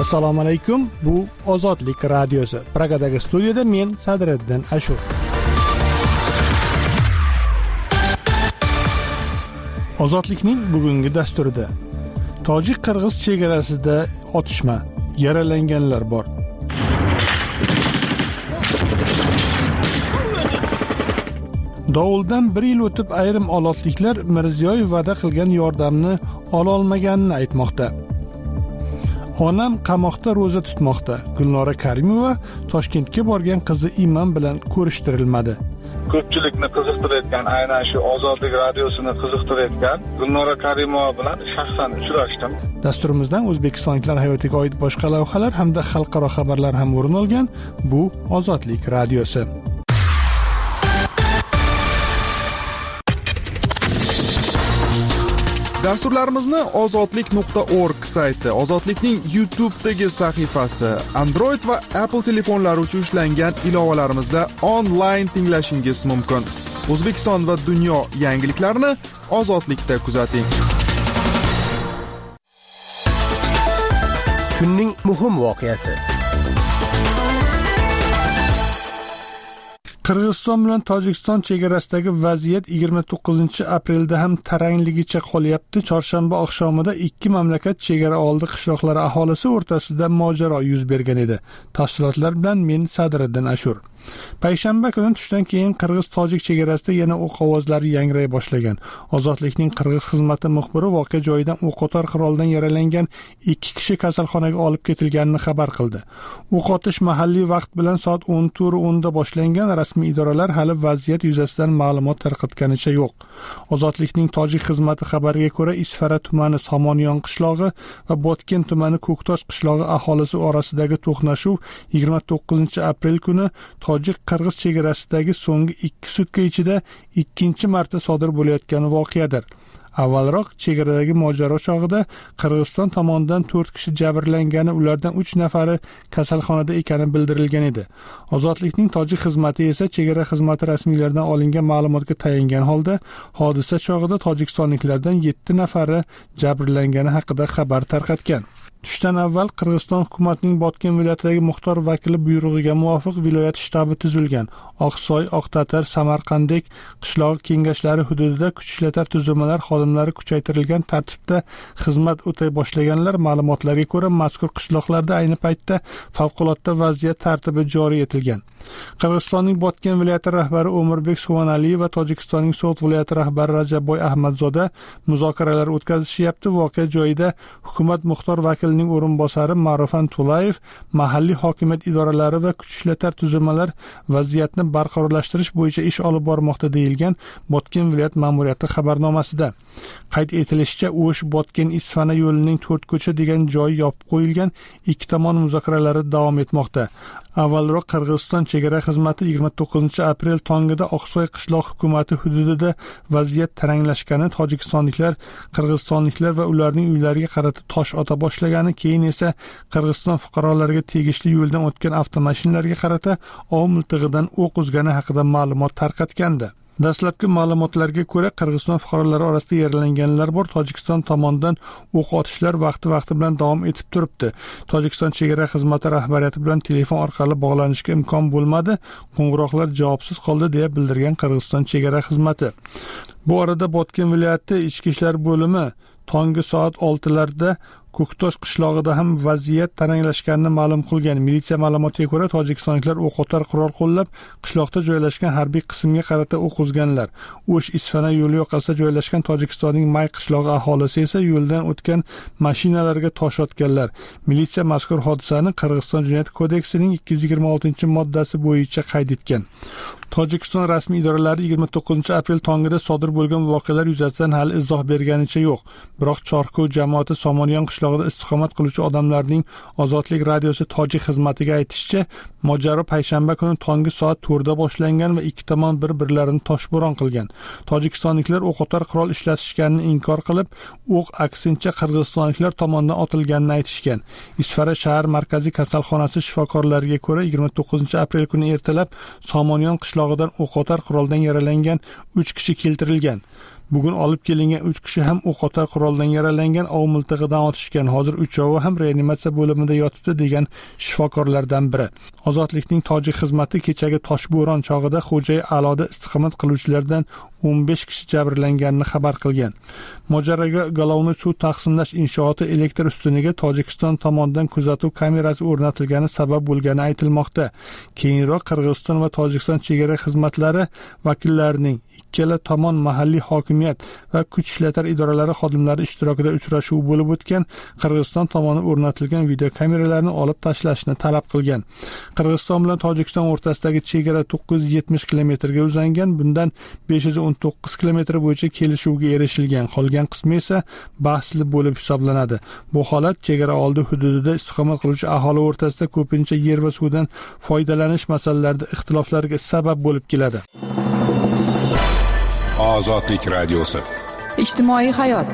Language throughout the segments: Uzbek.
Assalomu alaykum. Bu Ozodlik radiosi. Pragadagi studiyada men Sadriddin Ashur. Ozodlikning bugungi dasturida Tojik-Qirg'iz chegarasida otishma, yaralanganlar bor. Dovuldan 1 yil o'tib ayrim olotliklar Mirziyoyev va'da qilgan yordamni ola olmaganini aytmoqda. Onam qamoqda ro'za tutmoqda. Gulnora Karimova Toshkentga borgan qizi Iman bilan ko'rishtirilmadi. Ko'pchilikni qiziqtirayotgan, aynan shu Ozodlik radiosini qiziqtirayotgan Gulnora Karimova bilan shaxsan uchrashdim. Dasturimizdan o'zbekistonliklar hayotiga oid boshqa lavhalar hamda xalqaro xabarlar ham o'rin olgan. Bu Ozodlik radiosi. Dasturlarimizni ozodlik.org sayti, Ozodlikning YouTube'dagi sahifasi, Android va Apple telefonlari uchun ishlangan ilovalarimizda onlayn tinglashingiz mumkin. O'zbekiston va dunyo yangiliklarini Ozodlikda kuzating. Kunning muhim voqeasi. Qirg'iziston bilan Tojikiston chegarasidagi vaziyat 29-aprelda ham tarangligicha qolyapti. Chorshanba oqshomida ikki mamlakat chegara oldi qishloqlari aholisi o'rtasida mojaro yuz bergan edi. Tafsilotlar bilan men Sadriddin Ashur. Payshanba kuni tushdan keyin Qirg'iz-Tojik chegarasida yana o'q ovozlari yangray boshlagan. Ozodlikning Qirg'iz xizmati muxbiri voqea joyidan o'qotar quroldan yaralangan 2 kishi kasalxonaga olib ketilganini xabar qildi. O'q otish mahalliy vaqt bilan soat 10:10 boshlangan. Rasmiy idoralar hali vaziyat yuzasidan ma'lumot tarqatganicha yo'q. Ozodlikning Tojik xizmati xabariga ko'ra, Isfara tumani Somoniyon qishlog'i va Botken tumani Ko'ktosh qishlog'i aholisi orasidagi to'qnashuv 29-aprel kuni Tojik-Qirg'iz chegarasidagi so'nggi 2 sutka ichida ikkinchi marta sodir bo'layotgan voqeadir. Avvalroq chegaradagi mojaro chog'ida Qirg'iziston tomonidan 4 kishi jabrlangani, ulardan 3 nafari kasalxonada ekani bildirilgan edi. Ozodlikning Tojik xizmati esa chegara xizmati rasmiylaridan olingan ma'lumotga tayangan holda hodisa chog'ida tojikistonliklardan 7 nafari jabrlangani haqida xabar tarqatgan. Tushdan avval Qirg'iziston hukumatining Botken viloyatidagi muxtor vakili buyrug'iga muvofiq viloyat shtabi tuzilgan. Oqsoy, Oqtatar, Samarqanddek qishloq kengashlari hududida kuch ishlatar tuzilmalar xodimlari kuchaytirilgan tartibda xizmat o'tay boshlaganlar. Ma'lumotlarga ko'ra, mazkur qishloqlarda ayni paytda favqulodda vaziyat tartibi joriy etilgan. Qirg'izistonning Botken viloyati rahbari O'mirbek Suvonaliyev va Tojikistonning So'g'd viloyati rahbari Rajabboy Ahmadzoda muzokaralar o'tkazishyapti. Voqea joyida hukumat muxtor vakilining o'rinbosari Ma'rufan Tulayev mahalliy hokimiyat idoralari va kuch ishlatar tuzilmalar vaziyatni barqarorlashtirish bo'yicha ish olib bormoqda deyilgan Botken viloyat ma'muriyati xabarnomasida. Qayd etilishicha, O'sh-Botken-Isfana yo'lining 4 ko'cha degan joyi yopib qo'yilgan. Ikki tomon muzokaralari davom etmoqda. Avvalroq Qirg'iziston chegara xizmati 29-aprel tongida Oqsoy qishloq hukumati hududida vaziyat taranglashgani, tojikistonliklar qirg'izistonliklar va ularning uylariga qarata tosh ota boshlagani, keyin esa Qirg'iziston fuqarolariga tegishli yo'ldan o'tgan avtomashinalarga qarata ov miltig'idan o'q uzgani haqida ma'lumot tarqatgandi. Dastlabki ma'lumotlarga ko'ra, Qirg'iziston fuqarolari orasida yaralanganlar bor. Tojikiston tomonidan o'q otishlar vaqti bilan davom etib turibdi. Tojikiston chegara xizmati rahbariyati bilan telefon orqali bog'lanishga imkon bo'lmadi. Qo'ng'iroqlar javobsiz qoldi deya bildirgan Qirg'iziston chegara xizmati. Bu arada Botken viloyati ichki ishlar bo'limi tongi soat 6larda Ko'ktosh qishlog'ida ham vaziyat taranglashganini ma'lum qilgan. Militsiya ma'lumotiga ko'ra, tojikistonliklar o'q-otar qurol qo'llab qishloqda joylashgan harbiy qismga qarata o'q uzganlar. O'sh-Isfana yo'li yoqasida joylashgan Tojikistonning May qishlog'i aholisi esa yo'ldan o'tgan mashinalarga tosh otganlar. Militsiya mazkur hodisani Qirg'iziston Jinoyat kodeksining 226-moddasi bo'yicha qayd etgan. Tojikiston rasmiy idoralari 29-aprel tongida sodir bo'lgan voqealar yuzasidan hali izoh berganicha yo'q. Biroq Chorkov jamoati Somoniyon qishlog'ida istiqomat qiluvchi odamlarning Ozodlik radiosi Tojik xizmatiga aytishicha, mojaro payshanba kuni tongi soat 4da boshlangan va ikki tomon bir-birlarini toshbo'ron qilgan. Tojikistonliklar o'q-otar qurol ishlatishganini inkor qilib, o'q aksincha qirg'izistonliklar tomonidan otilganini aytishgan. Isfara shahar markaziy kasalxonasi shifokorlariga ko'ra, 29-aprel kuni ertalab Somoniyon qishlog'idan o'q-otar quroldan yaralangan 3 kishi keltirilgan. Bugun olib kelingan 3 kishi ham o'qotar quroldan yaralangan, ov miltig'idan otishgan. Hozir 3ovi ham reanimatsiya bo'limida yotibdi degan shifokorlardan biri. Ozodlikning tojik xizmati kechagi toshbo'ron chog'ida Xo'jay Aloda istiqomat qiluvchilardan 15 kishi jabrlanganini xabar qilgan. Mojaroga galovni suv taqsimlash inshooti elektr ustuniga Tojikiston tomonidan kuzatuv kamerasi o'rnatilgani sabab bo'lgani aytilmoqda. Keyinroq Qirg'iziston va Tojikiston chegara xizmatlari vakillarining ikkala tomon mahalliy hokimiyat va kuch ishlatar idoralari xodimlari ishtirokida uchrashuv bo'lib o'tgan. Qirg'iziston tomoni o'rnatilgan video kameralarni olib tashlashni talab qilgan. Qirg'iziston bilan Tojikiston o'rtasidagi chegara 970 kilometrga uzangan. Bundan 519 kilometr bo'yicha kelishuvga erishilgan. Qolgan qismi esa bahsli bo'lib hisoblanadi. Bu holat chegara oldi hududida istiqomat qiluvchi aholi o'rtasida ko'pincha yer va suvdan foydalanish masalalarida ixtiloflarga sabab bo'lib keladi. Ozodlik radiosi. Ijtimoiy hayot.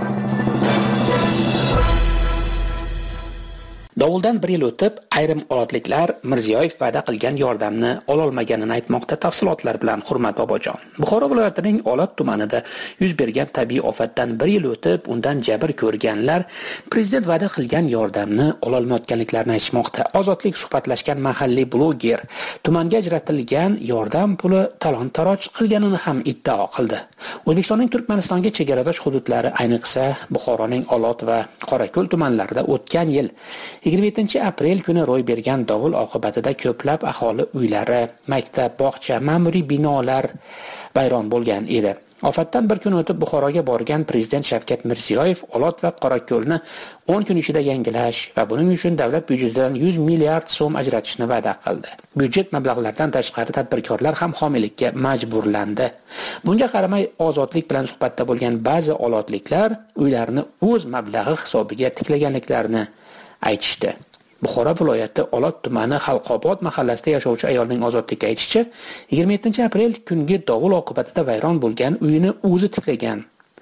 Dovuldan 1 yil o'tib, ayrim olotliklar Mirziyoyev va'da qilgan yordamni ololmaganini aytmoqda. Tafsilotlar bilan Hurmat Bobojon. Buxoro viloyatining Olot tumanida yuz bergan tabiiy ofatdan 1 yil o'tib, undan jabr ko'rganlar prezident va'da qilgan yordamni ololmayotganliklarini aytmoqda. Ozodlik suhbatlashgan mahalliy bloger tumanga ajratilgan yordam puli talon-taroj qilganini ham iddao qildi. O'zbekistonning Turkmanistonga chegaradosh hududlari, ayniqsa Buxoroning Olot va Qorako'l tumanlarida o'tgan yil 27-aprel kuni ro'y bergan dovul oqibatida ko'plab aholi uylari, maktab, bog'cha, ma'muriy binolar vayron bo'lgan edi. Ofatdan bir kun o'tib Buxoroga borgan prezident Shavkat Mirziyoyev Olot va Qorako'lni 10 kun ichida yangilash va buning uchun davlat byudjetidan 100 milliard so'm ajratishni va'da qildi. Byudjet mablag'laridan tashqari tadbirkorlar ham homiylikka majburlandi. Bunga qaramay Ozodlik bilan suhbatda bo'lgan ba'zi olotliklar uylarini o'z mablag'i hisobiga tiklaganliklarini aytishdi. Buxoro viloyati Olot tumani Xalqobod mahallasida yashovchi ayolning Ozodlikka aytishicha, 27-aprel kungi dovul oqibatida vayron bo'lgan uyini o'zi tiklagan.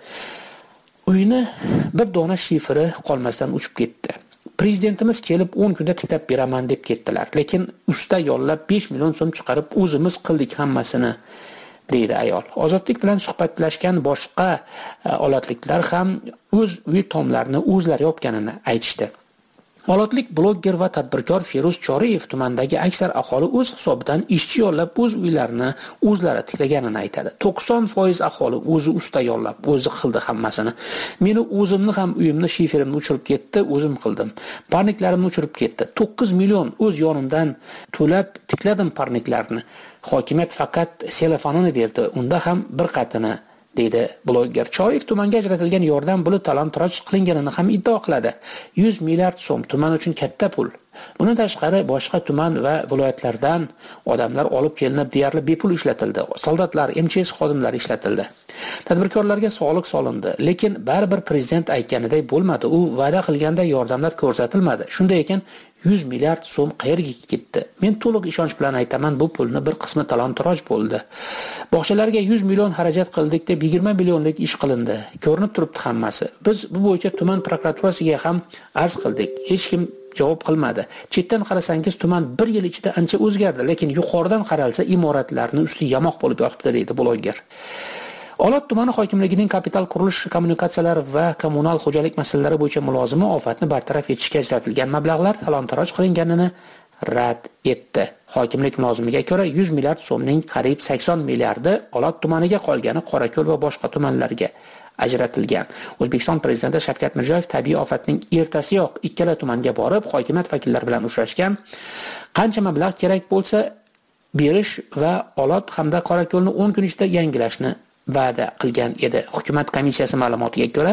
Uyini bir dona shifri qolmasdan uchib ketdi. Prezidentimiz kelib 10 kunda tiklab beraman deb ketdilar, lekin usta yollab 5 million so'm chiqarib o'zimiz qildik hammasini, deydi ayol. Ozodlik bilan suhbatlashgan boshqa olotliklar ham o'z uy tomlarini o'zlari yopganini aytishdi. Olotlik bloger va tadbirkor Feruz Choriyev tumandagi aksar aholi o'z hisobidan ishchi yollab o'z uylarini o'zlari tiklaganini aytadi. 90% aholi o'zi usta yollab, o'zi qildi hammasini. Meni o'zimni ham uyimni shiferimni o'chirib ketdi, o'zim qildim. Parniklarimni o'chirib ketdi. 9 million o'z yonimdan to'lab tikladim parniklarni. Hokimiyat faqat telefonini berdi, unda ham bir qatini, deydi bloger. Choriyev tumanga ajratilgan yordam puli talon-taroj qilinganini ham iddao qiladi. 100 milliard so'm tuman uchun katta pul. Bundan tashqari boshqa tuman va viloyatlardan odamlar olib kelinib deyarli bepul ishlatildi. Soldatlar, MCHS xodimlari ishlatildi. Tadbirkorlarga soliq solindi, lekin baribir prezident aytganidek bo'lmadi. U va'da qilganda yordamlar ko'rsatilmadi. Shunday ekan 100 milliard so'm qayerga ketdi? Men to'liq ishonch bilan aytaman, bu pulni bir qismi talon-taroj bo'ldi. Bog'chalarga 100 million xarajat qildik deb 20 millionlik ish qilindi. Ko'rinib turibdi hammasi. Biz bu bo'yicha tuman prokuraturasiga ham arz qildik. Hech kim javob qilmadi. Chetdan qarasangiz tuman 1 yil ichida ancha o'zgardi, lekin yuqoridan qaralsa imoratlarning usti yamoq bo'lib yotibdi, deydi bloger. Olot tumani hokimligining kapital qurilish, kommunikatsiyalar va kommunal xo'jalik masalalari bo'yicha mulozimi ofatni bartaraf etishga ajratilgan mablag'lar talon-taroj qilinganini rad etdi. Hokimlik mulozimiga ko'ra 100 milliard so'mning qariyb 80 milliardi Olot tumaniga, qolgani Qorako'l va boshqa tumanlarga ajratilgan. O'zbekiston prezidenti Shavkat Mirziyoyev tabiiy ofatning ertasiyoq ikkala tumanga borib, hokimiyat vakillari bilan uchrashgan. Qancha mablag' kerak bo'lsa berish va Olot hamda Qorako'lni 10 kun ichida yangilashni va'da qilgan edi. Hukumat komissiyasi ma'lumotiga ko'ra,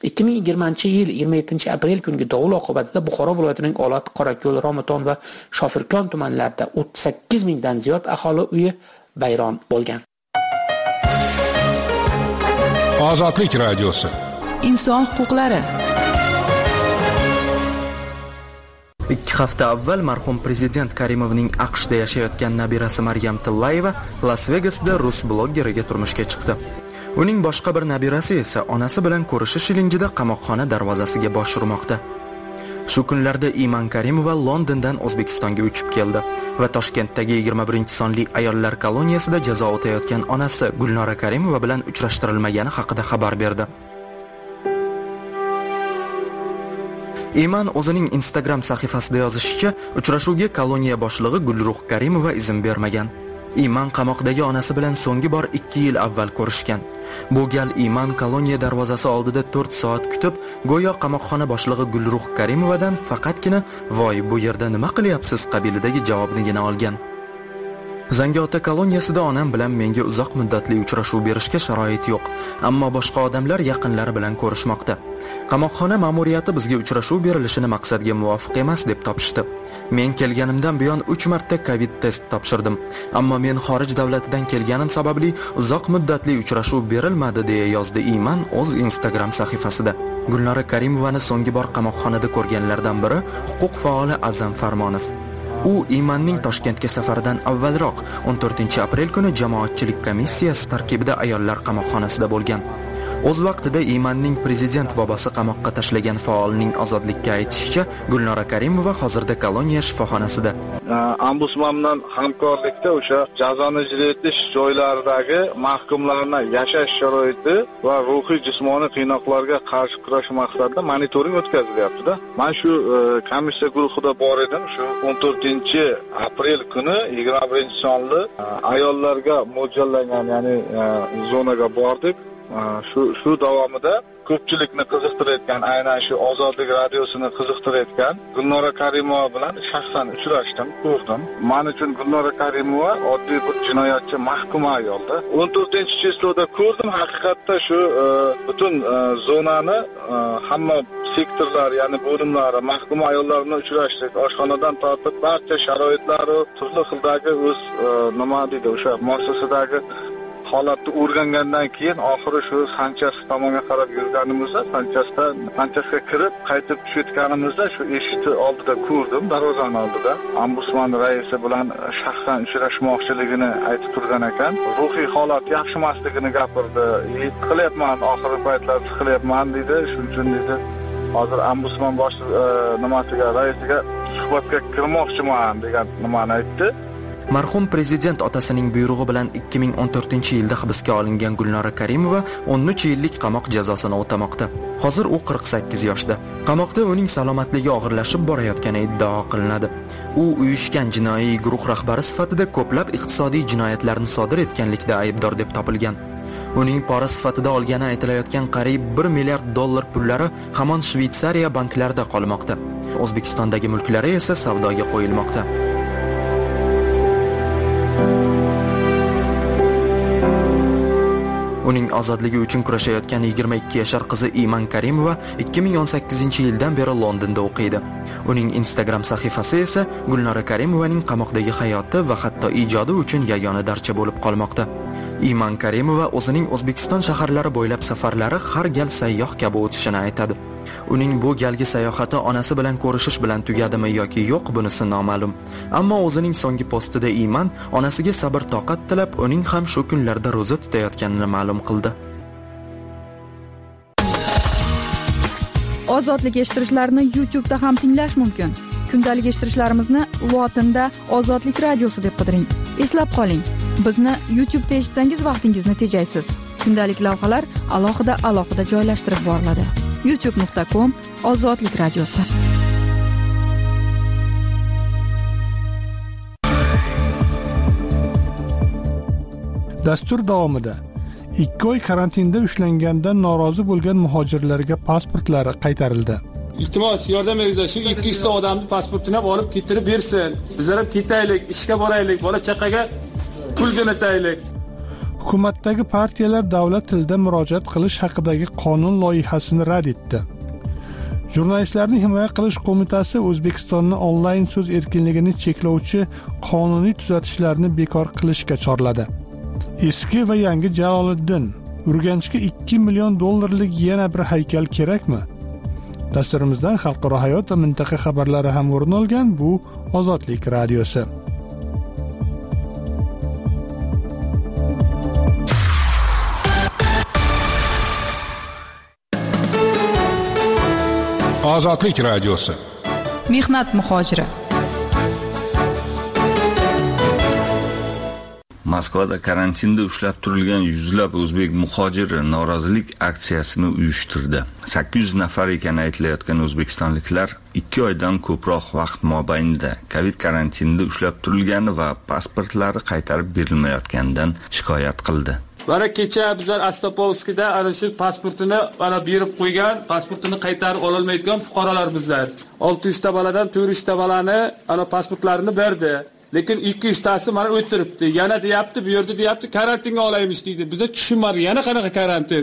2020-yil 27-aprel kungi dovul oqibatida Buxoro viloyatining Olot, Qorako'l, Romiton va Shofirkon tumanlarida 38 mingdan ziyod aholi uyi vayron bo'lgan. Ozodlik radiosi. Inson huquqlari. 2 hafta avval marhum prezident Karimovning AQShda yashayotgan nabirasi Maryam Tillayeva Las Vegasda rus blogeriga turmushga chiqdi. Uning boshqa bir nabirasi esa onasi bilan ko'rishish ilinjida qamoqxona darvozasiga bosh urmoqda. Shu kunlarda Iman Karimova Londondan O'zbekistonga uchib keldi va Toshkentdagi 21-sonli ayollar koloniyasida jazo o'tayotgan onasi Gulnora Karimova bilan uchrashtirilmagani haqida xabar berdi. Iman o'zining Instagram sahifasida yozishicha, uchrashuvga koloniya boshlig'i Gulruh Karimova izn bermagan. Iman qamoqdagi onasi bilan so'nggi bor 2 yil avval ko'rishgan. Bu gal Iman koloniya darvozasi oldida 4 soat kutib, go'yo qamoqxona boshlig'i Gulruh Karimovadan faqatgina "Voy, bu yerda nima qilyapsiz?" qabilidagi javobnigina olgan. Zangiota koloniyasida onam bilan menga uzoq muddatli uchrashuv berishga sharoit yo'q, ammo boshqa odamlar yaqinlari bilan ko'rishmoqda. Qamoqxona ma'muriyati bizga uchrashuv berilishini maqsadga muvofiq emas deb topishdi. Men kelganimdan buyon 3 marta COVID test topshirdim, ammo men xorij davlatidan kelganim sababli uzoq muddatli uchrashuv berilmadi deya yozdi Iman o'z Instagram sahifasida. Gulnora Karimovani so'nggi bor qamoqxonada ko'rganlardan biri huquq faoli Azam Farmonov. U Imanning Toshkentga safaridan avvalroq 14-aprel kuni jamoatchilik komissiyasi tarkibida ayollar qamoqxonasida bo'lgan. O'z vaqtida Imanning prezident bobosi qamoqqa tashlagan faolning ozodlikka aytishicha, Gulnora Karimova hozirda koloniya shifoxonasida. Ombudsman bilan hamkorlikda o'sha jazoni ijro etish joylaridagi mahkumlarning yashash sharoiti va ruhiy jismoniy qiynoqlarga qarshi kurash maqsadida monitoring o'tkazilyapti-da. Men shu komissiya guruhida bor edim. Shu 14-aprel kuni 21-sonli ayollarga mo'ljallangan, ya'ni zonaga bordik. Shu davomida ko'pchilikni qiziqtirayotgan, aynan shu Ozodlik radiosini qiziqtirayotgan Gulnora Karimova bilan shaxsan uchrashdim, ko'rdim. Men uchun Gulnora Karimova oddiy bir jinoyatchi, mahkum ayolda. 14-cheklovda ko'rdim, haqiqatda shu butun zonani hamma sektorlar, ya'ni bo'limlari, mahkum ayollar bilan uchrashdik. Oshxonadan tortib barcha sharoitlari, turli xildagi o'z nima deydi, o'sha muassasadagi holatni o'rgangandan keyin oxiri shu Sanchas tomonga qarab yurganimizda, Sanchasga kirib qaytib tushayotganimizda shu eshikni oldida ko'rdim, darvozani oldida. Ombudsman raisi bilan shaxsan uchrashmoqchiligini aytib turgan ekan. Ruhiy holat yaxshi emasligini gapirdi. Qilyapman, oxirgi paytlarda qilyapman dedi. Shuning uchun dedi, hozir ombudsman nimasiga, raisiga suhbatga kirmoqchiman degan nimani aytdi. Marhum prezident otasining buyrug'i bilan 2014-yilda hibsga olingan Gulnora Karimova 13 yillik qamoq jazosini o'tamoqda. Hozir u 48 yoshda. Qamoqda uning salomatligi og'irlashib borayotgani iddao qilinadi. U uyushgan jinoiy guruh rahbari sifatida ko'plab iqtisodiy jinoyatlarni sodir etganlikda aybdor deb topilgan. Uning pora sifatida olgani aytilayotgan qariyb $1 milliard pullari hamon Shveysariya banklarida qolmoqda. O'zbekistondagi mulklari esa savdoga qo'yilmoqda. Uning ozodligi uchun kurashayotgan 22 yashar qizi Iman Karimova 2018-yildan beri Londonda o'qiydi. Uning Instagram sahifasi esa Gulnora Karimovaning qamoqdagi hayoti va hatto ijodi uchun yagona darcha bo'lib qolmoqda. Iman Karimova o'zining O'zbekiston shaharlari bo'ylab safarlari har gal sayyoh kabi o'tishini aytadi. Uning bu galgi sayohati onasi bilan ko'rishish bilan tugadimi yoki yo'q, bunisi noma'lum. Ammo o'zining so'nggi postida Iman onasiga sabr toqat tilab, uning ham shu kunlarda roza tutayotganini ma'lum qildi. Ozodlik eshittirishlarni YouTube'da ham tinglash mumkin. Kundalik eshittirishlarimizni lotinda Ozodlik radiosi deb qidiring. Eslab qoling, bizni YouTube'da eshitsangiz vaqtingizni tejaysiz. Kundalik lavhalar alohida joylashtirib boriladi. youtube.com/Ozodlik radiosi. Dastur davomida 2 oy karantinda ushlangandan norozi bo'lgan muhojirlarga pasportlari qaytarildi. Iltimos, yordam beringlar, shu 200 ta odamning pasportini ham olib ketirib bersin. Bizlar ham ketaylik, ishga boraylik, bola chaqaga pul jo'nataylik. Hukumatdagi partiyalar davlat tilida murojaat qilish haqidagi qonun loyihasini rad etdi. Jurnalistlarni himoya qilish qo'mitasi O'zbekistonni onlayn so'z erkinligini cheklovchi qonuniy tuzatishlarni bekor qilishga chorladi. Eski va yangi Jaloliddin, Urganchga $2 million yana bir haykal kerakmi? Dasturimizdan xalqaro hayot va mintaqa xabarlari ham o'rin olgan bu Ozodlik radiosi. Ozodlik radiosi. mehnat muhojiri. Moskvada karantinda ushlab turilgan yuzlab o'zbek muhojiri norozilik aksiyasini uyushtirdi. 800 nafar ekani aytilayotgan o'zbekistonliklar 2 oydan ko'proq vaqt mobaynida Covid karantinida ushlab turilgani va pasportlari qaytarib berilmayotganidan shikoyat qildi. Mana kecha bizlar Astopovskida ana shu pasportini mana berib qo'ygan, pasportini qaytarib ola olmayotgan fuqarolar bizlar. 600 ta boladan 400 ta bolani ana pasportlarini berdi. Lekin 200 tasi mana o'tiribdi. Yana deyapti, bu yerda deyapti, karantinga olaymiz deydi. Bizda tushunmadi, yana qanaqa karantin?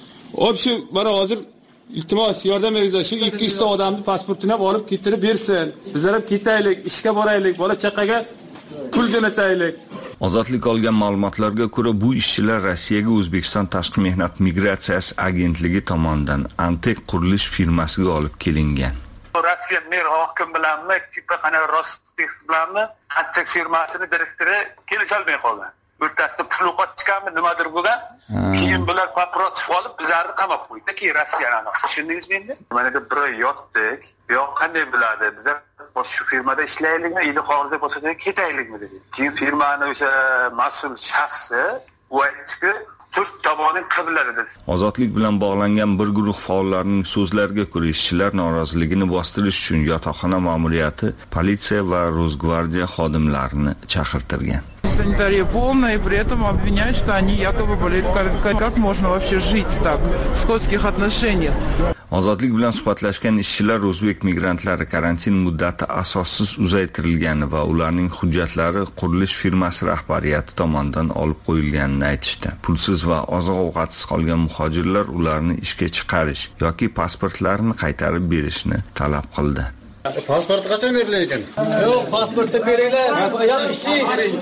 Shu mana hozir iltimos yordam beringlar, shu 200 ta odamning pasportini olib ketirib bersin. Bizlar ham ketaylik, ishga boraylik, bola chaqaga pul jo'nataylik. Ozodlik olgan ma'lumotlarga ko'ra, bu ishchilar Rossiyaga O'zbekiston Tashqi mehnat migratsiyasi agentligi tomonidan Antek qurilish firmasiga olib kelingan. Rossiya mer hokim bilanmi, tipa qana Rostef bilanmi, Antek firmasini direktori kelisholmay qolgan. O'rtasida pulqot chiqarmi, nimadir bo'lgan. Keyin bular paprotib olib, bizlarni qamab qo'ydi. Keyin Rossiyani. Tushundingizmi endi? Mana bu bir oy yotdik. Yo'q, qanday bo'ladi? Bizlar shu firmada ishlaylikmi, ili xorijga bo'lsa ketaylikmi dedi. Keyin firmani o'sha mas'ul shaxsi aytdi, turk tomonining qiblari dedi. Ozodlik bilan bog'langan bir guruh faollarning so'zlariga ko'ra, ishchilar noroziligini bostirish uchun yotoqxona ma'muriyati politsiya va Rosgvardiya xodimlarini chaqirtirgan. Санитария полная, и при этом обвиняют, что они якобы болеют. Как можно вообще жить так в сходских отношениях? Ozodlik bilan suhbatlashgan ishchilar o'zbek migrantlari karantin muddati asossiz uzaytirilgani va ularning hujjatlari qurilish firmasi rahbariyati tomonidan olib qo'yilganini aytishdi. Pulsiz va oziq-ovqatsiz qolgan muhojirlar ularni ishga chiqarish yoki pasportlarini qaytarib berishni talab qildi. Pasport qachon beriladi ekan? Yo'q, pasportni beringlar. Yo'q, ishlaylik.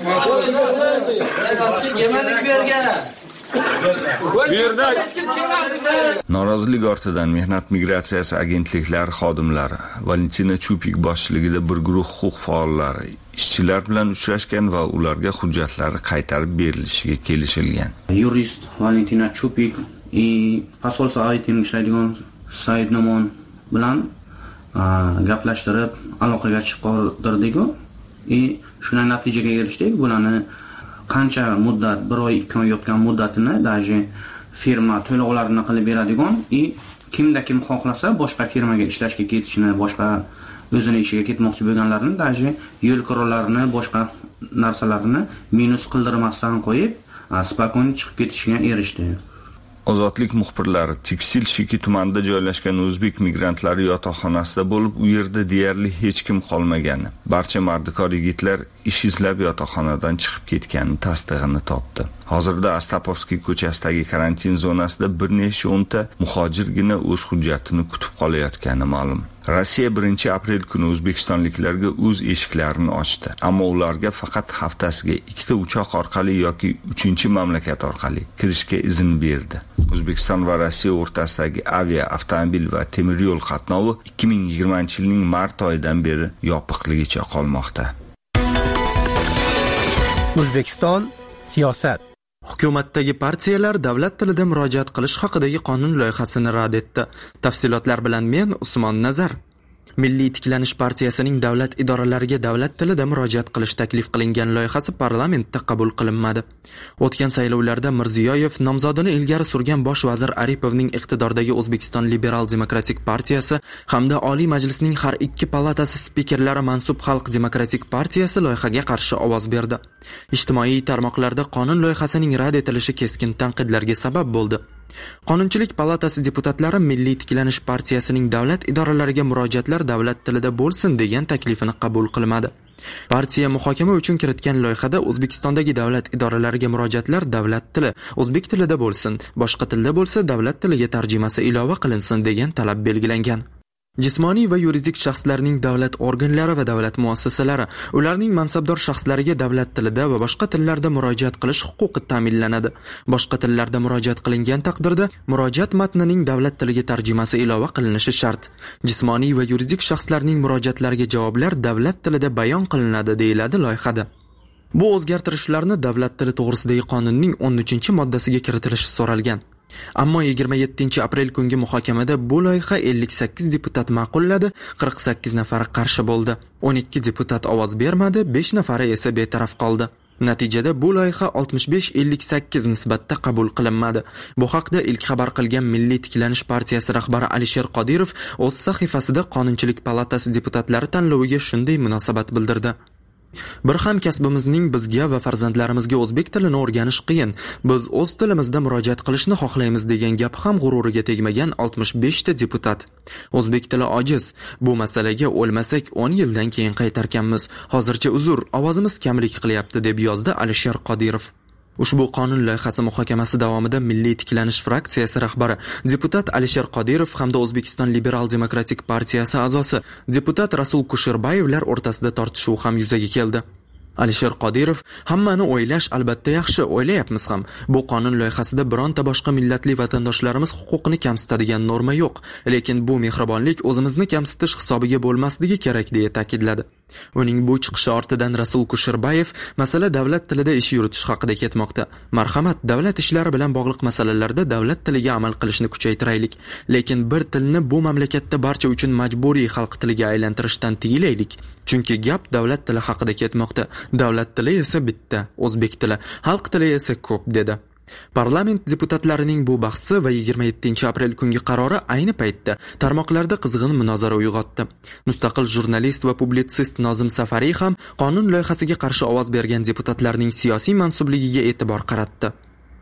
Yemanlik bergan. Norozilik ortidan mehnat migratsiyasi agentliklari xodimlari Valentina Chupik boshchiligida bir guruh huquq faollari ishchilar bilan uchrashgan va ularga hujjatlari qaytarib berilishiga kelishilgan. Yurist Valentina Chupik посол saytining ishlaydigan Said Nomon bilan gaplashtirib aloqaga chiqardik-ku. Shunday natijaga erishdik. Bularni qancha muddat, 1 oy 2 oy yotgan muddatini даже firma to'lovlarini qilib beradigan, kimda kim xohlasa boshqa firmaga ishlashga ketishini, boshqa o'zini ishiga ketmoqchi bo'lganlarni даже yo'l qirovlarini, boshqa narsalarini minus qildirmasdan qo'yib, spokon chiqib ketishiga erishdi. Ozodlik muxbirlari Tekstil Shiki tumanida joylashgan o'zbek migrantlari yotoqxonasida bo'lib, u yerda deyarli hech kim qolmagani, barcha mardikor yigitlar ish izlab yotoqxonadan chiqib ketgani tasdig'ini topdi. Hozirda Astopovskiy ko'chasidagi karantin zonasida bir necha o'nta muhojirgina o'z hujjatini kutib qolayotgani ma'lum. Rossiya 1-aprel kuni o'zbekistonliklarga o'z eshiklarini ochdi, ammo ularga faqat haftasiga 2 ta uchoq orqali yoki 3-mamlakat orqali kirishga izn berdi. O'zbekiston va Rossiya o'rtasidagi avia, avtomobil va temir yo'l qatnovi 2020-yilning mart oyidan beri yopiqligicha qolmoqda. O'zbekiston siyosat. Hukumatdagi partiyalar davlat tilida murojaat qilish haqidagi qonun loyihasini rad etdi. Tafsilotlar bilan men Usmon Nazar. Milliy tiklanish partiyasining davlat idoralariga davlat tilida murojaat qilish taklif qilingan loyihasi parlamentda qabul qilinmadi. O'tgan saylovlarda Mirziyoyev nomzodini ilgari surgan bosh vazir Aripovning iqtidordagi O'zbekiston Liberal Demokratik partiyasi hamda Oliy Majlisning har 2 palatasi spikerlari mansub Xalq Demokratik partiyasi loyihaga qarshi ovoz berdi. Ijtimoiy tarmoqlarda qonun loyihasining rad etilishi keskin tanqidlarga sabab bo'ldi. Qonunchilik palatasi deputatlari Milliy tiklanish partiyasining davlat idoralariga murojaatlar davlat tilida bo'lsin degan taklifini qabul qilmadi. Partiya muhokama uchun kiritgan loyihada O'zbekistondagi davlat idoralariga murojaatlar davlat tili, o'zbek tilida bo'lsin, boshqa tilda bo'lsa davlat tiliga tarjimasi ilova qilinsin degan talab belgilangan. Jismoniy va yuridik shaxslarning davlat organlari va davlat muassasalari ularning mansabdor shaxslariga davlat tilida va boshqa tillarda murojaat qilish huquqi ta'minlanadi. Boshqa tillarda murojaat qilingan taqdirda murojaat matnining davlat tiliga tarjimasi ilova qilinishi shart. Jismoniy va yuridik shaxslarning murojaatlariga javoblar davlat tilida bayon qilinadi deyiladi loyihada. Bu o'zgartirishlarni davlat tili to'g'risidagi qonunning 13-moddasiga kiritilishi so'ralgan. Ammo 27 aprel kungi muhokamada bu loyiha 58 deputat ma'qulladi, 48 nafari qarshi bo'ldi. 12 deputat ovoz bermadi, 5 nafari esa betaraf qoldi. Natijada bu loyiha 65-58 nisbatda qabul qilinmadi. Bu haqda ilk xabar qilgan Milliy tiklanish partiyasi rahbari Alisher Qodirov o'z sahifasida Qonunchilik palatasi deputatlari tanloviga shunday munosabat bildirdi. Bir hamkasbimizning bizga va farzandlarimizga o'zbek tilini o'rganish qiyin. Biz o'z tilimizda murojaat qilishni xohlaymiz degan gap ham g'ururiga tegmagan 65 ta deputat. O'zbek tili ojiz. Bu masalaga o'lmasak 10 yildan keyin qaytarkanmiz. Hozircha uzr, ovozimiz kamlik qilyapti deb yozdi Alisher Qodirov. Ushbu qonun loyihasi muhokamasi davomida Milliy tiklanish fraksiyasi rahbari deputat Alisher Qodirov hamda O'zbekiston Liberal demokratik partiyasi a'zosi deputat Rasul Kusherbayevlar o'rtasida tortishuv ham yuzaga keldi. Alisher Qodirov hammani o'ylash albatta yaxshi, o'ylayapmiz ham. Bu qonun loyihasida bironta boshqa millatli vatandoshlarimiz huquqini kamsitadigan norma yo'q, lekin bu mehribonlik o'zimizni kamsitish hisobiga bo'lmasligi kerak deya ta'kidladi. Uning bu chiqishi ortidan Rasul Kusherbayev masala davlat tilida ish yuritish haqida ketmoqda. Marhamat, davlat ishlari bilan bog'liq masalalarda davlat tiliga amal qilishni kuchaytiraylik, lekin bir tilni bu mamlakatda barcha uchun majburiy xalq tiliga aylantirishdan tiyilaylik. Chunki gap davlat tili haqida ketmoqda. Davlat tili esa bitta, o'zbek tili, xalq tili esa ko'p dedi. Parlament deputatlarining bu bahsi va 27 aprel kungi qarori ayni paytda tarmoqlarda qizg'in munozara uyg'otdi. Mustaqil jurnalist va publitsist Nozim Safariy ham qonun loyihasiga qarshi ovoz bergan deputatlarning siyosiy mansubligiga e'tibor qaratdi.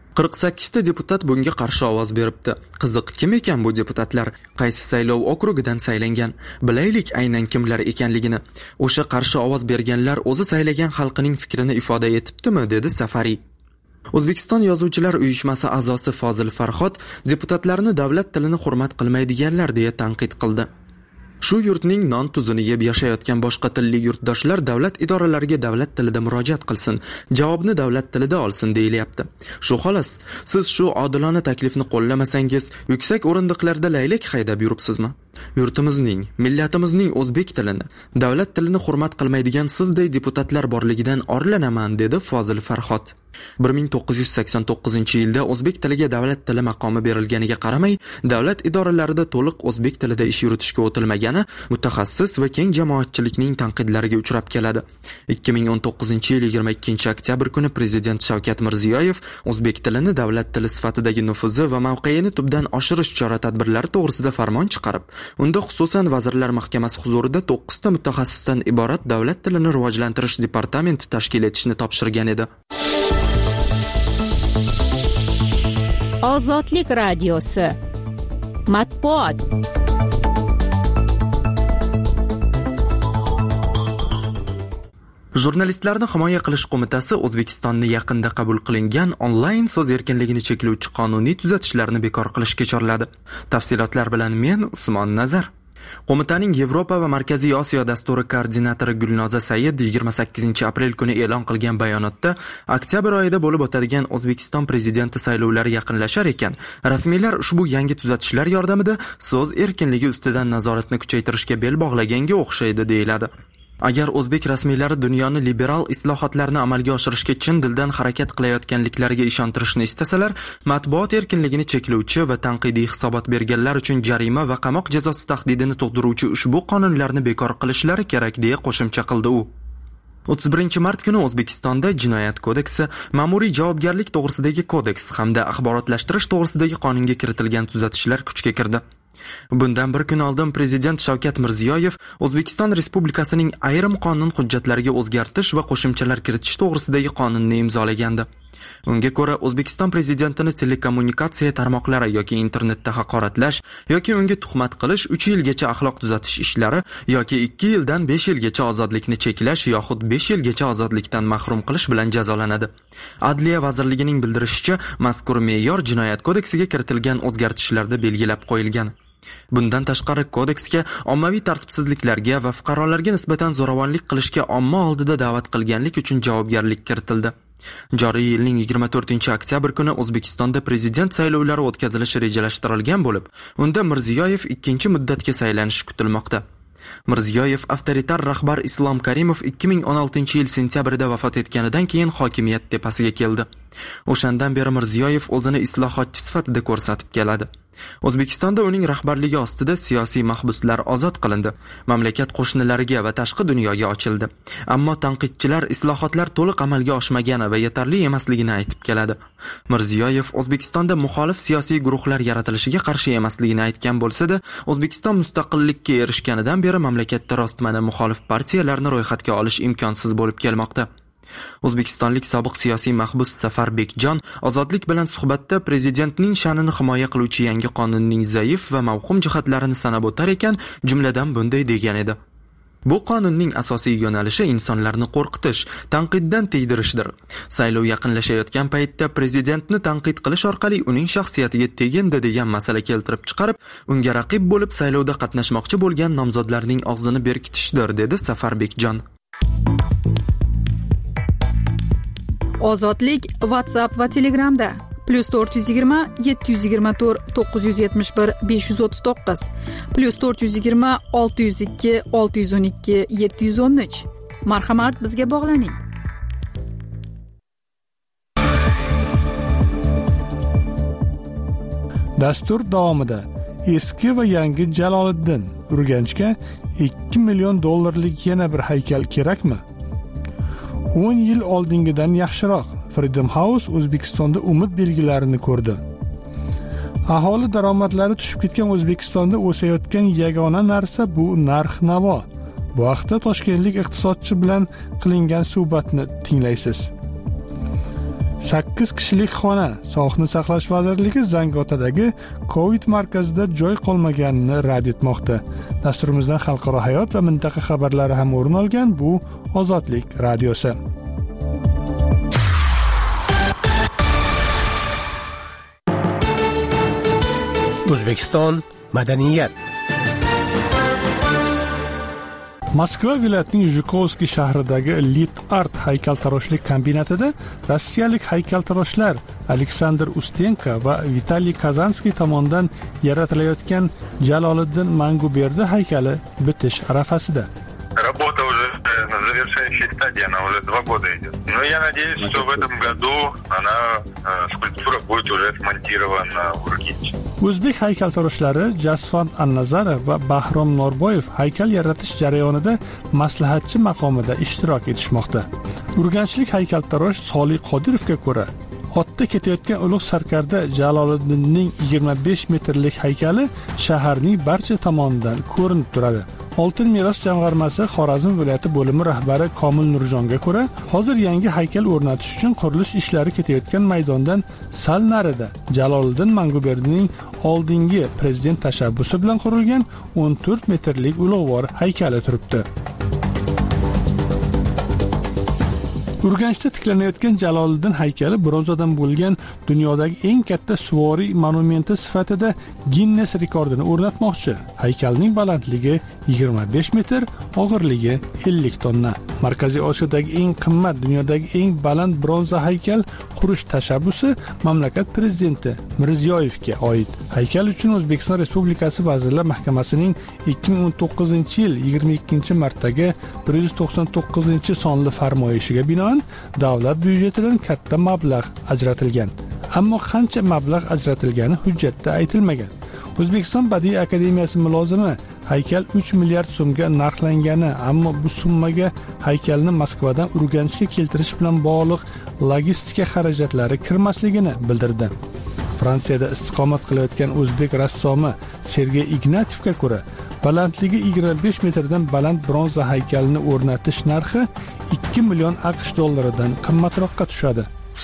48 ta deputat bunga qarshi ovoz beribdi. Qiziq, kim ekan bu deputatlar? Qaysi saylov okrugidan saylangan? Bilaylik aynan kimlar ekanligini. O'sha qarshi ovoz berganlar o'zi saylagan xalqining fikrini ifoda etibdimi, dedi Safariy. O'zbekiston Yozuvchilar uyushmasi a'zosi Fozil Farhod deputatlarni davlat tilini hurmat qilmaydiganlar deya tanqid qildi. Shu yurtning non tuzini yeb yashayotgan boshqa tilli yurtdoshlar davlat idoralariga davlat tilida murojaat qilsin, javobni davlat tilida olsin deyilyapti. Shu xolos, siz shu odilona taklifni qo'llamasangiz, yuksak o'rindiqlarda laylak haydab yuribsizmi? Yurtimizning, millatimizning o'zbek tilini, davlat tilini hurmat qilmaydigan sizday deputatlar borligidan orlanaman, dedi Fozil Farhod. 1989-yilda o'zbek tiliga davlat tili maqomi berilganiga qaramay, davlat idoralarida to'liq o'zbek tilida ish yuritishga o'tilmagani mutaxassis va keng jamoatchilikning tanqidlariga uchrab keladi. 2019-yil 22 oktyabr kuni Prezident Shavkat Mirziyoyev o'zbek tilini davlat tili sifatidagi nufuzi va mavqeini tubdan oshirish chora-tadbirlari to'g'risida farmon chiqarib, unda xususan Vazirlar Mahkamasi huzurida 9 ta mutaxassisdan iborat davlat tilini rivojlantirish departamenti tashkil etishni topshirgan edi. Ozodlik radiosi matbuot. Jurnalistlarni himoya qilish qo'mitasi O'zbekistonning yaqinda qabul qilingan onlayn so'z erkinligini cheklovchi qonuniy tuzatishlarni bekor qilishga chorladi. Tafsilotlar bilan men Usmon Nazar. Qo'mitaning Yevropa va Markaziy Osiyo dasturi koordinatori Gulnoza Said 28 aprel kuni e'lon qilgan bayonotda oktyabr oyida bo'lib o'tadigan O'zbekiston prezidenti saylovlari yaqinlashar ekan, rasmiylar ushbu yangi tuzatishlar yordamida so'z erkinligi ustidan nazoratni kuchaytirishga bel bog'laganga o'xshaydi deyiladi. Agar o'zbek rasmiylari dunyoni liberal islohotlarni amalga oshirishga chin dildan harakat qilayotganliklariga ishontirishni istasalar, matbuot erkinligini cheklovchi va tanqidiy hisobot berganlar uchun jarima va qamoq jazosi tahdidini tug'diruvchi ushbu qonunlarni bekor qilishlari kerak deya qo'shimcha qildi u. 31 mart kuni O'zbekistonda Jinoyat kodeksi, Ma'muriy javobgarlik to'g'risidagi kodeks hamda axborotlashtirish to'g'risidagi qonunga kiritilgan tuzatishlar kuchga kirdi. Bundan bir kun oldin Prezident Shavkat Mirziyoyev O'zbekiston Respublikasining ayrim qonun hujjatlariga o'zgartish va qo'shimchalar kiritish to'g'risidagi qonunni imzolagandi. Unga ko'ra, O'zbekiston prezidentini telekommunikatsiya tarmoqlari yoki internetda haqoratlash yoki unga tuhmat qilish 3 yilgacha axloq tuzatish ishlari yoki 2 yildan 5 yilgacha ozodlikni cheklash yoxud 5 yilgacha ozodlikdan mahrum qilish bilan jazolanadi. Adliya vazirligining bildirishicha, mazkur me'yor Jinoyat kodeksiga kiritilgan o'zgartishlarda belgilab qo'yilgan. Bundan tashqari kodeksga ommaviy tartibsizliklarga va fuqarolarga nisbatan zo'ravonlik qilishga omma oldida da'vat qilganlik uchun javobgarlik kiritildi. Joriy yilning 24 oktyabr kuni O'zbekistonda prezident saylovlari o'tkazilishi rejalashtirilgan bo'lib, unda Mirziyoyev ikkinchi muddatga saylanishi kutilmoqda. Mirziyoyev avtoritar rahbar Islom Karimov 2016-yil sentyabrida vafot etganidan keyin hokimiyat tepasiga keldi. O'shandan beri Mirziyoyev o'zini islohotchi sifatida ko'rsatib keladi. O'zbekistonda uning rahbarligi ostida siyosiy mahbuslar ozod qilindi, mamlakat qo'shnilariga va tashqi dunyoga ochildi. Ammo tanqidchilar islohotlar to'liq amalga oshmagani va yetarli emasligini aytib keladi. Mirziyoyev O'zbekistonda muxolif siyosiy guruhlar yaratilishiga qarshi emasligini aytgan bo'lsa-da, O'zbekiston mustaqillikka erishganidan beri mamlakatda rostmana muxolif partiyalarni ro'yxatga olish imkonsiz bo'lib kelmoqda. O'zbekistonlik sobiq siyosiy mahbus Safar Bekjon Ozodlik bilan suhbatda prezidentning sha'nini himoya qiluvchi yangi qonunning zaif va mavhum jihatlarini sanab o'tar ekan, jumladan bunday degan edi: Bu qonunning asosiy yo'nalishi insonlarni qo'rqitish, tanqiddan tegdirishdir. Saylov yaqinlashayotgan paytda prezidentni tanqid qilish orqali uning shaxsiyatiga tegindi degan masala keltirib chiqarib, unga raqib bo'lib saylovda qatnashmoqchi bo'lgan nomzodlarning og'zini berkitishdir, dedi Safar Bekjon. Ozodlik WhatsApp va Telegramda +420 724 971 539 +420 602 612 713. Marhamat, bizga bog'laning. Dastur davomida eski va yangi Jaloliddin Urganchga $2 million yana bir haykal kerakmi? 10 yil oldingidan yaxshiroq. Freedom House O'zbekistonda umid belgilarini ko'rdi. Aholi daromadlari tushib ketgan O'zbekistonda o'sayotgan yagona narsa bu narx-navo. Bu haqda toshkentlik iqtisodchi bilan qilingan suhbatni tinglaysiz. 8 kishilik xona Sog'liqni saqlash vazirligi Zangiotadagi Covid markazida joy qolmaganini rad etmoqda. Dasturimizdan xalqaro hayot va mintaqa xabarlari ham o'rin olgan. Bu Ozodlik radiosi. O'zbekiston madaniyat. Moskva viloyatining Zhukovskiy shahridagi Lit Art haykaltaroshlik kombinatida rossiyalik haykaltaroshlar Aleksandr Ustenko va Vitaliy Kazanskiy tomonidan yaratilayotgan Jaloliddin Manguberdi haykali bitish arafasida. Работа уже на завершающей стадии, она уже 2 года идет. Но я надеюсь, что в этом году скульптура будет уже смонтирована в Urganch. O'zbek haykaltaroshlari Jasfand Annazarov va Bahrom Norboyev haykal yaratish jarayonida maslahatchi maqomida ishtirok etishmoqda. Urganchlik haykaltarosh Solih Qodirovga ko'ra, otda ketayotgan ulug' sarkarda Jaloliddinning 25 metrlik haykali shaharning barcha tomonidan ko'rinib turadi. Oltin meros jamg'armasi Xorazm viloyati bo'limi rahbari Komil Nurjonga ko'ra, hozir yangi haykal o'rnatish uchun qurilish ishlari ketayotgan maydondan sal narida Jaloliddin Manguberdining oldingi prezident tashabbusi bilan qurilgan 14 metrlik ulug'vor haykali turibdi. Urganchda tiklanayotgan Jaloliddin haykali bronzadan bo'lgan dunyodagi eng katta suvoriy monumenti sifatida Guinness rekordini o'rnatmoqchi. Haykalning balandligi 25 metr, og'irligi 50 tonna. Markaziy Osiyodagi eng qimmat, dunyodagi eng baland bronza haykal qurish tashabbusi mamlakat prezidenti Mirziyoyevga oid. Haykal uchun O'zbekiston Respublikasi Vazirlar Mahkamasining 2019-yil 22-martdagi 199-sonli farmoyishiga binoan davlat byudjetidan katta mablag' ajratilgan. Ammo qancha mablag' ajratilgani hujjatda aytilmagan. O'zbekiston Badiiy akademiyasi mulozimi haykal 3 milliard so'mga narxlangani, ammo bu summaga haykalni Moskvadan Urganchga keltirish bilan bog'liq logistika xarajatlari kirmasligini bildirdi. Fransiyada istiqomat qilayotgan o'zbek rassomi Sergey Ignatyevga ko'ra, balandligi 25 metrdan baland bronza haykalini o'rnatish narxi 2 million AQSh dollaridan qimmatroqqa tushadi.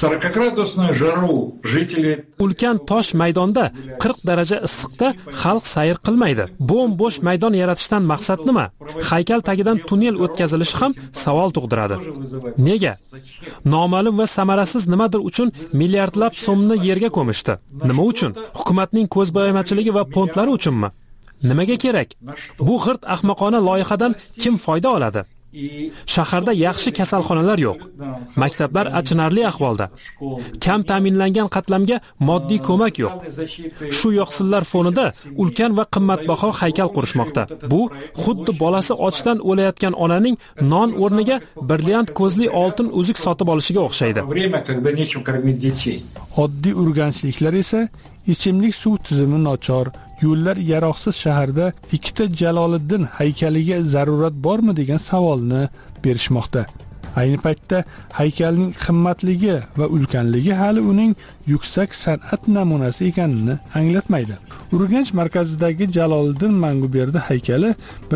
Ulkan tosh maydonda 40 daraja issiqda xalq sayr qilmaydi. Bo'm-bo'sh maydon yaratishdan maqsad nima? Haykal tagidan tunnel o'tkazilishi ham savol tug'diradi. Nega? Noma'lum va samarasiz nimadir uchun milliardlab so'mni yerga ko'mishdi. Nima uchun? Hukumatning ko'zbo'yamachiligi va fondlari uchunmi? Nimaga kerak? Bu g'irt ahmoqona loyihadan kim foyda oladi? Shaharda yaxshi kasalxonalar yo'q. Maktablar achinarli ahvolda. Kam ta'minlangan qatlamga moddiy ko'mak yo'q. Shu yoqsillar fonida ulkan va qimmatbaho haykal qurishmoqda. Bu xuddi bolasi ochdan o'layotgan onaning non o'rniga brilliant ko'zli oltin uzuk sotib olishiga o'xshaydi. Oddiy urganchliklar esa ichimlik suv tizimi nochor, yo'llar yaroqsiz shaharda ikkita Jaloliddin haykaliga zarurat bormi degan savolni berishmoqda. Ayni paytda haykalning qimmatligi va ulkanligi hali uning yuksak san'at namunasi ekanini anglatmaydi. Urganch markazidagi Jaloliddin Manguberdi haykali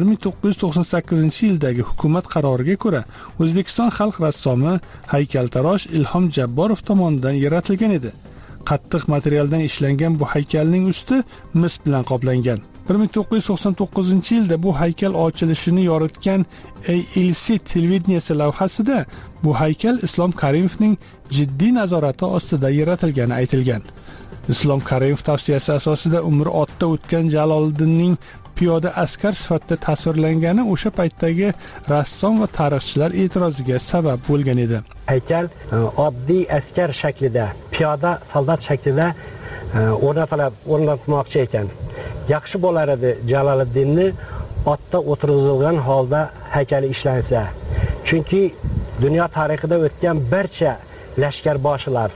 1998-yildagi hukumat qaroriga ko'ra O'zbekiston xalq rassomi haykaltarosh Ilhom Jabborov tomonidan yaratilgan edi. Qattiq materialdan ishlangan bu haykalning usti mis bilan qoplangan. 1999-yilda bu haykal ochilishini yoritgan ALC televideniyasi lavhasida bu haykal Islom Karimovning jiddiy nazorati ostida yaratilgani aytilgan. Islom Karimov tavsiyasi asosida umri otda o'tgan Jaloliddinning piyoda askar sifatida tasvirlangani o'sha paytdagi rassom va tarixchilar e'tiroziga sabab bo'lgan edi. Haykal oddiy askar shaklida, piyoda soldat shaklida o'rnatmoqchi ekan. Yaxshi bo'lar edi Jaloliddinni otda o'tirilgan holda haykali ishlansa. Chunki dunyo tarixida o'tgan barcha lashkarboshilar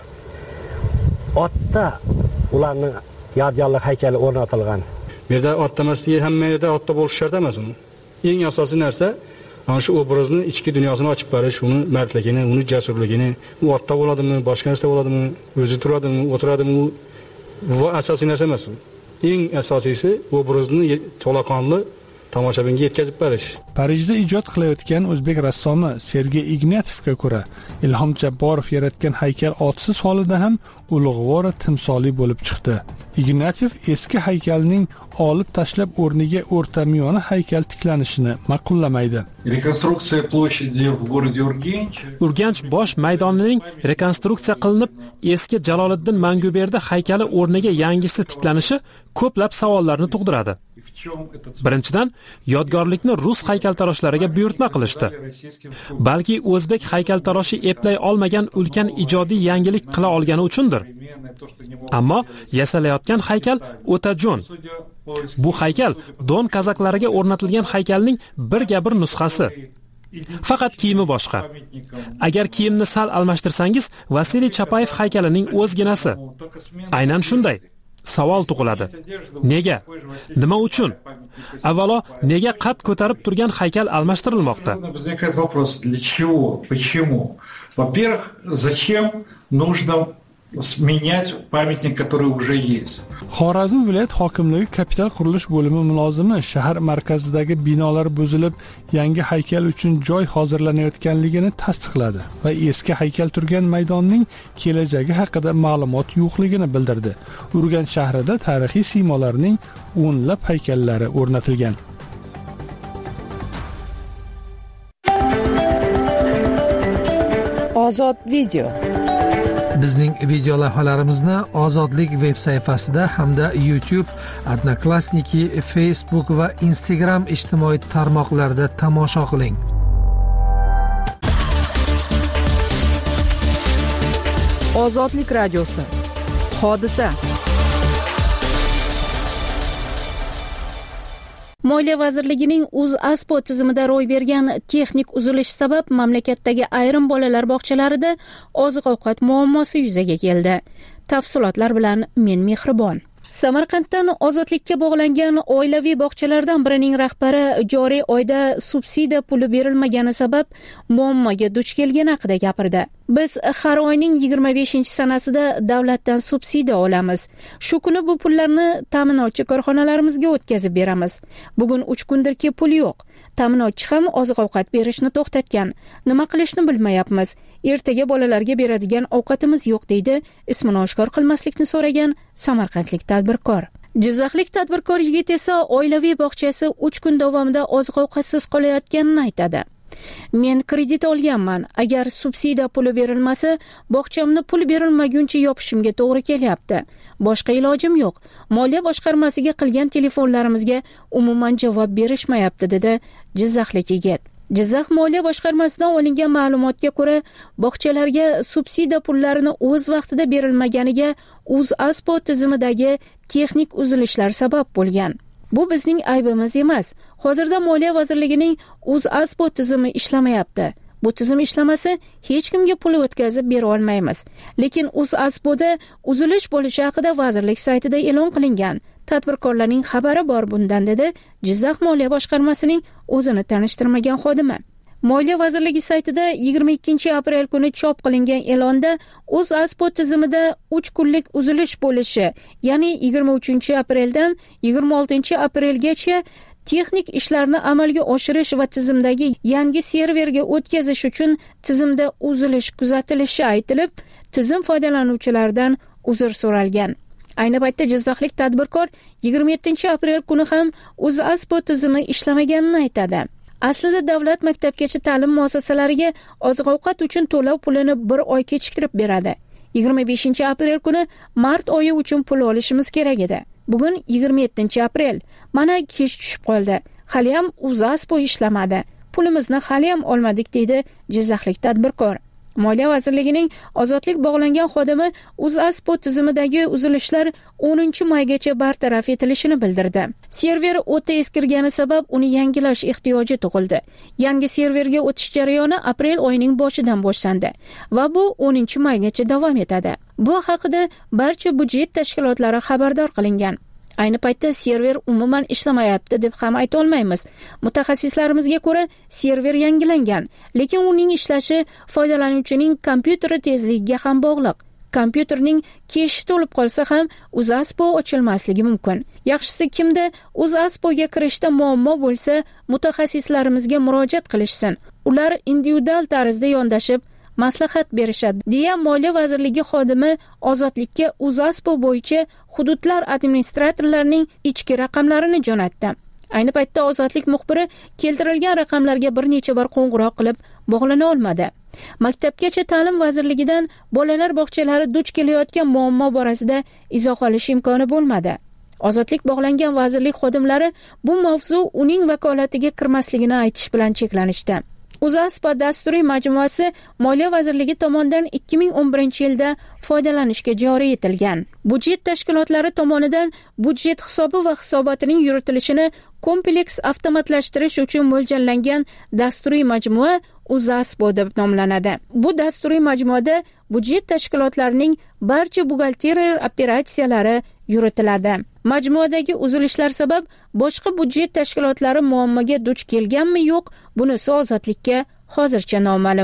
otda ularning yodgorlik haykali o'rnatilgan. Bu yerda otda emasligi, hamma yerda otda bo'lish shart emas uni. Eng asosiy narsa ana shu obrazni ichki dunyosini ochib berish, uni mardligini, uni jasurligini, u otda bo'ladimi, boshqa narsa bo'ladimi, o'zi turadimi, o'tiradimi, bu asosiy narsa emas u. Eng asosiysi obrazni to'laqonli tomoshabinga yetkazib berish. Parijda ijod qilayotgan o'zbek rassomi Sergey Ignatyevga ko'ra, Ilhom Jabborov yaratgan haykal otsiz holida ham ulug'vor timsoliy bo'lib chiqdi. Ignatyev eski haykalning olib tashlab o'rniga o'rtamiyona haykal tiklanishini ma'qullamaydi. Rekonstruksiya ploshadi в городе Urganch. Urganch bosh maydonining rekonstruksiya qilinib, eski Jaloliddin Manguberdi haykali o'rniga yangisi tiklanishi ko'plab savollarni tug'diradi. Birinchidan, yodgorlikni rus haykaltaroshlariga buyurtma qilishdi. Balki o'zbek haykaltaroshi eplay olmagan ulkan ijodiy yangilik qila olgani uchundir. Ammo yasalayotgan haykal o'ta jo'n. Bu haykal Don kazaklariga o'rnatilgan haykalning bir nusxasi. Faqat kiyimi boshqa. Agar kiyimni sal almashtirsangiz, Vasiliy Chapayev haykalining o'zginasi. Aynan shunday. Savol tug'iladi. Nega? Nima uchun? Avvalo, nega qad ko'tarib turgan haykal almashtirilmoqda? Возникает вопрос: для чего? Почему? Во-первых, зачем нужно менять памятник, который уже есть? Xorazm viloyat hokimligi kapital qurilish bo'limi mulozimi shahar markazidagi binolar buzilib, yangi haykal uchun joy hozirlanayotganligini tasdiqladi va eski haykal turgan maydonning kelajagi haqida ma'lumot yo'qligini bildirdi. Urganch shahrida tarixiy siymolarning o'nlab haykallari o'rnatilgan. Ozod video. Bizning video lavhalarimizni Ozodlik veb sayfasida hamda YouTube, Odnoklassniki, Facebook va Instagram ijtimoiy tarmoqlarida tomosha qiling. Ozodlik radiosi. Hodisa. Moliya vazirligining UzAspo tizimida ro'y bergan texnik uzilish sabab mamlakatdagi ayrim bolalar bog'chalarida oziq-ovqat muammosi yuzaga keldi. Tafsilotlar bilan men Mehribon. Samarqanddan ozodlikka bog'langan oilaviy bog'chalardan birining rahbari joriy oyda subsidiya puli berilmagani sabab muammoga duch kelgani haqida gapirdi. Biz har oyning 25-sanasida davlatdan subsidiya olamiz. Shu kuni bu pullarni ta'minotchi korxonalarimizga o'tkazib beramiz. Bugun 3 kundirki pul yo'q. Ta'minotchi ham oziq-ovqat berishni to'xtatgan. Nima qilishni bilmayapmiz. Ertaga bolalarga beradigan ovqatimiz yo'q deydi ismini oshkor qilmaslikni so'ragan samarqandlik tadbirkor. Jizzaxlik tadbirkor yigit esa oilaviy bog'chasi 3 kun davomida oziq-ovqatsiz qolayotganini aytadi. Men kredit olganman. Agar subsidiya puli berilmasa, bog'chamni pul berilmaguncha yopishimga to'g'ri kelyapti. Boshqa ilojim yo'q. Moliya boshqarmasiga qilgan telefonlarimizga umuman javob berishmayapti, dedi Jizzaxlik yigit. Jizzax moliya boshqarmasidan olingan ma'lumotga ko'ra, bog'chalarga subsidiya pullarini o'z vaqtida berilmaganiga UzAspo tizimidagi texnik uzilishlar sabab bo'lgan. Bu bizning aybimiz emas. Hozirda Moliya vazirligining UzAspo tizimi ishlamayapti. Bu tizim ishlamasa, hech kimga pul o'tkazib bera olmaymiz. Lekin UzAspoda uzilish bo'lishi haqida vazirlik saytida e'lon qilingan. Tadbirkorlarning xabari bor bundan, dedi Jizzax moliya boshqarmasining o'zini tanishtirmagan xodimi. Moliya vazirligi saytida 22-aprel kuni chop qilingan e'londa UzAspo tizimida 3 kunlik uzilish bo'lishi, ya'ni 23-apreldan 26-aprelgacha texnik ishlarni amalga oshirish va tizimdagi yangi serverga o'tkazish uchun tizimda uzilish kuzatilishi aytilib, tizim foydalanuvchilaridan uzr so'ralgan. Ayni paytda Jizzaxlik tadbirkor 27-aprel kuni ham UzAspo tizimi ishlamaganini aytadi. Aslida davlat maktabgacha ta'lim muassasalariga oziq-ovqat uchun to'lov pulini 1 oy kechiktirib beradi. 25-aprel kuni mart oyi uchun pul olishimiz kerak edi. Bugun 27-aprel. Mana kech tushib qoldi. Hali ham UzAspo ishlamadi. Pulimizni hali ham olmadik, deydi Jizzaxlik tadbirkor. Moliya vazirligining ozodlik bog'langan xodimi UzAspo tizimidagi uzilishlar 10-maygacha bartaraf etilishini bildirdi. Server o'ta eskirgani sabab uni yangilash ehtiyoji tug'ildi. Yangi serverga o'tish jarayoni aprel oyining boshidan boshlandi va bu 10-maygacha davom etadi. Bu haqida barcha budjet tashkilotlari xabardor qilingan. Ayni paytda server umuman ishlamayapti deb ham ayta olmaymiz. Mutaxassislarimizga ko'ra, server yangilangan, lekin uning ishlashi foydalanuvchining kompyuteri tezligiga ham bog'liq. Kompyuterning keshi to'lib qolsa ham UzAspo ochilmasligi mumkin. Yaxshisi kimda UzAspoga kirishda muammo bo'lsa, mutaxassislarimizga murojaat qilishsin. Ular individual tarzda yondashib maslahat berishadi, deya Moliya vazirligi xodimi ozodlikka UzAspo bo'yicha hududlar administratorlarining ichki raqamlarini jo'natdi. Ayni paytda ozodlik muxbiri keltirilgan raqamlarga bir necha bor qo'ng'iroq qilib bog'lana olmadi. Maktabgacha ta'lim vazirligidan bolalar bog'chalari duch kelayotgan muammo borasida izoh olish imkoni bo'lmadi. Ozodlik bog'langan vazirlik xodimlari bu mavzu uning vakolatiga kirmasligini aytish bilan cheklanishdi. UzAspo dasturiy majmuasi Moliya vazirligi tomonidan 2011-yilda foydalanishga joriy etilgan. Budjet tashkilotlari tomonidan budjet hisobi va hisobotining yuritilishini kompleks avtomatlashtirish uchun mo'ljallangan dasturiy majmua UzAspo deb nomlanadi. Bu dasturiy majmuada budjet tashkilotlarining barcha buxgalteriya operatsiyalari yuritiladi. Majmuadagi uzilishlar sabab boshqa budjet tashkilotlari muammoga duch kelganmi yo'q, bunisi ozodlikka hozircha noma'lum.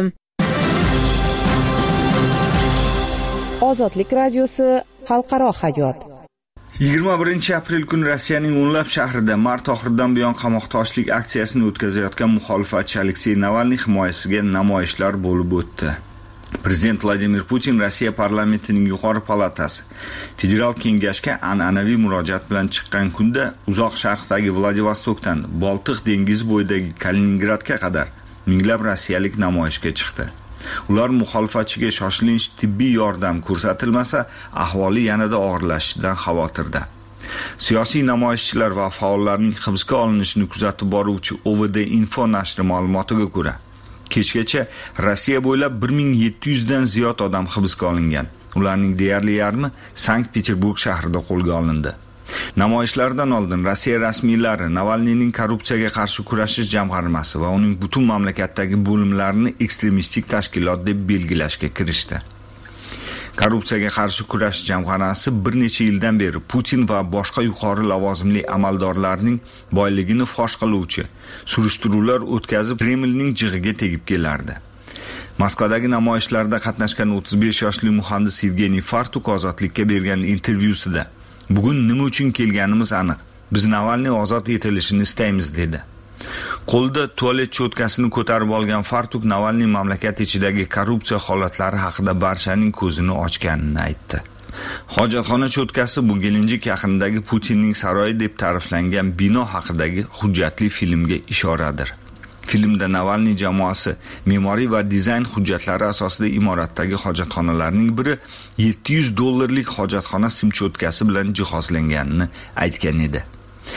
Ozodlik radiosi xalqaro hayot. 21-aprel kuni Rossiyaning o'nlab shahrida mart oxiridan buyon qamoqtoshlik aksiyasini o'tkazayotgan muxolifatchi Aleksey Navalniy himoyasiga namoyishlar bo'lib o'tdi. Prezident Vladimir Putin Rossiya parlamentining yuqori palatasi Federal kengashga an'anaviy murojaat bilan chiqqan kunda uzoq sharqdagi Vladivostokdan Boltiq dengizi bo'yidagi Kaliningradga qadar minglab rossiyalik namoyishga chiqdi. Ular muxolifatchiga shoshilinch tibbiy yordam ko'rsatilmasa, ahvoli yanada og'irlashishidan xavotirda. Siyosiy namoyishchilar va faollarning hibsga olinishini kuzatib boruvchi OVD Info nashri ma'lumotiga ko'ra, kechgacha Rossiya bo'ylab 1700 dan ziyod odam hibsga olingan. Ularning deyarli yarmi Sankt-Peterburg shahrida qo'lga olindi. Namoyishlardan oldin Rossiya rasmiylari Navalniyning korrupsiyaga qarshi kurashish jamg'armasi va uning butun mamlakatdagi bo'limlarini ekstremistik tashkilot deb belgilashga kirishdi. Korrupsiyaga qarshi kurash jamg'armasi bir necha yildan beri Putin va boshqa yuqori lavozimli amaldorlarning boyligini fosh qiluvchi surishtiruvlar o'tkazib Kremlning jig'iga tegib kelardi. Moskvadagi namoyishlarda qatnashgan 35 yoshli muhandis Yevgeniy Fartuk ozodlikka bergan intervyusida "Bugun nima uchun kelganimiz aniq. Biz Navalniy ozod etilishini istaymiz", dedi. Qo'lda tualet cho'tkasini ko'tarib olgan Fartuk Navalniy mamlakat ichidagi korrupsiya holatlari haqida barchaning ko'zini ochganini aytdi. Hojatxona cho'tkasi bu Gelenjik yaqinidagi Putinning saroyi deb ta'riflangan bino haqidagi hujjatli filmga ishoradir. Filmda Navalniy jamoasi me'moriy va dizayn hujjatlari asosida imoratdagi hojatxonalarning biri $700 hojatxona sim cho'tkasi bilan jihozlanganini aytgan edi.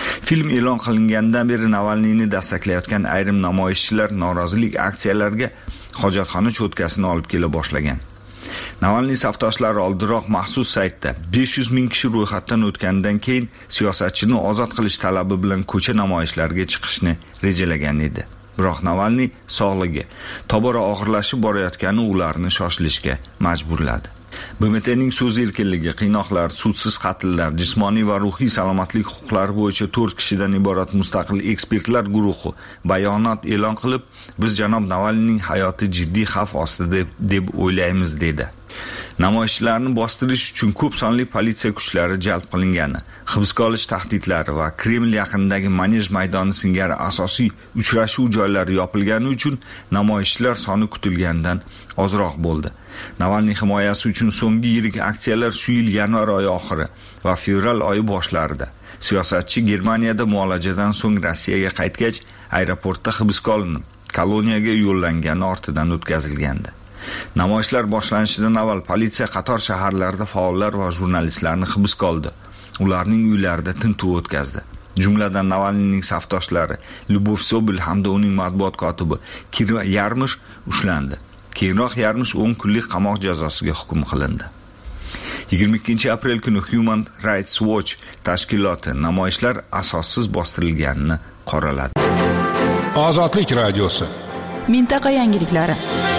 Film e'lon qilinganidan beri Navalniyni dastaklayotgan ayrim namoyishchilar norozilik aksiyalariga hojatxona cho'tkasini olib kela boshlagan. Navalniy safdoshlari oldinroq maxsus saytda 500 ming kishi ro'yxatdan o'tgandan keyin siyosatchini ozod qilish talabi bilan ko'cha namoyishlariga chiqishni rejalagan edi. Biroq Navalniy sog'ligi tobora og'irlashib borayotgani ularni shoshilishga majburladi. BMTning so'z erkinligi, qiynoqlar, sudsiz qatllar, jismoniy va ruhiy salomatlik huquqlari bo'yicha 4 kishidan iborat mustaqil ekspertlar guruhi bayonot e'lon qilib, biz janob Navalniyning hayoti jiddiy xavf ostida deb o'ylaymiz dedi. Namoyishchilarni bostirish uchun ko'p sonli politsiya kuchlari jalb qilingani, hibsga olish tahdidlari va Kreml yaqinidagi Manej maydoni singari asosiy uchrashuv joylari yopilgani uchun namoyishchilar soni kutilgandan ozroq bo'ldi. Navalniy himoyasi uchun so'nggi yirik aksiyalar shu yil yanvar oyi oxiri va fevral oyi boshlarida. Siyosatchi Germaniyada muolajadan so'ng Rossiyaga qaytgach, aeroportda hibsga olinib, koloniyaga yo'llangani ortidan o'tkazilgandi. Namoyishlar boshlanishidan avval politsiya qator shaharlarda faollar va jurnalistlarni hibsga oldi. Ularning uylarida tintuv o'tkazdi. Jumladan Navalniyning safdoshlari Lyubov Sobil hamda uning matbuot kotibi Kira Yarmish ushlandi. Keyinroq Yarmish 10 kunlik qamoq jazosiga hukm qilindi. 22-aprel kuni Human Rights Watch tashkiloti namoyishlar asossiz bostirilganini qoraladi. Ozodlik radiosi. Mintaqa yangiliklari.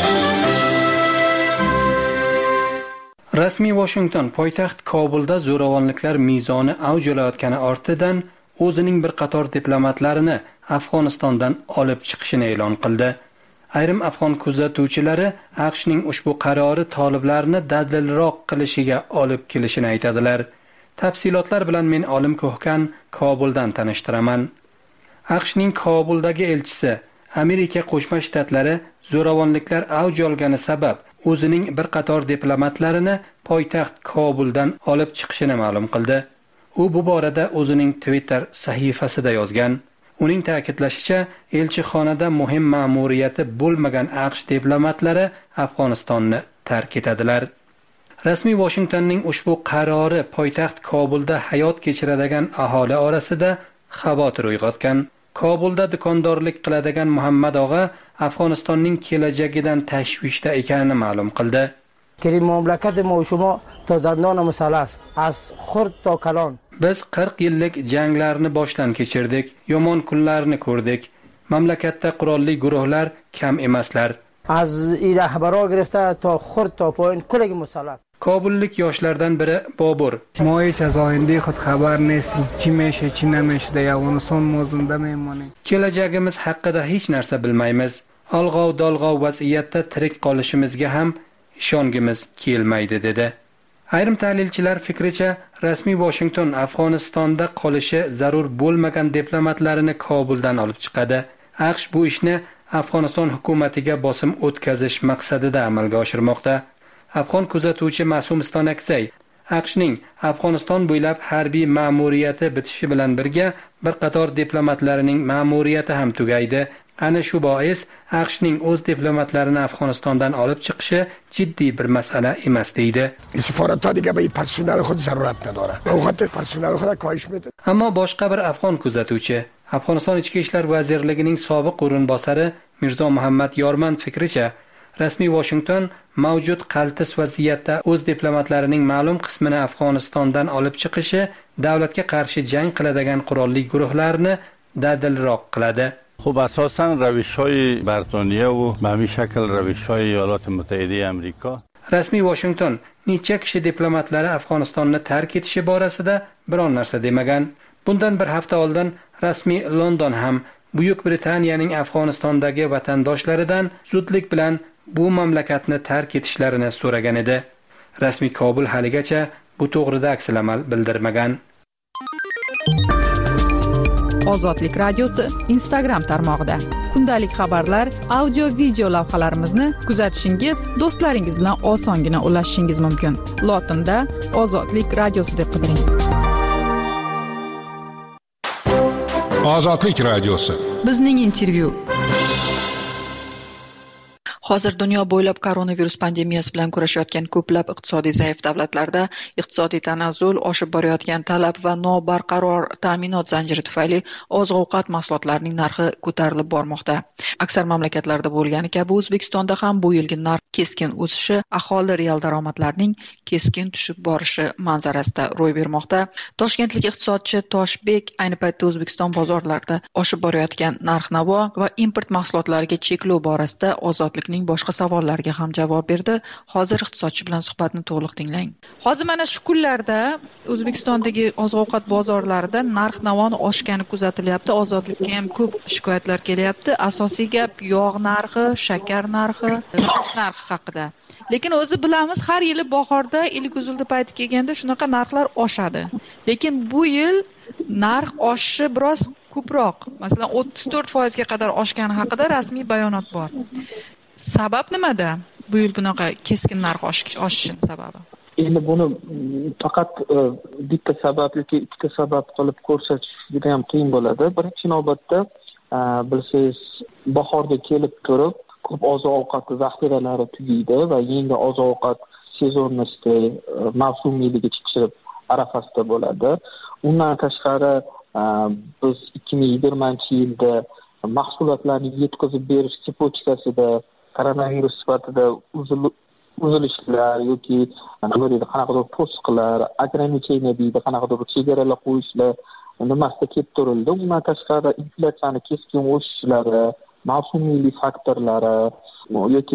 Rasmiy Washington poytaxt Kobulda zo'ravonliklar mezoni avj olayotgani ortidan o'zining bir qator diplomatlarini Afg'onistondan olib chiqishini e'lon qildi. Ayrim afg'on kuzatuvchilari AQShning ushbu qarori toliblarni dadilroq qilishiga olib kelishini aytadilar. Tafsilotlar bilan men Olim Ko'hkan Kobuldan tanishtiraman. AQShning Kobuldagi elchisi Amerika Qo'shma Shtatlari zo'ravonliklar avj olgani sabab o'zining bir qator diplomatlarini poytaxt Kobuldan olib chiqishini ma'lum qildi. U bu borada o'zining Twitter sahifasida yozgan. Uning ta'kidlashicha, elchixonada muhim ma'muriyati bo'lmagan AQSh diplomatlari Afg'onistonni tark etadilar. Rasmiy Washingtonning ushbu qarori poytaxt Kobulda hayot kechiradigan aholi orasida xavotir uyg'otgan. Kobulda dukondarlik qiladigan Muhammad og'a Afg'onistonning kelajagidan tashvishda ekanini ma'lum qildi. Biz 40 yillik janglarni boshdan kechirdik, yomon kunlarni ko'rdik. Mamlakatda qurolli guruhlar kam emaslar. Kobullik yoshlardan biri Bobur. Kelajagimiz haqida hech narsa bilmaymiz. Alg'ov-dalg'ov vaziyatda tirik qolishimizga ham ishongimiz kelmaydi dedi. Ayrim tahlilchilar fikricha, rasmiy Washington Afg'onistonda qolishi zarur bo'lmagan diplomatlarini Kobuldan olib chiqadi. AQSh bu ishni Afg'oniston hukumatiga bosim o'tkazish maqsadida amalga oshirmoqda. Afg'on kuzatuvchi Ma'sum Stonaksay, AQShning Afg'oniston bo'ylab harbiy ma'muriyati bitishi bilan birga bir qator diplomatlarining ma'muriyati ham tugaydi. Ana shu bois AQShning o'z diplomatlarini Afg'onistondan olib chiqishi jiddiy bir masala emas deydi. Ammo boshqa bir afg'on kuzatuvchi, Afg'oniston Ichki ishlar vazirligining sobiq o'rinbosari Mirzo Muhammad Yorman fikricha, rasmiy Washington mavjud qaltis vaziyatda o'z diplomatlarining ma'lum qismini Afg'onistondan olib chiqishi davlatga qarshi jang qiladigan qurolli guruhlarni dadilroq qiladi. خب اساساً روش‌های بریتانیا و به همین شکل روش‌های ایالات متحده آمریکا Rasmiy Washington necha kishi diplomatlari Afg'onistonni tark etishi borasida biron narsa demagan. Bundan bir hafta oldin rasmiy London ham Buyuk Britaniyaning Afg'onistondagi vatandoshlaridan zudlik bilan bu mamlakatni tark etishlarini so'ragan edi. Rasmiy Kobul haligacha bu to'g'rida aksil-amal bildirmagan. Ozodlik radiosi Instagram tarmog'ida kundalik xabarlar, audio, video lavhalarimizni kuzatishingiz, do'stlaringiz bilan osongina ulashishingiz mumkin. Lotinda Ozodlik radiosi deb qidiring. Ozodlik radiosi. Bizning intervyu. Hozir dunyo bo'ylab koronavirus pandemiyasi bilan kurashayotgan ko'plab iqtisodiy zaif davlatlarda iqtisodiy tanazzul, oshib borayotgan talab va nobarqaror ta'minot zanjiri tufayli oziq-ovqat mahsulotlarining narxi ko'tarilib bormoqda. Aksar mamlakatlarda bo'lgani kabi O'zbekistonda ham bu yilgi narx keskin o'sishi aholi real daromadlarining keskin tushib borishi manzarasida ro'y bermoqda. Toshkentlik iqtisodchi Toshbek ayni paytda O'zbekiston bozorlarida oshib borayotgan narx-navo va import mahsulotlariga cheklov borasida ozodlikning boshqa savollariga ham javob berdi. Hozir iqtisodchi bilan suhbatni to'liq tinglang. Hozir mana shu kunlarda O'zbekistondagi oziq-ovqat bozorlarida narx-navoni oshgani kuzatilyapti. Ozodlikka ham ko'p shikoyatlar kelyapti. Asosiy gap yog' narxi, shakar narxi, go'sht narxi haqida. Lekin o'zi bilamiz, har yili bahorda, ilk uzildi payti kelganda shunaqa narxlar oshadi. Lekin bu yil narx oshishi biroz ko'proq. Masalan, 34% ga qadar oshgani haqida rasmiy bayonot bor. Sabab nimada? Bu yil bunaqa keskin narx oshishining sababi. Endi buni faqat bitta sabab yoki ikkita sabab qilib ko'rsatish juda ham qiyin bo'ladi. Birinchi navbatda bilsangiz, bahorga kelib turib ko'p oziq-ovqat zaxiralari tugaydi va yangi oziq-ovqat sezonnisi mavsumiyligi chiqishi arafasida bo'ladi. Undan tashqari biz 2020-yilda mahsulotlarni yetkazib berish sipotchikasida koronavirus sifatida uzilishlar yoki qanaqadir to'siqlar, ограничение deydi, qanaqadir chegaralar qo'yishlar nimasida kelib turildi. Undan tashqari inflyatsiyani keskin o'sishlari, mavsumiylik faktorlari yoki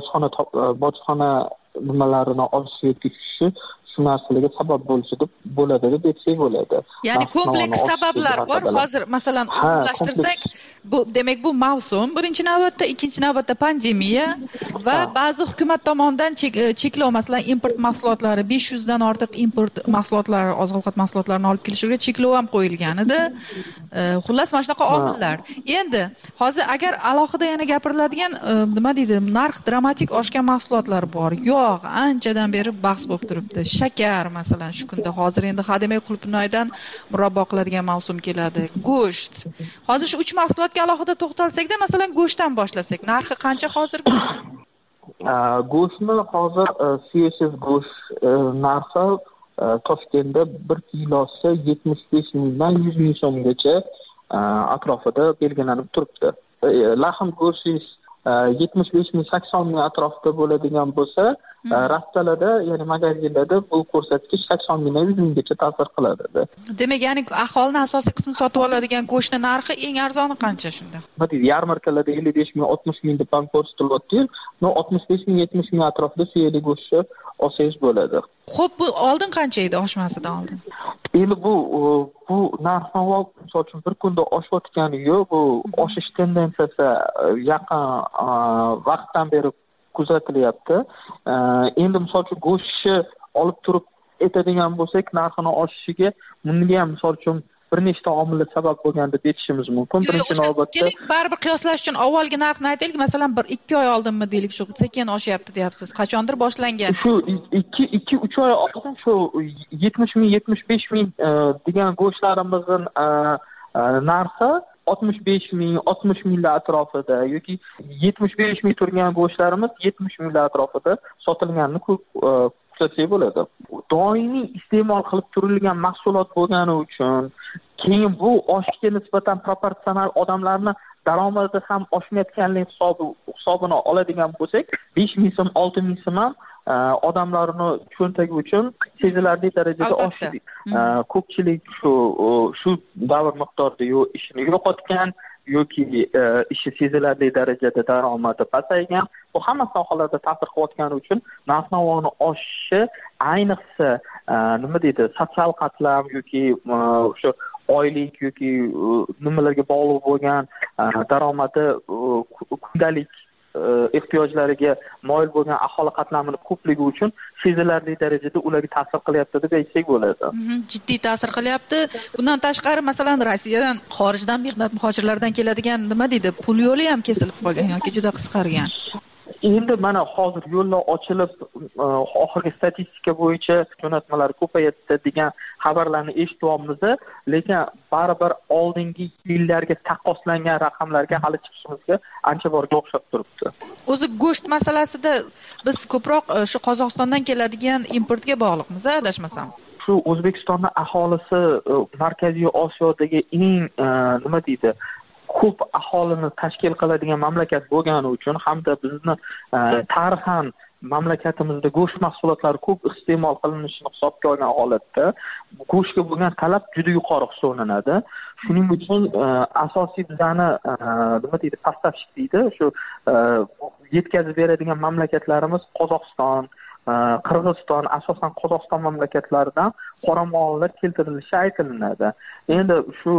bojxona nimalarini oshishi yoki tushishi shu narsalarga sabab bo'ladi deb aytsak bo'ladi. Ya'ni kompleks sabablar bor. Hozir masalan umumlashtirsak, demak bu mavsum birinchi navbatda, ikkinchi navbatda pandemiya va ba'zi hukumat tomonidan cheklov, masalan import mahsulotlari 500 dan ortiq import mahsulotlari, oziq-ovqat mahsulotlarini olib kelishiga cheklov ham qo'yilgan edi. Xullas mana shunaqa omillar. Endi hozir agar alohida yana gapiriladigan nima deydi, narx dramatik oshgan mahsulotlar bor. Yog' anchadan beri bahs bo'lib turibdi. Shakar masalan shu kunda hozir endi hademay qulupnoydan murabbo qiladigan mavsum keladi. Go'sht. Hozir shu 3 mahsulotga alohida to'xtalsak-da, masalan go'shtdan boshlasak, narxi qancha hozir go'sht? Go'shtni hozir suyesiz go'sht narxi Toshkentda 1 kilosi 75 mingdan 100 ming so'mgacha atrofida belgilanib turibdi. Lahm go'shtingiz 75 ming 80 ming atrofida bo'ladigan bo'lsa, rastalarda, ya'ni magazinlarda bu ko'rsatkich 80 mingdan 100 minggacha ta'sir qiladi. Demak, ya'ni aholining asosiy qismi sotib oladigan go'shtning narxi eng arzoni qancha shunda? Nima deydi, yarmarkalarda 55 ming, 60 ming deb ham ko'rsatilyapti. 65 ming, 70 ming atrofida suyeli go'shtni olsangiz bo'ladi. Xo'p, bu oldin qancha edi oshmasidan oldin? Endi bu narx-navo misol uchun bir kunda oshayotgani yo'q, bu oshish tendensiyasi yaqin vaqtdan beri kuzatilyapti. Endi misol uchun go'shtni olib turib aytadigan bo'lsak, narxini oshishiga bunga ham misol uchun bir nechta omillar sabab bo'lgan deb aytishimiz mumkin. Birinchi navbatda baribir qiyoslash uchun avvalgi narxni aytaylik, masalan 1-2 oy oldinmi deylik, shu sekin oshyapti deyapsiz. Qachondir boshlangan. Shu 2-3 oy oldin shu 70 ming, 75 ming degan go'shtlarimizning narxi 65 ming, 60 minglar atrofida yoki 75 ming turgan go'shtlarimiz 70 minglar atrofida sotilganini kuzatsak bo'ladi. Doimiy iste'mol qilib turilgan mahsulot bo'lgani uchun keyin bu oshishga nisbatan proporsional odamlarni daromadi ham oshmayotganligi hisobini oladigan bo'lsak, 5 ming so'm, 6 ming so'm ham odamlarni cho'ntagi uchun sezilarli darajada oshdi. Ko'pchilik shu davr miqdorida ishini yo'qotgan yoki ishi sezilarli darajada daromadi pasaygan. Bu hamma sohalarda ta'sir qilayotgani uchun narx-navoni oshishi, ayniqsa nima deydi, sotsial qatlam yoki o'sha oylik yoki nimalarga bog'liq bo'lgan daromadi kundalik ehtiyojlariga moyil bo'lgan aholi qatlamini ko'pligi uchun sezilarli darajada ularga ta'sir qilyapti deb aytsak bo'ladi. Jiddiy ta'sir qilyapti. Bundan tashqari masalan Rossiyadan, xorijdan mehnat muhojirlaridan keladigan nima deydi, pul yo'li ham kesilib qolgan yoki juda qisqargan. Endi mana hozir yo'llar ochilib, oxirgi statistika bo'yicha jo'natmalar ko'payadi degan xabarlarni eshityapmiz, lekin baribir oldingi yillarga taqqoslangan raqamlarga hali chiqishimizga ancha borga o'xshab turibdi. O'zi go'sht masalasida biz ko'proq shu Qozog'istondan keladigan importga bog'liqmiz, adashmasam. Shu O'zbekistonning aholisi Markaziy Osiyodagi eng ko'p aholini tashkil qiladigan mamlakat bo'lgani uchun hamda bizni tarixan mamlakatimizda go'sht mahsulotlari ko'p iste'mol qilinishini hisobga olgan holatda go'shtga bo'lgan talab juda yuqori hisoblanadi. Shuning uchun asosiy bizani поставщик deydi, shu yetkazib beradigan mamlakatlarimiz Qozog'iston, Qirg'iziston, asosan Qozog'iston mamlakatlaridan qoramollar keltirilishi aytilinadi. Endi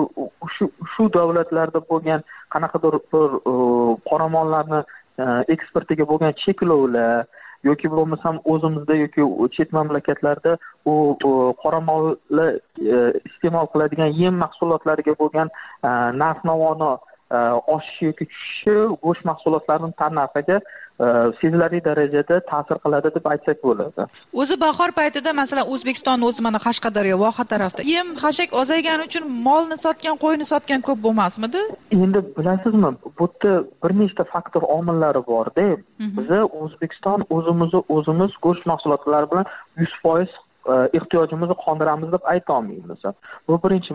shu davlatlarda bo'lgan qanaqadir bir qoramollarni eksportiga bo'lgan cheklovlar yoki bo'lmasam o'zimizda yoki chet mamlakatlarda u qoramolni iste'mol qiladigan yem mahsulotlariga bo'lgan narx-navoni oshishi yoki tushishi go'sht mahsulotlarining tannarxiga sezilarli darajada ta'sir qiladi deb aytsak bo'ladi. O'zi bahor paytida masalan O'zbekiston o'zi mana Qashqadaryo, Voha tarafda yem xashak ozaygani uchun molni sotgan, qo'yni sotgan ko'p bo'lmasmidi? Endi bilasizmi, bu yerda bir nechta faktor omillari bor-da. Biz O'zbekiston o'zimiz go'sht mahsulotlari bilan 100% ehtiyojimizni qondiramiz deb ayta olmaymiz. Bu birinchi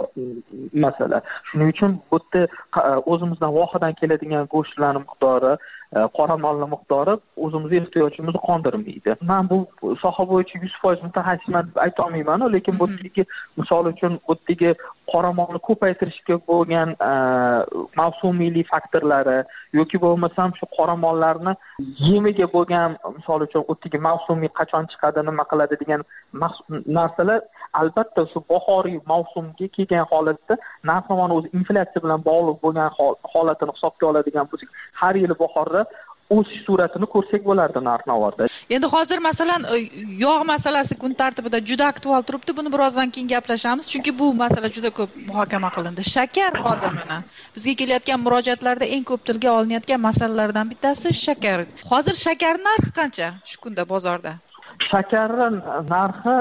masala. Shuning uchun bu yerda o'zimizdan vohadan keladigan go'shtlarning miqdori, qoramolning miqdori o'zimizning ehtiyojimizni qondirmaydi. Men bu soha bo'yicha 100% mutaxassisman deb ayta olmayman, lekin bu yerdagi misol uchun bu yerdagi qoramolni ko'paytirishga bo'lgan mavsumiylik faktorlari yoki bo'lmasam shu qoramollarni yemiga bo'lgan misol uchun o'tdagi mavsumiy qachon chiqadi, nima qiladi degan narsalar albatta shu bahoriy mavsumga kelgan holatda narx-navoni o'zi inflyatsiya bilan bog'liq bo'lgan holatini hisobga oladigan bo'lsak, har yili bahorda o'sish suratini ko'rsak bo'lardi narx-navoda. Endi hozir masalan yog' masalasi kun tartibida juda aktual turibdi. Buni birozdan keyin gaplashamiz, chunki bu masala juda ko'p muhokama qilindi. Shakar hozir mana bizga kelayotgan murojaatlarda eng ko'p tilga olinayotgan masalalardan bittasi shakar. Hozir shakar narxi qancha shu kunda bozorda? Shakar narxi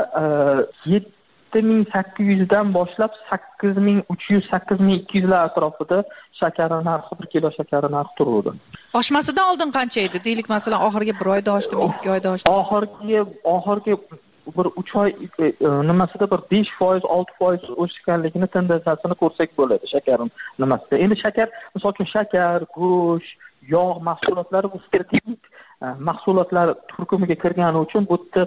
7800 dan boshlab 8300-8200 atrofida shakar narxi, 1 kilo shakar narxi turadi. Oshmasidan oldin qancha edi? Deylik masalan oxirgi 1 oyda oshdimi, 2 oyda oshdimi? Oxirgi bir 3 oy nimasida bir 5%, 6% o'sganligini tendensiyasini ko'rsak bo'ladi shakar nimasida. Endi shakar, misol uchun shakar, go'sht, yog' mahsulotlari bu strategik mahsulotlar turkumiga kirgani uchun bu yerda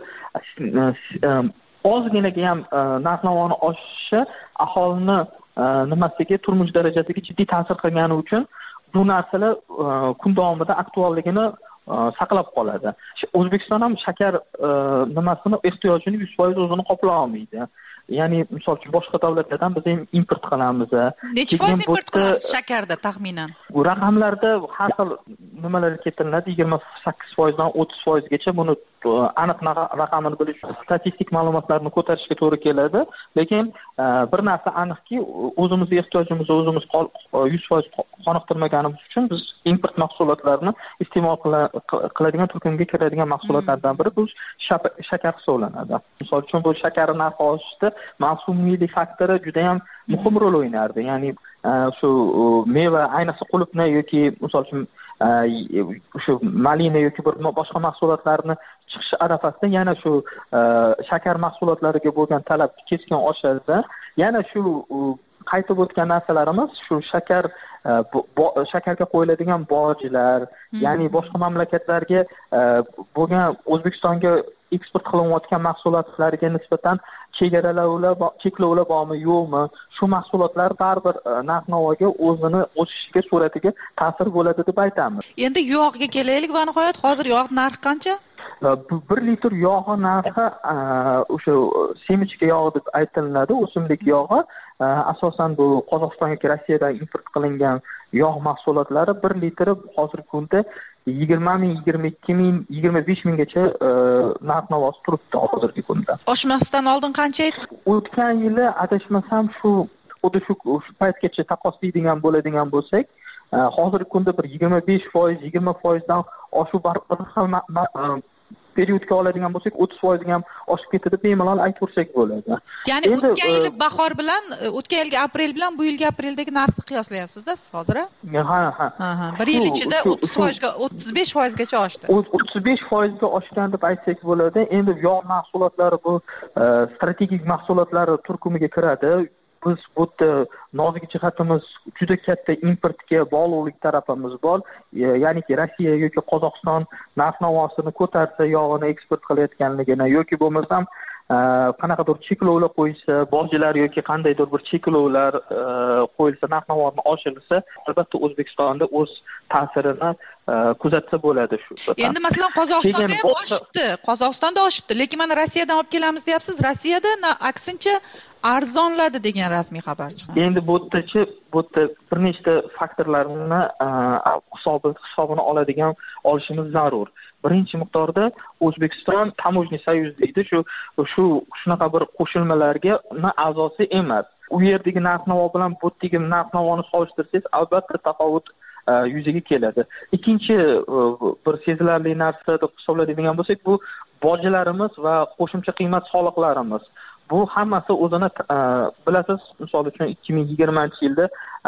ozginaga ham narx-navoni oshishi aholini nimasiga, turmush darajasiga jiddiy ta'sir qilgani uchun bu narsalar kun davomida aktualligini saqlab qoladi. O'zbekiston ham shakar nimasini ehtiyojini 100% o'zini qoplay olmaydi. Ya'ni misol uchun boshqa davlatlardan biz ham import qilamiz. Necha foiz import qilamiz shakarda taxminan? Bu raqamlarda har xil nimalar keltiriladi, 28% dan 30% gacha. Buni aniq raqamini bilish statistik ma'lumotlarni ko'tarishga to'g'ri keladi, lekin bir narsa aniqki, o'zimizning ehtiyojimizni o'zimiz 100% qoniqtirmaganimiz uchun biz import mahsulotlarini iste'mol qiladigan turkumga kiradigan mahsulotlardan biri bu shakar hisoblanadi. Misol uchun bu shakar narxi oshishda mavsumiylik faktori juda ham muhim rol o'ynardi. Ya'ni shu meva, ayniqsa qulupni yoki misol uchun shu malina yoki bir boshqa mahsulotlarni chiqish arafasida yana shu shakar mahsulotlariga bo'lgan talab keskin oshadi. Yana shu qaytib o'tgan narsalarimiz shu shakarga qo'yiladigan bojlar, ya'ni boshqa mamlakatlarga bo'lgan O'zbekistonga eksport qilinayotgan mahsulotlarga nisbatan cheklovlar bormi, yo'qmi? Shu mahsulotlar baribir narx-navoga o'zini o'sishiga, suratiga ta'sir bo'ladi deb aytamiz. Endi yog'ga kelaylik va nihoyat hozir yog' narxi qancha? 1 litr yog' narxi o'sha semichka yog' deb aytiladi, o'simlik yog'i. Asosan bu Qozog'iston yoki Rossiyadan import qilingan yog' mahsulotlari 1 litri hozirgi kunda 20 ming, 22 ming, 25 minggacha narx-navosi turibdi hozirgi kunda. Oshmasdan oldin qancha edi? O'tgan yili adashmasam shu paytgacha taqqoslaydigan bo'ladigan bo'lsak, hozirgi kunda bir 25%, 20% oshuv bir xil periodga oladigan bo'lsak 30% ham oshib ketadi, bemalol aytaversak bo'ladi. Ya'ni o'tgan yil bahor bilan, o'tgan yilgi aprel bilan bu yilgi apreldagi narxni qiyoslayapsiz-da siz hozir? Ha. Bir yil ichida 30%ga 35%gacha oshdi. 35%ga oshgan deb aytsak bo'ladi. Endi yog' mahsulotlari bu strategik mahsulotlar turkumiga kiradi. Biz bu nozik jihatimiz juda katta importga bog'liqlik tarafimiz bor. Ya'niki Rossiya yoki Qozog'iston narx-navosini ko'tarsa, yog'ini eksport qilayotganligini yoki bo'lmasam qanaqadir cheklovlar qo'yilsa, bojlar yoki qandaydir bir cheklovlar qo'yilsa, narx-navoni oshirilsa, albatta O'zbekistonda o'z ta'sirini kuzatsa bo'ladi shu. Endi masalan Qozog'istonda ham oshibdi. Qozog'istonda oshibdi, lekin mana Rossiyadan olib kelamiz deyapsiz. Rossiyada aksincha arzonladi degan rasmiy xabar chiqdi. Endi bu yerda bir nechta faktorlarni hisobini olishimiz zarur. Birinchi miqdorda O'zbekiston Tamojniy soyuz deydi, shunaqa bir qo'shilmalarga a'zosi emas. U yerdagi narx-navo bilan bu yerdagi narx-navoni solishtirsangiz, albatta tafovut yuzaga keladi. Ikkinchi bir sezilarli narsa deb hisoblaydigan bo'lsak, bu bojlarimiz va qo'shimcha qiymat soliqlarimiz. Bu hammasi o'zini bilasiz, misol uchun 2020-yilda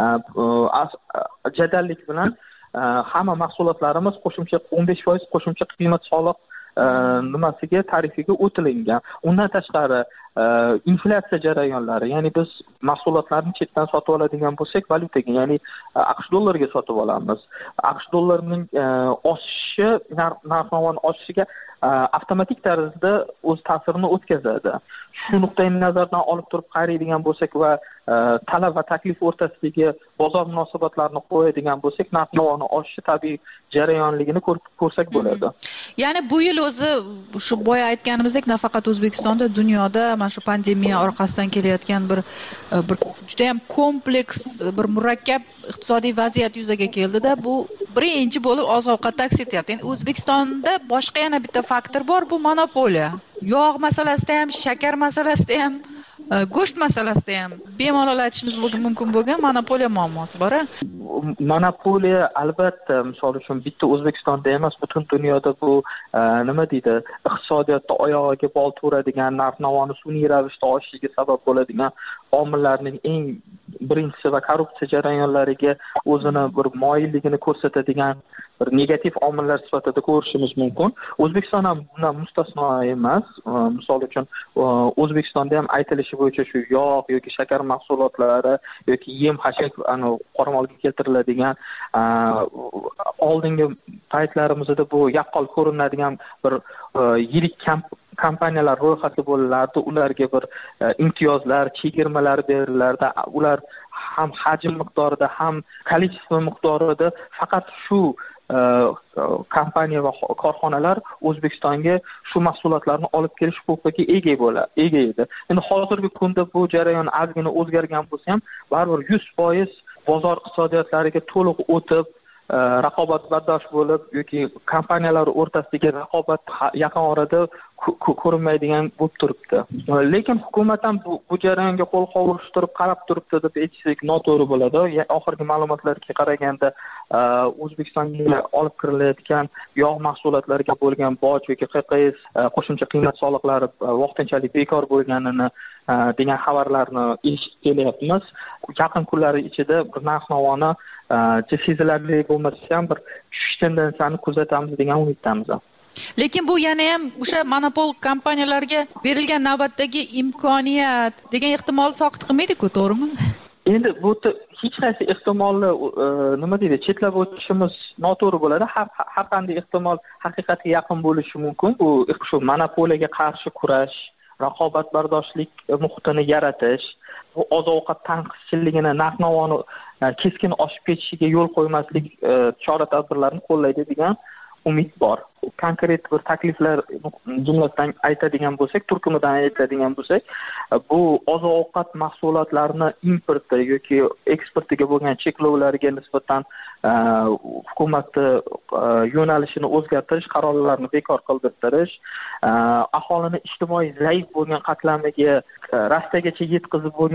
jadallik bilan hamma mahsulotlarimiz qo'shimcha 15% qo'shimcha qiymat soliq nimasiga tarifiga o'tilingan. Undan tashqari inflyatsiya jarayonlari, ya'ni biz mahsulotlarni chetdan sotib oladigan bo'lsak, valyutaga, ya'ni AQSh dollariga sotib olamiz. AQSh dollarining oshishi narx-navoni oshishiga avtomatik tarzda o'z ta'sirini o'tkazadi. Shu nuqtai nazardan olib turib qaraydigan bo'lsak va talab va taklif o'rtasidagi bozor munosabatlarini qo'yadigan bo'lsak, narx-navoni oshishi tabiiy jarayonligini ko'rsak bo'ladi. Ya'ni bu yil o'zi shu boya aytganimizdek, nafaqat O'zbekistonda, dunyoda mana shu pandemiya orqasidan kelayotgan bir juda ham kompleks, bir murakkab iqtisodiy vaziyat yuzaga keldida, bu birinchi bo'lib oziq-ovqat aks etyapti. Endi O'zbekistonda boshqa yana bitta faktor bor, bu monopoliya. Yog' masalasida ham, shakar masalasida ham, go'sht masalasida ham bemalol aytishimiz mumkin bo'lgan monopoliya muammosi bor. Monopoliya albatta, misol uchun bitta O'zbekistonda emas, butun dunyoda bu nima deydi, iqtisodiyotda oyog'iga bol uradigan, narx-navoni sun'iy ravishda oshishiga sabab bo'ladigan omillarning eng birinchisi va korrupsiya jarayonlariga o'zini bir moyilligini ko'rsatadigan bir negativ omillar sifatida ko'rishimiz mumkin. O'zbekiston ham bundan mustasno emas. Misol uchun O'zbekistonda ham aytilishi bo'yicha shu yog' yoki shakar mahsulotlari yoki yem-xashak qoramolga keltiriladigan oldingi paytlarimizda bu yaqqol ko'rinadigan bir yirik kompaniyalar ro'yxati bo'lardi, ularga bir imtiyozlar, chegirmalar berilardi. Ular ham hajm miqdorida, ham kolичество miqdorida faqat shu kompaniya va korxonalar O'zbekistonga shu mahsulotlarni olib kelish huquqiga ega edi. Endi hozirgi kunda bu jarayon ozgina o'zgargan bo'lsa ham, baribir 100% bozor iqtisodiyotlariga to'liq o'tib, raqobatbardosh bo'lib yoki kompaniyalar o'rtasidagi raqobat yaqin orada ko'rinmaydigan bo'lib turibdi. Lekin hukumat ham bu jarayonga qo'l qovushtirib qarab turibdi deb aytsak noto'g'ri bo'ladi. Oxirgi ma'lumotlarga qaraganda O'zbekistonga olib kirilayotgan yog' mahsulotlariga bo'lgan boj yoki QQS qo'shimcha qiymat soliqlari vaqtinchalik bekor bo'lganini degan xabarlarni eshitib kelyapmiz. Yaqin kunlar ichida bir narx-navoni sezilarli bo'lmasa ham bir tushish tendensiyasini kuzatamiz degan umiddamiz. Lekin bu yana ham o'sha monopol kompaniyalarga berilgan navbatdagi imkoniyat degan ehtimolni soqit qilmaydi-ku, to'g'rimi? Endi bu hech qaysi ehtimolni nima deydi, chetlab o'tishimiz noto'g'ri bo'ladi. Har qanday ehtimol haqiqatga yaqin bo'lishi mumkin. Bu shu monopoliyaga qarshi kurash, raqobatbardoshlik muhitini yaratish, bu oziq-ovqat tanqischiligini, narx-navoni keskin oshib ketishiga yo'l qo'ymaslik chora-tadbirlarini qo'llaydi degan umid bor. Konkret bir takliflar jumlasidan aytadigan bo'lsak, turkumidan aytadigan bo'lsak, bu oziq-ovqat mahsulotlarini importi yoki eksportiga bo'lgan cheklovlarga nisbatan hukumatni yo'nalishini o'zgartirish, qarorlarni bekor qildirish, aholini ijtimoiy zaif bo'lgan qatlamiga rastagacha yetkazib bo'lgan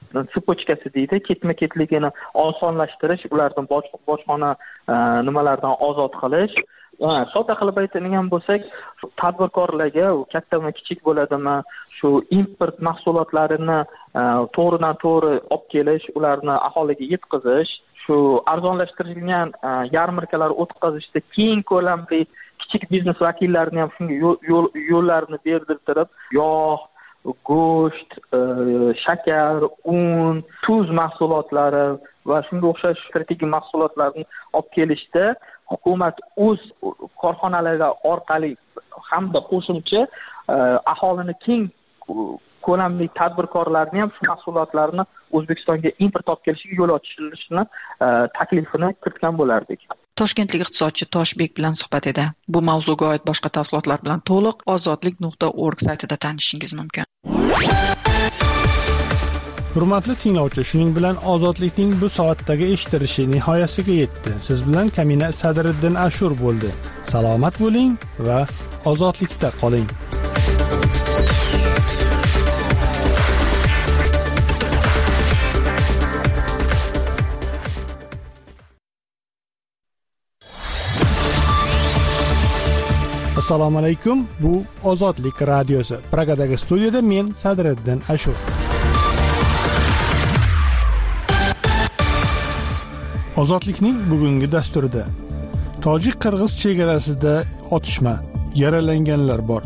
sippochkasi deydi, ketma-ketligini osonlashtirish, ularni bojxona nimalardan ozod qilish. Sodda qilib aytadigan bo'lsak, tadbirkorlarga kattami kichik bo'ladimi, shu import mahsulotlarini to'g'ridan to'g'ri olib kelish, ularni aholiga yetkazish, shu arzonlashtirilgan yarmarkalar o'tkazishda keng ko'lamli kichik biznes vakillarini ham shunga yo'llarni berdirib, yog', go'sht, shakar, un, tuz mahsulotlari va shunga o'xshash strategik mahsulotlarni olib kelishda hukumat o'z korxonalari orqali hamda qo'shimcha aholini keng ko'lamli tadbirkorlarni ham shu mahsulotlarni O'zbekistonga import olib kelishiga yo'l ochilishini taklifini kiritgan bo'lardik. Toshkentlik iqtisodchi Toshbek bilan suhbat edi. Bu mavzuga oid boshqa tafsilotlar bilan to'liq ozodlik.org saytida tanishishingiz mumkin. Hurmatli tinglovchi, shuning bilan ozodlikning bu soatdagi eshitilishi nihoyasiga yetdi. Siz bilan Kamina Sadriddin Ashur bo'ldi. Salomat bo'ling va ozodlikda qoling. Assalomu alaykum. Bu Ozodlik radiosi. Pragadagi studiyada men Sadriddin Ashur. Ozodlikning bugungi dasturida Tojik-Qirg'iz chegarasida otishma, yaralanganlar bor.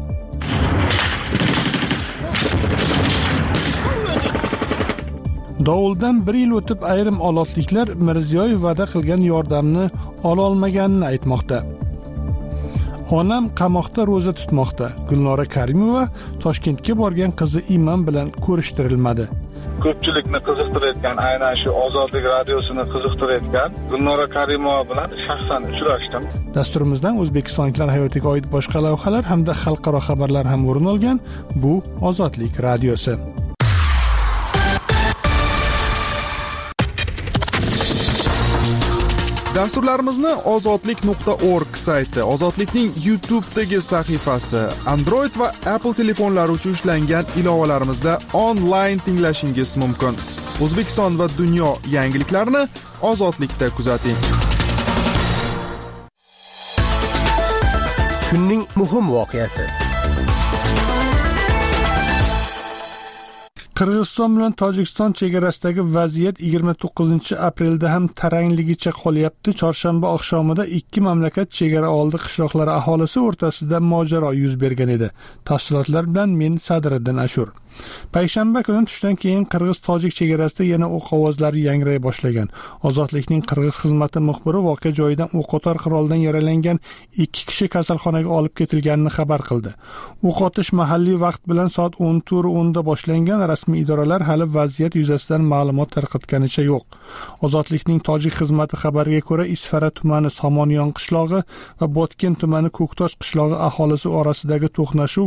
Dovuldan 1 yil o'tib ayrim olotliklar Mirziyoyev va'da qilgan yordamni ola olmaganini aytmoqda. Onam qamoqda ro'za tutmoqda. Gulnora Karimova Toshkentga borgan qizi Iman bilan ko'rishtirilmadi. Ko'pchilikni qiziqtirayotgan, aynan shu Ozodlik radiosini qiziqtirayotgan Gulnora Karimova bilan shaxsan uchrashdim. Dasturimizdan o'zbekistonliklar hayotiga oid boshqa lavhalar hamda xalqaro xabarlar ham o'rin olgan. Bu Ozodlik radiosi. Dasturlarimizni ozodlik.org sayti, Ozodlikning YouTube'dagi sahifasi, Android va Apple telefonlari uchun ishlangan ilovalarimizda onlayn tinglashingiz mumkin. O'zbekiston va dunyo yangiliklarini Ozodlikda kuzating. Kunning muhim voqeasi. Qirg'iziston bilan Tojikiston chegarasidagi vaziyat 29-aprelda ham tarangligicha qolyapti. Chorshanba oqshomida ikki mamlakat chegara oldi qishloqlari aholisi o'rtasida mojaro yuz bergan edi. Tafsilotlar bilan men Sadriddin Ashur. Payshanba kuni tushdan keyin Qirg'iz-Tojik chegarasida yana o'q ovozlari yangray boshlagan. Ozodlikning Qirg'iz xizmati muxbiri voqea joyidan o'qotar quroldan yaralangan 2 kishi kasalxonaga olib ketilganini xabar qildi. O'q otish mahalliy vaqt bilan soat 10:10 da boshlangan. Rasmiy idoralar hali vaziyat yuzasidan ma'lumot tarqatganicha yo'q. Ozodlikning Tojik xizmati xabariga ko'ra, Isfara tumani Somonyon qishlog'i va Botken tumani Ko'ktosh qishlog'i aholisi orasidagi to'qnashuv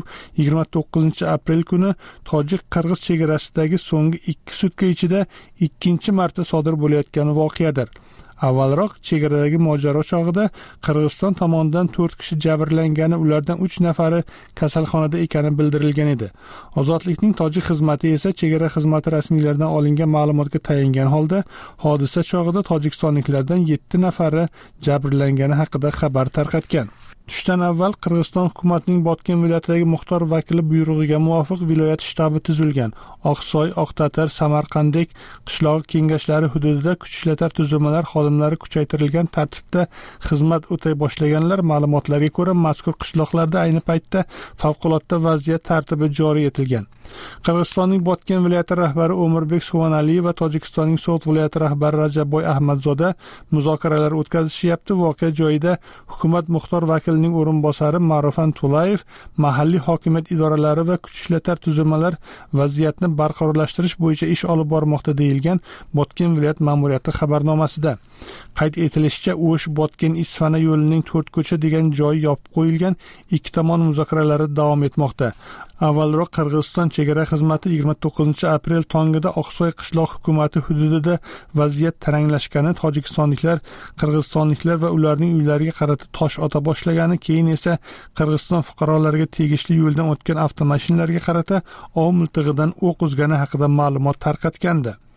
29-aprel kuni Tojik-Qirg'iz chegarasidagi so'nggi 2 sutka ichida ikkinchi marta sodir bo'layotgan voqeadir. Avvalroq chegaradagi mojaro chog'ida Qirg'iziston tomonidan 4 kishi jabrlangani, ulardan 3 nafari kasalxonada ekani bildirilgan edi. Ozodlikning Tojik xizmati esa chegara xizmati rasmiylaridan olingan ma'lumotga tayangan holda hodisa chog'ida tojikistonliklardan 7 nafari jabrlangani haqida xabar tarqatgan. Tushdan avval Qirg'iziston hukumatining Botken viloyatidagi muxtor vakili buyrug'iga muvofiq viloyat shtabi tuzilgan. Oqsoy, Oqtatar, Samarqanddek qishloq kengashlari hududida kuch ishlatar tuzilmalar xodimlari kuchaytirilgan tartibda xizmat o'tay boshlaganlar. Ma'lumotlarga ko'ra, mazkur qishloqlarda ayni paytda favqulodda vaziyat tartibi joriy etilgan. Qirg'izistonning Botken viloyati rahbari O'mirbek Suvonaliyev va Tojikistonning So'g'd viloyati rahbari Rajabboy Ahmadzoda muzokaralar o'tkazishyapti. Voqea joyida hukumat muxtor vakilining o'rinbosari Ma'rufan Tulayev mahalliy hokimiyat idoralari va kuch ishlatar tuzilmalar vaziyatni barqarorlashtirish bo'yicha ish olib bormoqda deyilgan Botken viloyat ma'muriyati xabarnomasida. Qayd etilishicha, O'sh-Botken-Isfana yo'lining 4 ko'cha degan joyi yopib qo'yilgan. Ikki tomon muzokaralari davom etmoqda. Avvalroq Qirg'iziston chegara xizmati 29-aprel tongida Oqsoy qishloq hukumati hududida vaziyat taranglashgani, tojikistonliklar qirg'izistonliklar va ularning uylariga qarata tosh ota boshlagani, keyin esa Qirg'iziston fuqarolariga tegishli yo'ldan o'tgan avtomashinalarga qarata ov miltig'idan o'q uzgani haqida ma'lumot tarqatgandi.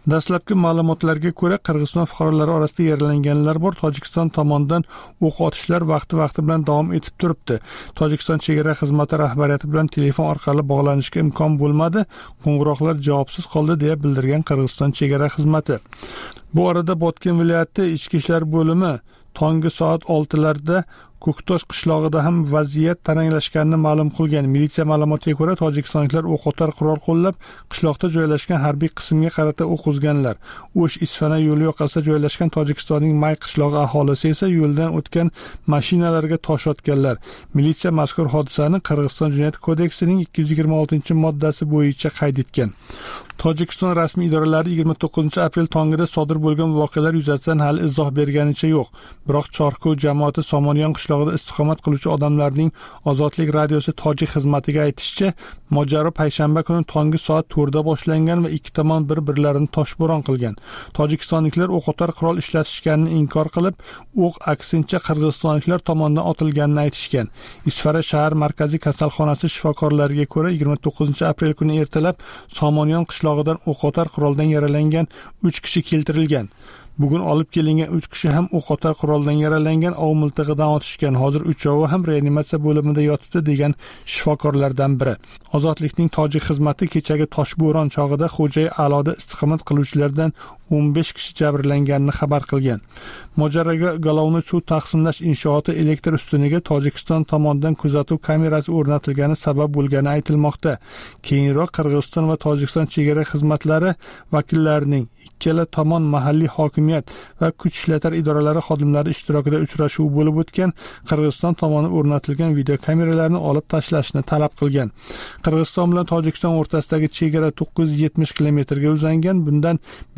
Dastlabki ma'lumotlarga ko'ra, Qirg'iziston fuqarolari orasida yaralanganlar bor. Tojikiston tomonidan o'q otishlar vaqti bilan davom etib turibdi. Tojikiston chegara xizmati rahbariyati bilan telefon orqali bog'lanishga imkon bo'lmadi. Qo'ng'iroqlar javobsiz qoldi deya bildirgan Qirg'iziston chegara xizmati. Bu arada Botken viloyati ichki ishlar bo'limi tongi soat 6larda Ko'ktosh qishlog'ida ham vaziyat taranglashganini ma'lum qilgan. Militsiya ma'lumotiga ko'ra, tojikistonliklar o'q-o'tar qurol qo'llab, qishloqda joylashgan harbiy qismga qarata o'q uzganlar. O'sh-Isfana yo'li yoqasida joylashgan Tojikistonning May qishlog'i aholisi esa yo'ldan o'tgan mashinalarga tosh otganlar. Militsiya mazkur hodisani Qirg'iziston Jinoyat kodeksining 226-moddasi bo'yicha qayd etgan. Tojikiston rasmiy idoralari 29 aprel tongida sodir bo'lgan voqealar yuzasidan hali izoh berganicha yo'q. Biroq Chorkov jamoati Somonyon qishlog'ida istiqomat qiluvchi odamlarning Ozodlik radiosi tojik xizmatiga aytishicha, mojaro payshanba kuni tongi soat 4da boshlangan va ikki tomon bir-birlarini toshbo'ron qilgan. Tojikistonliklar o'q-o'tar qurol ishlatishganini inkor qilib, o'q aksincha qirg'izistonliklar tomonidan otilganini aytishgan. Isfara shahar markaziy kasalxonasi shifokorlariga ko'ra, 29 aprel kuni ertalab Somonyon qishlog'idan o'q-o'tar quroldan yaralangan 3 kishi keltirilgan. Bugun olib kelingan 3 kishi ham o'q-o'tar quroldan yaralangan, ov miltig'idan otishgan. Hozir uchovi ham reanimatsiya bo'limida yotibdi degan shifokorlardan biri. Ozodlikning tojik xizmati kechagi toshbo'ron chog'ida Xo'jay Aloda istiqomat qiluvchilardan 15 kishi jabrlanganini xabar qilgan. Mojaroga galovni suv taqsimlash inshooti elektr ustuniga Tojikiston tomonidan kuzatuv kamerasi o'rnatilgani sabab bo'lgani aytilmoqda. Keyinroq Qirg'iziston va Tojikiston chegara xizmatlari vakillarining ikkala tomon mahalliy hokimiyat va kuch ishlatar idoralari xodimlari ishtirokida uchrashuv bo'lib o'tgan. Qirg'iziston tomoni o'rnatilgan video kameralarni olib tashlashni talab qilgan. Qirg'iziston bilan Tojikiston o'rtasidagi chegara 970 kilometrga uzangan. Bundan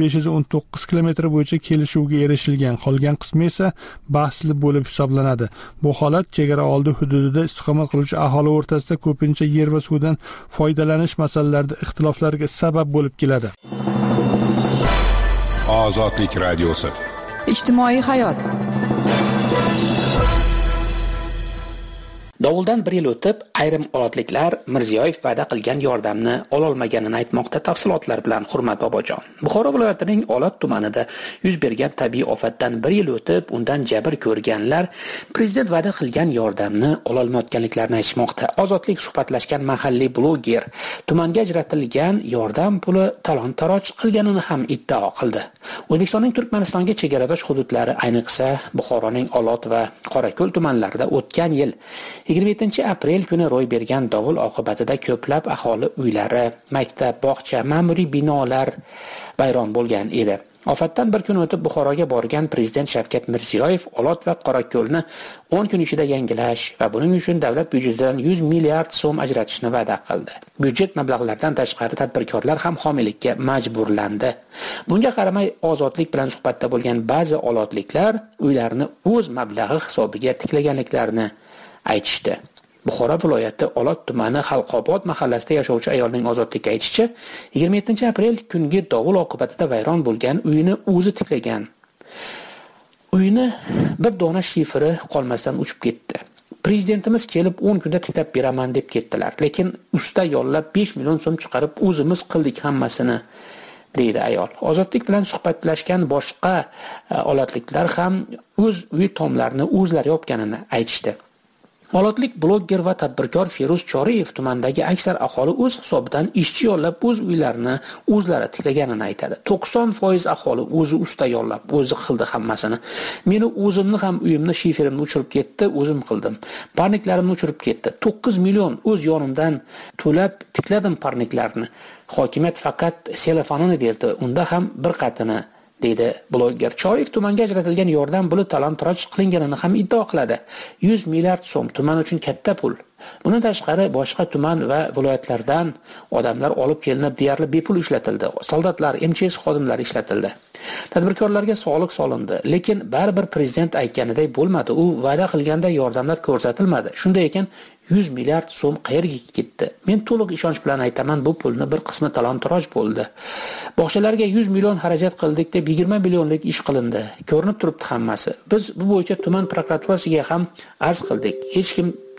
519 kilometr bo'yicha kelishuvga erishilgan. Qolgan qismi esa bahsli bo'lib hisoblanadi. Bu holat chegara oldi hududida istiqomat qiluvchi aholi o'rtasida ko'pincha yer va suvdan foydalanish masalalarida ixtiloflarga sabab bo'lib keladi. Ozodlik radiosi. Ijtimoiy hayot. Dovuldan 1 yil o'tib, ayrim olotliklar Mirziyoyev va'da qilgan yordamni ololmaganini aytmoqda. Tafsilotlar bilan Hurmat Bobojon. Buxoro viloyatining Olot tumanida yuz bergan tabiiy ofatdan 1 yil o'tib, undan jabr ko'rganlar prezident va'da qilgan yordamni ololmayotganliklarini aytmoqda. Ozodlik suhbatlashgan mahalliy bloger tumanga ajratilgan yordam puli talon-taroj qilganini ham iddao qildi. O'zbekistonning Turkmanistonga chegaradosh hududlari, ayniqsa Buxoroning Olot va Qorako'l tumanlarida o'tgan yil 27 aprel kuni ro'y bergan dovul oqibatida ko'plab aholi uylari, maktab, bog'cha, ma'muriy binolar vayron bo'lgan edi. Ofatdan bir kun o'tib Buxoroga borgan prezident Shavkat Mirziyoyev Olot va Qorako'lni 10 kun ichida yangilash va buning uchun davlat byudjetidan 100 milliard so'm ajratishni va'da qildi. Byudjet mablag'laridan tashqari tadbirkorlar ham homiylikka majburlandi. Bunga qaramay Ozodlik bilan suhbatda bo'lgan ba'zi olotliklar uylarini o'z mablag'i hisobiga tiklaganliklarini aytishdi. Buxoro viloyati Olot tumani Xalqobod mahallasida yashovchi ayolning Ozodlikka aytishicha, 27 aprel kungi dovul oqibatida vayron bo'lgan uyini o'zi tiklagan. Uyini bir dona shifri qolmasdan uchib ketdi. Prezidentimiz kelib 10 kunda tiklab beraman deb ketdilar, lekin usta yollab 5 million so'm chiqarib o'zimiz qildik hammasini, deydi ayol. Ozodlik bilan suhbatlashgan boshqa olotliklar ham o'z uy tomlarini o'zlari yopganini aytishdi. Olotlik bloger va tadbirkor Feruz Choriyev tumandagi aksar aholi o'z hisobidan ishchi yollab o'z uylarini o'zlari tiklaganini aytadi. 90% aholi o'zi usta yollab, o'zi qildi hammasini. Meni o'zimni ham uyimni shiferimni o'chirib ketdi, o'zim qildim. Parniklarimni o'chirib ketdi. 9 million o'z yonimdan to'lab tikladim parniklarni. Hokimiyat faqat telefonini berdi, unda ham bir qatini, deydi bloger. Choriyev tumanga ajratilgan yordam puli talon-taroj qilinganini ham iddao qiladi. 100 milliard so'm tuman uchun katta pul. Bundan tashqari boshqa tuman va viloyatlardan odamlar olib kelinib deyarli bepul ishlatildi. Soldatlar, MCHS xodimlari ishlatildi. Tadbirkorlarga soliq solindi, lekin baribir prezident aytganiday bo'lmadi. U va'da qilganda yordamlar ko'rsatilmadi. Shunday ekan 100 milliard so'm qayerga ketdi? Men to'liq ishonch bilan aytaman, bu pulni bir qismi talon-taroj bo'ldi. Bog'chalarga 100 million xarajat qildik deb 20 millionlik ish qilindi. Ko'rinib turibdi hammasi. Biz bu bo'yicha tuman prokuraturasiga ham arz qildik. Hech kim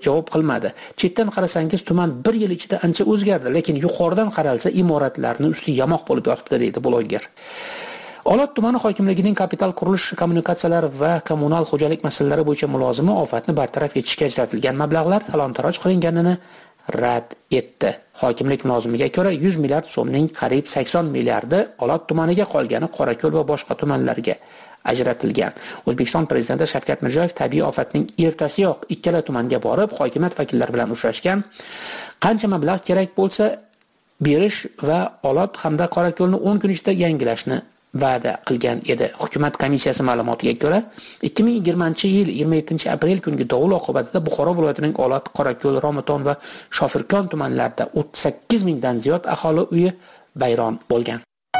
javob qilmadi. Chetdan qarasangiz tuman 1 yil ichida ancha o'zgardi, lekin yuqoridan qaralsa imoratlarning usti yamoq bo'lib yotibdi, deydi bloger. Olot tumani hokimligining kapital qurilish, kommunikatsiyalar va kommunal xo'jalik masalalari bo'yicha mulozimi ofatni bartaraf etishga ajratilgan mablag'lar talon-taroj qilinganini rad etdi. Hokimlik mulozimiga ko'ra 100 milliard so'mning qariyb 80 milliardi Olot tumaniga, qolgani Qorako'l va boshqa tumanlarga ajratilgan. O'zbekiston prezidenti Shavkat Mirziyoyev tabiiy ofatning ertasiyoq ikkala tumanga borib, hokimiyat vakillari bilan uchrashgan. Qancha mablag' kerak bo'lsa berish va Olot hamda Qorako'lni 10 kun ichida yangilashni va'da qilgan edi. Hukumat komissiyasi ma'lumotiga ko'ra, 2020-yil 27-aprel kungi dovul oqibatida Buxoro viloyatining Olot, Qorako'l, Romiton va Shofirkon tumanlarida 38 mingdan ziyod aholi uyi vayron bo'lgan.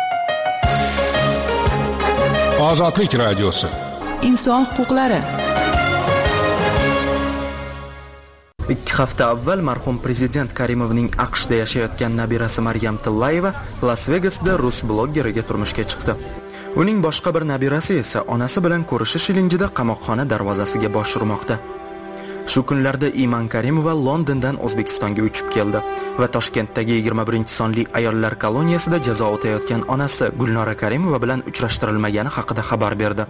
Ozodlik radiosi. Inson huquqlari. 2 hafta avval marhum prezident Karimovning AQShda yashayotgan nabirasi Maryam Tillayeva Las Vegasda rus blogeriga turmushga chiqdi. Uning boshqa bir nabirasi esa onasi bilan ko'rishish ilinjida qamoqxona darvozasiga bosh urmoqda. Shu kunlarda Iman Karimova Londondan O'zbekistonga uchib keldi va Toshkentdagi 21-sonli ayollar koloniyasida jazo o'tayotgan onasi Gulnora Karimova bilan uchrashtirilmagani haqida xabar berdi.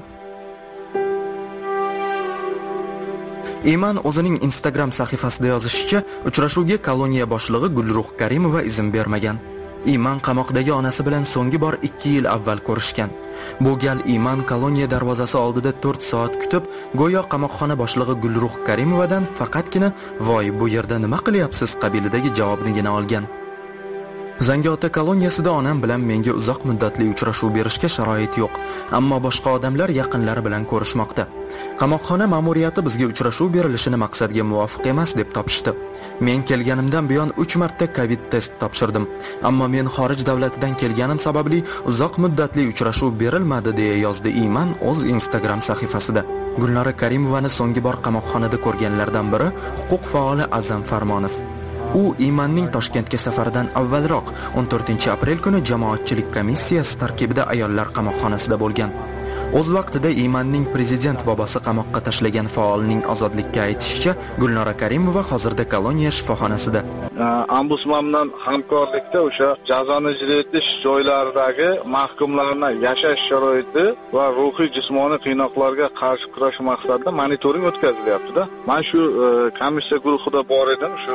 Iman o'zining Instagram sahifasida yozishicha, uchrashuvga koloniya boshlig'i Gulruh Karimova izn bermagan. Iman qamoqdagi onasi bilan so'nggi bor 2 yil avval ko'rishgan. Bu gal Iman koloniya darvozasi oldida 4 soat kutib, go'yo qamoqxona boshlig'i Gulruh Karimovadan faqatgina "Voy, bu yerda nima qilyapsiz?" qabilidagi javobnigina olgan. Zangiota koloniyasida onam bilan menga uzoq muddatli uchrashuv berishga sharoit yo'q, ammo boshqa odamlar yaqinlari bilan ko'rishmoqda. Qamoqxona ma'muriyati bizga uchrashuv berilishini maqsadga muvofiq emas deb topishdi. Men kelganimdan buyon 3 marta COVID test topshirdim, ammo men xorij davlatidan kelganim sababli uzoq muddatli uchrashuv berilmadi, deya yozdi Iman o'z Instagram sahifasida. Gulnora Karimovani so'nggi bor qamoqxonada ko'rganlardan biri huquq faoli Azam Farmonov. U Imanning Toshkentga safaridan avvalroq 14-aprel kuni jamoatchilik komissiyasi tarkibida ayollar qamoqxonasida bo'lgan. O'z vaqtida Imanning prezident bobosi qamoqqa tashlagan faolning ozodlikka aytishicha, Gulnora Karimova hozirda koloniya shifoxonasida. Ombudsman hamkorlikda o'sha jazoni ijro etish joylaridagi mahkumlarning yashash sharoiti va ruhiy jismoniy qiynoqlarga qarshi kurash maqsadida monitoring o'tkazilyapti-da. Men shu komissiya guruhida bor edim. Shu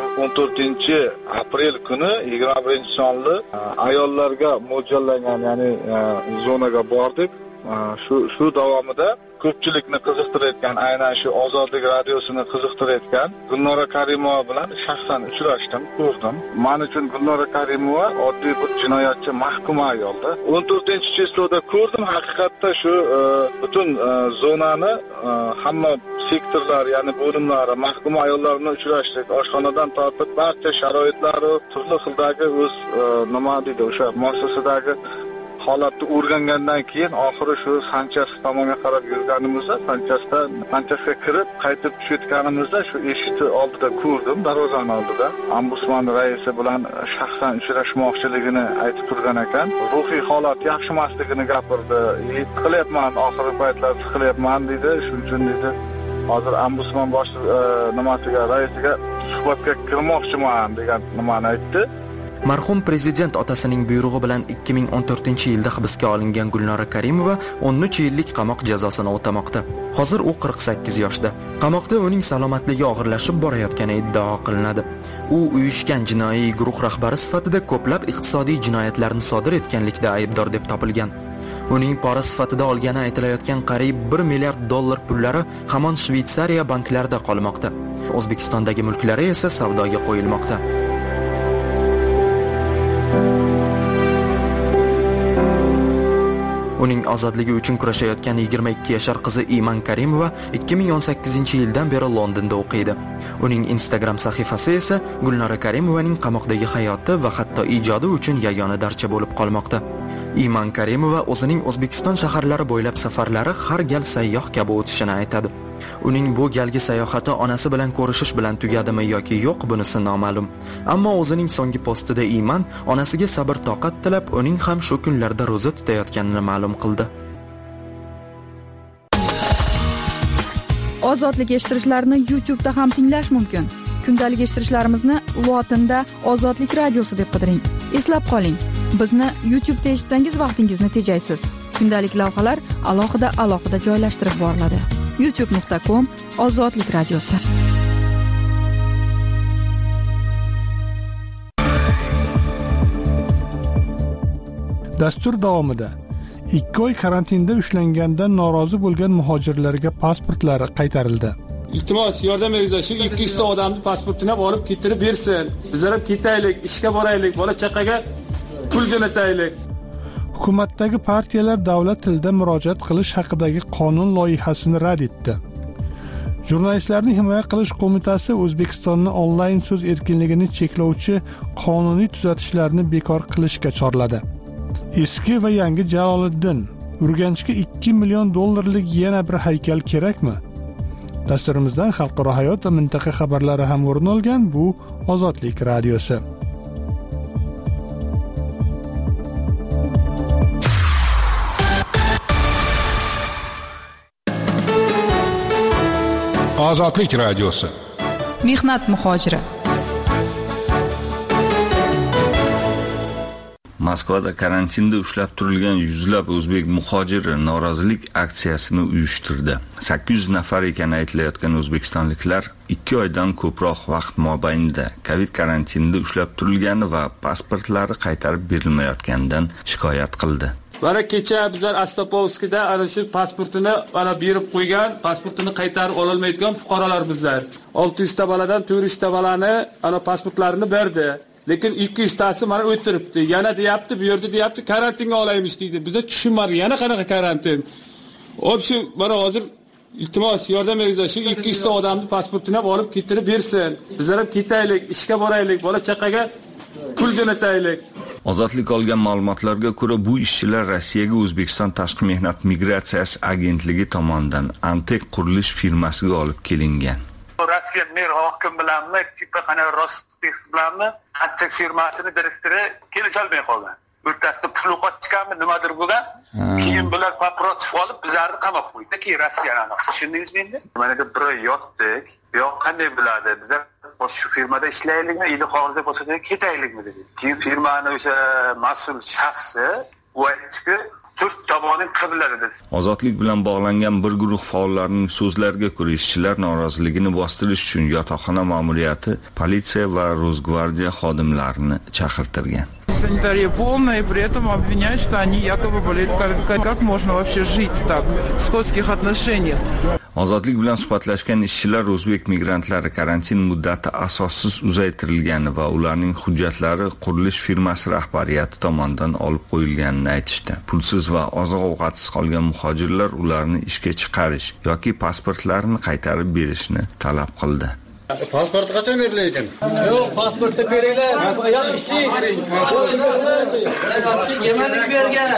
14-aprel kuni 21-sonli ayollarga mo'ljallangan, ya'ni zonaga bordik. Shu davomida ko'pchilikni qiziqtirayotgan, aynan shu Ozodlik radiosini qiziqtirayotgan Gulnora Karimova bilan shaxsan uchrashdim, ko'rdim. Men uchun Gulnora Karimova oddiy bir jinoyatchi, mahkum ayolda. 14-cheklovda ko'rdim. Haqiqatda shu butun zonani hamma sektorlar, ya'ni bo'limlari, mahkum ayollarni uchrashdik. Oshxonadan tortib barcha sharoitlari, turli xildagi o'z nima deydi, o'sha muassasadagi holatni o'rgangandan keyin oxiri shu Sanchas tomonga qarab yurganimizda, Sanchasga kirib qaytib tushayotganimizda shu eshikni oldida ko'rdim, darvozani oldida. Ombudsman raisi bilan shaxsan uchrashmoqchiligini aytib turgan ekan. Ruhiy holat yaxshi emasligini gapirdi. Qilyapman, oxirgi paytlarda qilyapman dedi. Shuning uchun dedi, hozir ombudsman nimasiga, raisiga suhbatga kirmoqchiman degan nimani aytdi. Marhum prezident otasining buyrug'i bilan 2014-yilda hibsga olingan Gulnora Karimova 13 yillik qamoq jazosini o'tamoqda. Hozir u 48 yoshda. Qamoqda uning salomatligi og'irlashib borayotgani iddao qilinadi. U uyushgan jinoiy guruh rahbari sifatida ko'plab iqtisodiy jinoyatlarni sodir etganlikda aybdor deb topilgan. Uning pora sifatida olgani aytilayotgan qariyb $1 milliard pullari hamon Shveysariya banklarida qolmoqda. O'zbekistondagi mulklari esa savdoga qo'yilmoqda. Uning ozodligi uchun kurashayotgan 22 yashar qizi Iman Karimova 2018-yildan beri Londonda o'qiydi. Uning Instagram sahifasi esa Gulnora Karimovaning qamoqdagi hayoti va hatto ijodi uchun yagona darcha bo'lib qolmoqda. Iman Karimova o'zining O'zbekiston shaharlari bo'ylab safarlari har gal sayyoh kabi o'tishini aytadi. Uning bu galgi sayohati onasi bilan ko'rishish bilan tugadimi yoki yo'q, bunisi noma'lum. Ammo o'zining so'nggi postida Iman onasiga sabr toqat tilab, uning ham shu kunlarda roza tutayotganini ma'lum qildi. Ozodlik eshittirishlarini YouTube'da ham tinglash mumkin. kundalik eshittirishlarimizni lotinda ozodlik radiosi deb qidiring. Eslab qoling, bizni YouTube'da eshitsangiz vaqtingizni tejaysiz. Kundalik lavhalar alohida joylashtirib boriladi. youtube.com/ozodlik radiosi. Dastur davomida 2 oy karantinda ushlangandan norozi bo'lgan muhojirlarga pasportlari qaytarildi. Iltimos, yordam beringlar, shu 200 ta odamning pasportini olib ketirib bersin. Bizlar ham ketaylik, ishga boraylik, bola chaqaga pul jo'nataylik. Hukumatdagi partiyalar davlat tilida murojaat qilish haqidagi qonun loyihasini rad etdi. Jurnalistlarni himoya qilish qo'mitasi O'zbekistonni onlayn so'z erkinligini cheklovchi qonuniy tuzatishlarni bekor qilishga chorladi. Eski va yangi Jaloliddin, Urganchga $2 million yana bir haykal kerakmi? Dasturimizdan xalqaro hayot va mintaqa xabarlari ham o'rin olgan. Bu Ozodlik radiosi. Ozodlik radiosi. Mehnat muhojiri. Moskvada karantinda ushlab turilgan yuzlab o'zbek muhojiri norozilik aksiyasini uyushtirdi. 800 nafar ekani aytilayotgan o'zbekistonliklar 2 oydan ko'proq vaqt mobaynida Covid karantinida ushlab turilgani va pasportlari qaytarib berilmayotganidan shikoyat qildi. Mana kecha bizlar Astopovskida ana shu pasportini mana berib qo'ygan, pasportini qaytarib ola olmayotgan fuqarolar bizlar. 600 ta boladan 400 ta bolani ana pasportlarini berdi. Lekin 200 tasi mana o'tiribdi. Yana deyapti, bu yerda deyapti, karantinga olaymiz deydi. Bizda tushunmadi, yana qanaqa karantin? Shu mana hozir iltimos yordam beringlar, shu 200 ta odamning pasportini olib ketirib bersin. Bizlar ham ketaylik, ishga boraylik, bola chaqaga pul jo'nataylik. Ozodlik olgan ma'lumotlarga ko'ra, bu ishchilar Rossiyaga O'zbekiston Tashqi mehnat migratsiyasi agentligi tomonidan Antek qurilish firmasiga olib kelingan. Rossiya mer hokim bilanmi, tipa qana Rostef bilanmi, Antek firmasini direktori kelisholmay qolgan. O'rtasida pul chiqarmi, nimadir bo'lgan. Keyin bular paprotov olib bizlarni qamab qo'ydi. Keyin Rossiyani tushundingizmi endi? Mana bu bir yotdik. Yo'q, qanday bo'ladi? Bizlar shu firmada ishlaylikmi, ili xorijda bo'lsa-da ketaylikmi dedi. Keyin firmaning o'sha mas'ul shaxsi aytdi, turk tomonining qiblari dedi. Ozodlik bilan bog'langan bir guruh faollarning so'zlariga ko'ra, ishchilar noroziligini bostirish uchun yotoqxona ma'muriyati politsiya va Rosgvardiya xodimlarini chaqirtirgan. Санитария полная, и при этом обвиняют, что они якобы болеют. Как можно вообще жить так в скотских отношениях? Ozodlik bilan suhbatlashgan ishchilar o'zbek migrantlari karantin muddati asossiz uzaytirilgani va ularning hujjatlari qurilish firmasi rahbariyati tomonidan olib qo'yilganini aytishdi. Pulsiz va oziq-ovqatsiz qolgan muhojirlar ularni ishga chiqarish yoki pasportlarini qaytarib berishni talab qildi. Pasport qachon beriladi? Yo'q, pasportni beringlar. Oyoq ishlaylik. Yemelik bergan.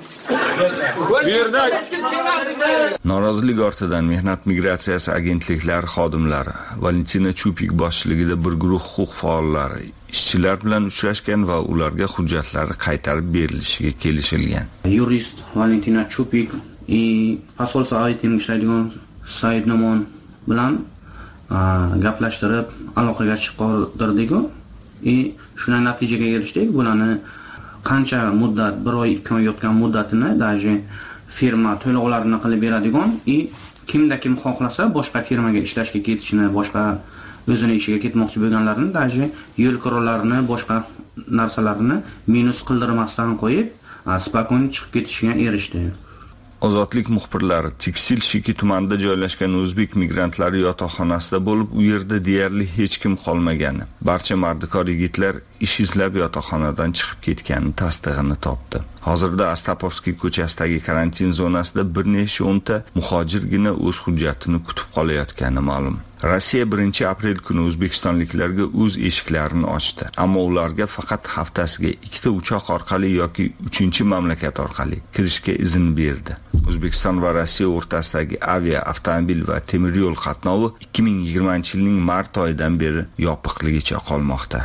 Norozilik ortidan Mehnat migratsiyasi agentliklari xodimlari Valentina Chupik boshchiligida bir guruh huquq faollari ishchilar bilan uchrashgan va ularga hujjatlari qaytarib berilishiga kelishilgan. Yurist Valentina Chupik посол saytining ishlaydigan Said Nomon bilan gaplashtirib aloqaga chiqardik-ku. Shunday natijaga erishdik. Bularni qancha muddat, 1 oy, 2 oy yotgan muddatini daji firma to'lovlarini qilib beradigan, kimda kim xohlasa boshqa firmaga ishlashga ketishini, boshqa o'zini ishiga ketmoqchi bo'lganlarni daji yo'l qirovlarini, boshqa narsalarini minus qildirmasdan qo'yib, spokon chiqib ketishiga erishdi. Ozodlik muxbirlari Tekstil Shiki tumanida joylashgan o'zbek migrantlari yotoqxonasida bo'lib, u yerda deyarli hech kim qolmagani. Barcha mardikor yigitlar ish izlab yotoqxonadan chiqib ketganini tasdig'ini topdi. Hozirda Astapovskiy ko'chasidagi karantin zonasida bir necha o'nta muhojirgina o'z hujjatini kutib qolayotgani ma'lum. Rossiya 1-aprel kuni o'zbekistonliklarga o'z eshiklarini ochdi, ammo ularga faqat haftasiga 2 ta uchoq orqali yoki 3-mamlakat orqali kirishga izn berdi. O'zbekiston va Rossiya o'rtasidagi avia, avtomobil va temir yo'l qatnovi 2020-yilning mart oyidan beri yopiqligicha qolmoqda.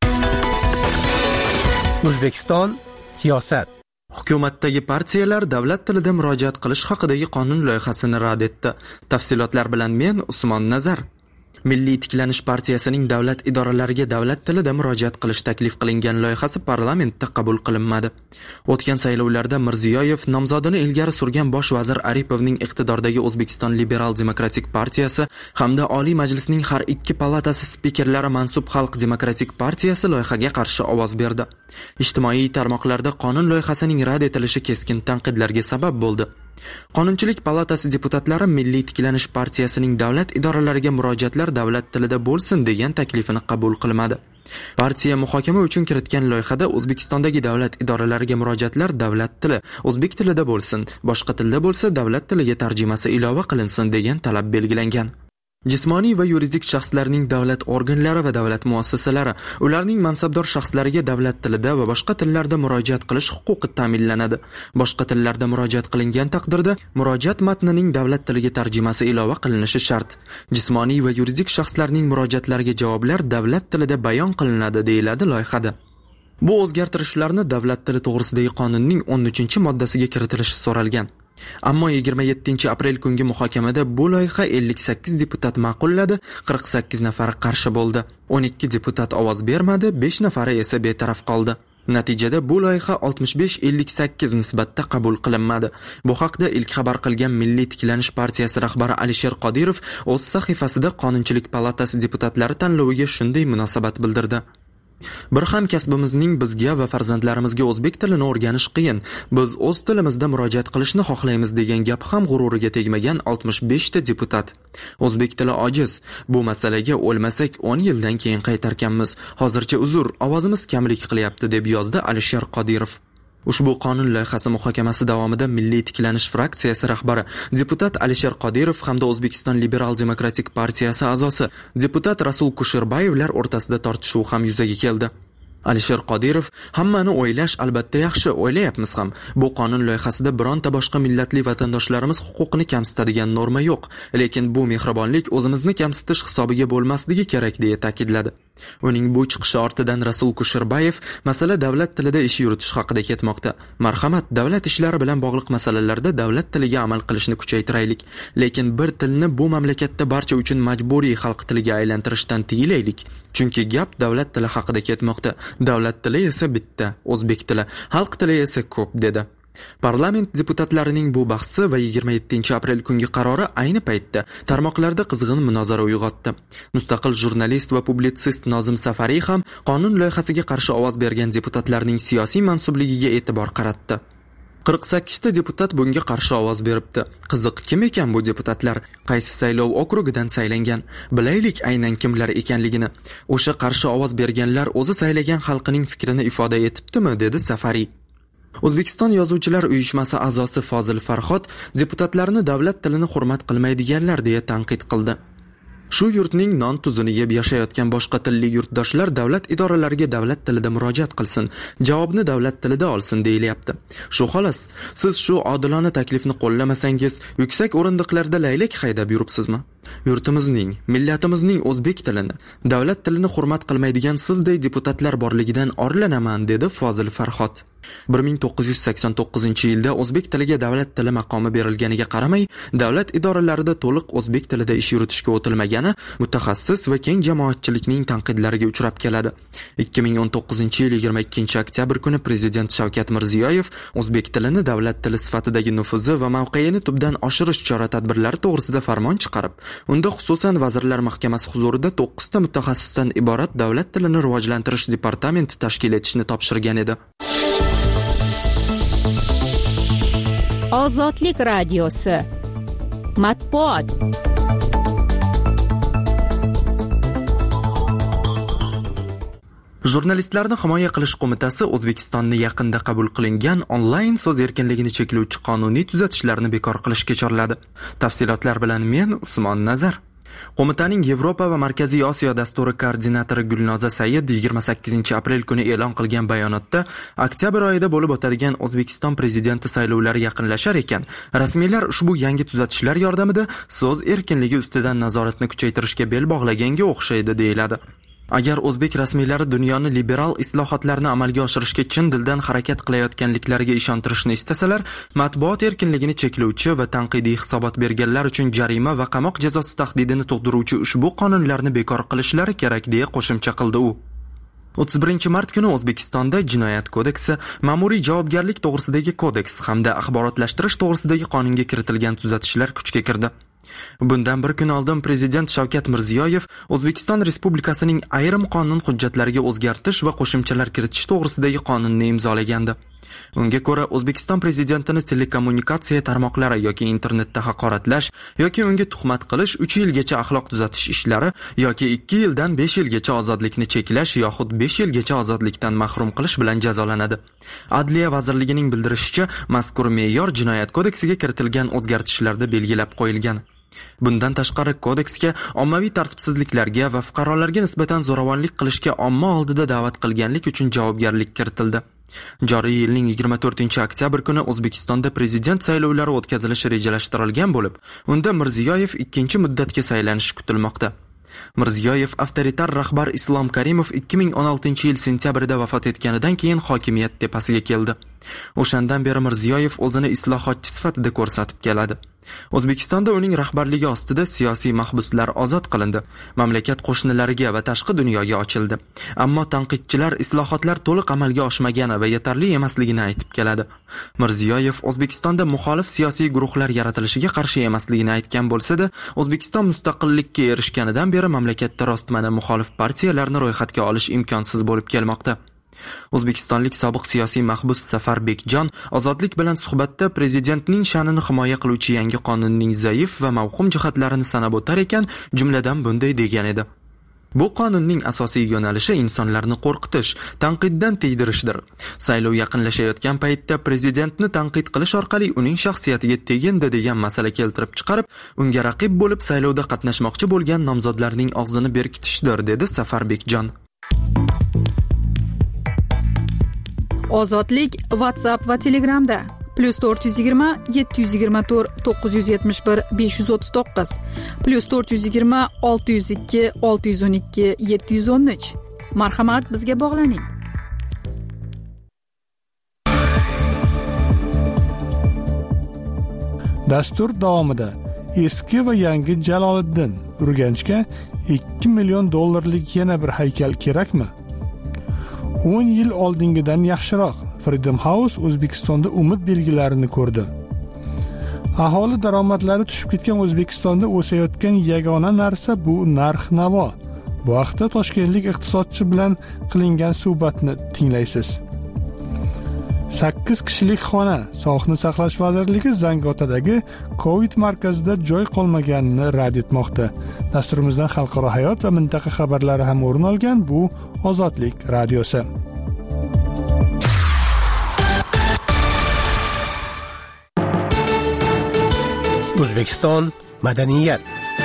O'zbekiston siyosat. Hukumatdagi partiyalar davlat tilida murojaat qilish haqidagi qonun loyihasini rad etdi. Tafsilotlar bilan men Usmon Nazar. Milliy tiklanish partiyasining davlat idoralariga davlat tilida murojaat qilish taklif qilingan loyihasi parlamentda qabul qilinmadi. O'tgan saylovlarda Mirziyoyev nomzodini ilgari surgan bosh vazir Aripovning iqtidordagi O'zbekiston Liberal Demokratik partiyasi hamda Oliy Majlisning har ikki palatasi spikerlari mansub Xalq Demokratik partiyasi loyihaga qarshi ovoz berdi. Ijtimoiy tarmoqlarda qonun loyihasining rad etilishi keskin tanqidlarga sabab bo'ldi. Qonunchilik palatasi deputatlari Milliy tiklanish partiyasining davlat idoralariga murojaatlar davlat tilida bo'lsin degan taklifini qabul qilmadi. Partiya muhokama uchun kiritgan loyihada O'zbekistondagi davlat idoralariga murojaatlar davlat tili, o'zbek tilida bo'lsin, boshqa tilda bo'lsa davlat tiliga tarjimasi ilova qilinsin degan talab belgilangan. Jismoniy va yuridik shaxslarning davlat organlari va davlat muassasalari ularning mansabdor shaxslariga davlat tilida va boshqa tillarda murojaat qilish huquqi ta'minlanadi. Boshqa tillarda murojaat qilingan taqdirda murojaat matnining davlat tiliga tarjimasi ilova qilinishi shart. Jismoniy va yuridik shaxslarning murojaatlariga javoblar davlat tilida bayon qilinadi deyiladi loyihada. Bu o'zgartirishlarni davlat tili to'g'risidagi qonunning 13-moddasiga kiritilishi so'ralgan. Ammo 27-aprel kungi muhokamada bu loyiha 58 deputat ma'qulladi, 48 nafari qarshi bo'ldi. 12 deputat ovoz bermadi, 5 nafari esa betaraf qoldi. Natijada bu loyiha 65-58 nisbatda qabul qilinmadi. Bu haqda ilk xabar qilgan Milliy tiklanish partiyasi rahbari Alisher Qodirov o'z sahifasida Qonunchilik palatasi deputatlari tanloviga shunday munosabat bildirdi. Bir hamkasbimizning bizga va farzandlarimizga o'zbek tilini o'rganish qiyin. Biz o'z tilimizda murojaat qilishni xohlaymiz degan gap ham g'ururiga tegmagan 65 ta deputat. O'zbek tili ojiz. Bu masalaga o'lmasak 10 yildan keyin qaytarkanmiz. Hozircha uzr, ovozimiz kamlik qilyapti deb yozdi Alisher Qodirov. Ushbu qonun loyihasi muhokamasi davomida Milliy tiklanish fraksiyasi rahbari deputat Alisher Qodirov hamda O'zbekiston Liberal Demokratik partiyasi a'zosi deputat Rasul Kusherbayevlar o'rtasida tortishuv ham yuzaga keldi. Alisher Qodirov hammani o'ylash albatta yaxshi, o'ylayapmiz ham. Bu qonun loyihasida bironta boshqa millatli vatandoshlarimiz huquqini kamsitadigan norma yo'q, lekin bu mehribonlik o'zimizni kamsitish hisobiga bo'lmasligi kerak deya ta'kidladi. Uning bu chiqishi ortidan Rasul Kusherbayev masala davlat tilida ish yuritish haqida ketmoqda. Marhamat, davlat ishlari bilan bog'liq masalalarda davlat tiliga amal qilishni kuchaytiraylik, lekin bir tilni bu mamlakatda barcha uchun majburiy xalq tiliga aylantirishdan tiyilaylik. Chunki gap davlat tili haqida ketmoqda. Davlat tili esa bitta, o'zbek tili, xalq tili esa ko'p dedi. Parlament deputatlarining bu bahsi va 27-aprel kungi qarori ayni paytda tarmoqlarda qizg'in munozara uyg'otdi. Mustaqil jurnalist va publitsist Nozim Safariy ham qonun loyihasiga qarshi ovoz bergan deputatlarning siyosiy mansubligiga e'tibor qaratdi. 48 ta deputat bunga qarshi ovoz beribdi. Qiziq, kim ekan bu deputatlar? Qaysi saylov okrugidan saylangan? Bilaylik aynan kimlar ekanligini. O'sha qarshi ovoz berganlar o'zi saylagan xalqining fikrini ifoda etibdimi, dedi Safariy. O'zbekiston Yozuvchilar uyushmasi a'zosi Fozil Farhod deputatlarni davlat tilini hurmat qilmaydiganlar deya tanqid qildi. Shu yurtning non tuzini yeb yashayotgan boshqa tilli yurtdoshlar davlat idoralariga davlat tilida murojaat qilsin, javobni davlat tilida olsin deyilyapti. Shu xolos, siz shu odilona taklifni qo'llamasangiz, yuksak o'rindiqlarda laylak haydab yuribsizmi? Yurtimizning, millatimizning o'zbek tilini, davlat tilini hurmat qilmaydigan sizday deputatlar borligidan orlanaman, dedi Fozil Farhod. 1989-yilda o'zbek tiliga davlat tili maqomi berilganiga qaramay, davlat idoralarida to'liq o'zbek tilida ish yuritishga o'tilmagani mutaxassis va keng jamoatchilikning tanqidlariga uchrab keladi. 2019-yil 22-oktyabr kuni Prezident Shavkat Mirziyoyev o'zbek tilini davlat tili sifatidagi nufuzi va mavqeini tubdan oshirish chora-tadbirlari to'g'risida farmon chiqarib, unda xususan Vazirlar Mahkamasi huzurida 9 ta mutaxassisdan iborat davlat tilini rivojlantirish departamenti tashkil etishni topshirgan edi. Ozodlik radiosi matbuot. Jurnalistlarni himoya qilish qo'mitasi O'zbekistonni yaqinda qabul qilingan onlayn so'z erkinligini cheklovchi qonuniy tuzatishlarni bekor qilishga chorladi. Tafsilotlar bilan men Usmon Nazar. Qo'mitaning Yevropa va Markaziy Osiyo dasturi koordinatori Gulnoza Said 28-aprel kuni e'lon qilgan bayonotda oktyabr oyida bo'lib o'tadigan O'zbekiston prezidenti saylovlari yaqinlashar ekan, rasmiylar ushbu yangi tuzatishlar yordamida so'z erkinligi ustidan nazoratni kuchaytirishga bel bog'laganga o'xshaydi deyiladi. Agar o'zbek rasmiylari dunyoni liberal islohotlarni amalga oshirishga chin dildan harakat qilayotganliklariga ishontirishni istasalar, matbuot erkinligini cheklovchi va tanqidiy hisobot berganlar uchun jarima va qamoq jazosi tahdidini tug'diruvchi ushbu qonunlarni bekor qilishlari kerak, deya qo'shimcha qildi u. 31 mart kuni O'zbekistonda Jinoyat kodeksi, Ma'muriy javobgarlik to'g'risidagi kodeks hamda axborotlashtirish to'g'risidagi qonunga kiritilgan tuzatishlar kuchga kirdi. Bundan bir kun oldin Prezident Shavkat Mirziyoyev O'zbekiston Respublikasining ayrim qonun hujjatlariga o'zgartish va qo'shimchalar kiritish to'g'risidagi qonunni imzolagandi. Unga ko'ra, O'zbekiston prezidentini telekommunikatsiya tarmoqlari yoki internetda haqoratlash yoki unga tuhmat qilish 3 yilgacha axloq tuzatish ishlari yoki 2 yildan 5 yilgacha ozodlikni cheklash yoxud 5 yilgacha ozodlikdan mahrum qilish bilan jazolanadi. Adliya vazirligining bildirishicha, mazkur me'yor Jinoyat kodeksiga kiritilgan o'zgartishlarda belgilab qo'yilgan. Bundan tashqari kodeksga ommaviy tartibsizliklarga va fuqarolarga nisbatan zo'ravonlik qilishga omma oldida da'vat qilganlik uchun javobgarlik kiritildi. Joriy yilning 24-oktyabr kuni O'zbekistonda prezident saylovlari o'tkazilishi rejalashtirilgan bo'lib, unda Mirziyoyev 2-muddatga saylanishi kutilmoqda. Mirziyoyev avtoritar rahbar Islom Karimov 2016-yil sentyabrida vafot etganidan keyin hokimiyat tepasiga keldi. O'shandan beri Mirziyoyev o'zini islohotchi sifatida ko'rsatib keladi. O'zbekistonda uning rahbarligi ostida siyosiy mahbuslar ozod qilindi, mamlakat qo'shnilariga va tashqi dunyoga ochildi. Ammo tanqidchilar islohotlar to'liq amalga oshmagani va yetarli emasligini aytib keladi. Mirziyoyev O'zbekistonda muxolif siyosiy guruhlar yaratilishiga qarshi emasligini aytgan bo'lsa-da, O'zbekiston mustaqillikka erishganidan beri mamlakatda rostmana muxolif partiyalarni ro'yxatga olish imkonsiz bo'lib kelmoqda. O'zbekistonlik sobiq siyosiy mahbus Safar Bekjon Ozodlik bilan suhbatda prezidentning sha'nini himoya qiluvchi yangi qonunning zaif va mavhum jihatlarini sanab o'tar ekan, jumladan bunday degan edi: Bu qonunning asosiy yo'nalishi insonlarni qo'rqitish, tanqiddan tiydirishdir. Saylov yaqinlashayotgan paytda prezidentni tanqid qilish orqali uning shaxsiyatiga tegindi degan masala keltirib chiqarib, unga raqib bo'lib saylovda qatnashmoqchi bo'lgan nomzodlarning og'zini berkitishdir, dedi Safar Bekjon. Ozodlik WhatsApp va Telegramda +420 724 971 539 +420 602 612 713. Marhamat, bizga bog'laning. Dastur davomida eski va yangi Jaloliddin Urganchga $2 million yana bir haykal kerakmi? 10 yil oldingidan yaxshiroq. Freedom House O'zbekistonda umid belgilarini ko'rdi. Aholi daromadlari tushib ketgan O'zbekistonda o'sayotgan yagona narsa bu narx-navo. Bu haqda toshkentlik iqtisodchi bilan qilingan suhbatni tinglaysiz. 8 kishilik xona Sog'liqni saqlash vazirligi Zangiotadagi Covid markazida joy qolmaganini rad etmoqda. Dasturimizdan xalqaro hayot va mintaqa xabarlari ham o'rin olgan. Bu Ozodlik radiosi. O'zbekiston madaniyat.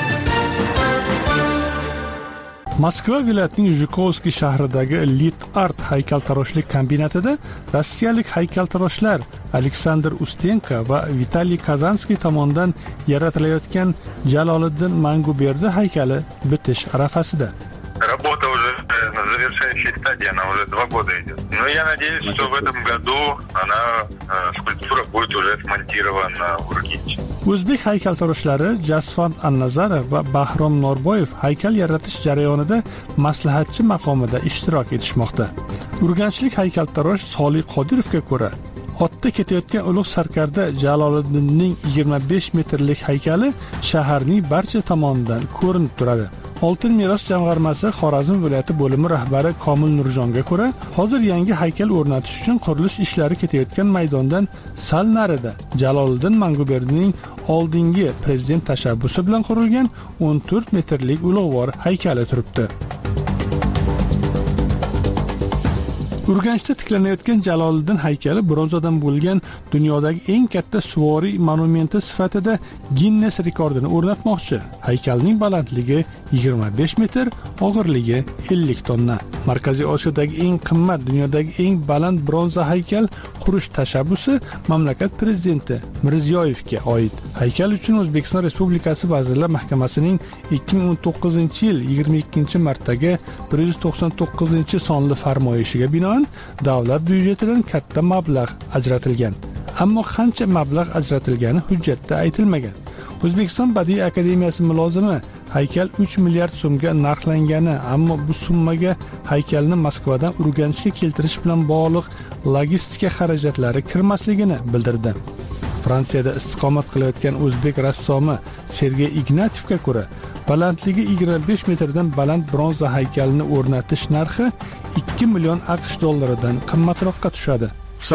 Moskva viloyatining Zhukovskiy shahridagi Lit Art haykaltaroshlik kombinatida rossiyalik haykaltaroshlar Aleksandr Ustenko va Vitaliy Kazanskiy tomonidan yaratilayotgan Jaloliddin Manguberdi haykali bitish arafasida. Работа уже на завершающей стадии, она уже 2 года идет. Но я надеюсь, что в этом году скульптура будет уже смонтирована в Urganch. O'zbek haykaltaroshlari Jasfon Annazarov va Bahrom Norboyev haykal yaratish jarayonida maslahatchi maqomida ishtirok etishmoqda. Urganchlik haykaltarosh Solih Qodirovga ko'ra, otda ketayotgan ulug' sarkarda Jaloliddinning 25 metrlik haykali shaharning barcha tomonidan ko'rinib turadi. Oltin meros jamg'armasi Xorazm viloyati bo'limi rahbari Komil Nurjonga ko'ra, hozir yangi haykal o'rnatish uchun qurilish ishlari ketayotgan maydondan sal narida Jaloliddin Manguberdining oldingi prezident tashabbusi bilan qurilgan 14 metrlik ulug'vor haykali turibdi. Urganchda tiklanayotgan Jaloliddin haykali bronzadan bo'lgan dunyodagi eng katta suvoriy monumenti sifatida Guinness rekordini o'rnatmoqchi. Haykalning balandligi 25 metr, og'irligi 50 tonna. Markaziy Osiyodagi eng qimmat, dunyodagi eng baland bronza haykal qurish tashabbusi mamlakat prezidenti Mirziyoyevga oid. Haykal uchun O'zbekiston Respublikasi Vazirlar Mahkamasining 2019-yil 22-martdagi 199-sonli farmoyishiga binoan davlat byudjetidan katta mablag' ajratilgan. Ammo qancha mablag' ajratilgani hujjatda aytilmagan. O'zbekiston Badiiy akademiyasi mulozimi haykal 3 milliard so'mga narxlangani, ammo bu summaga haykalni Moskvadan Urganchga keltirish bilan bog'liq logistika xarajatlari kirmasligini bildirdi. Fransiyada istiqomat qilayotgan o'zbek rassomi Sergey Ignatyevga ko'ra, balandligi 25 metrdan baland bronza haykalini o'rnatish narxi 2 million AQSh dollaridan qimmatroqqa tushadi.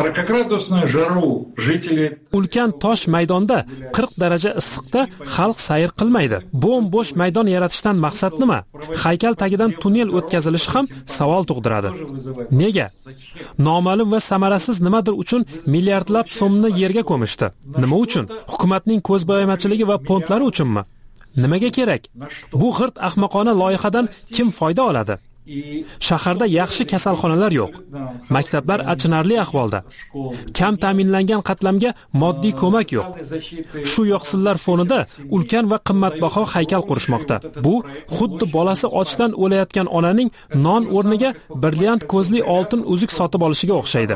Ulkan tosh maydonda 40 daraja issiqda xalq sayr qilmaydi. Bo'sh maydon yaratishdan maqsad nima? Haykal tagidan tunnel o'tkazilishi ham savol tug'diradi. Nega? Noma'lum va samarasiz nimadir uchun milliardlab so'mni yerga ko'mishdi. Nima uchun? Hukumatning ko'zbo'yamachiligi va fondlari uchunmi? Nimaga kerak? Bu g'irt ahmoqona loyihadan kim foyda oladi? Shaharda yaxshi kasalxonalar yo'q. Maktablar achinarli ahvolda. Kam ta'minlangan qatlamga moddiy ko'mak yo'q. Shu yoqsillar fonida ulkan va qimmatbaho haykal qurishmoqda. Bu xuddi bolasi ochdan o'layotgan onaning non o'rniga brilliant ko'zli oltin uzuk sotib olishiga o'xshaydi.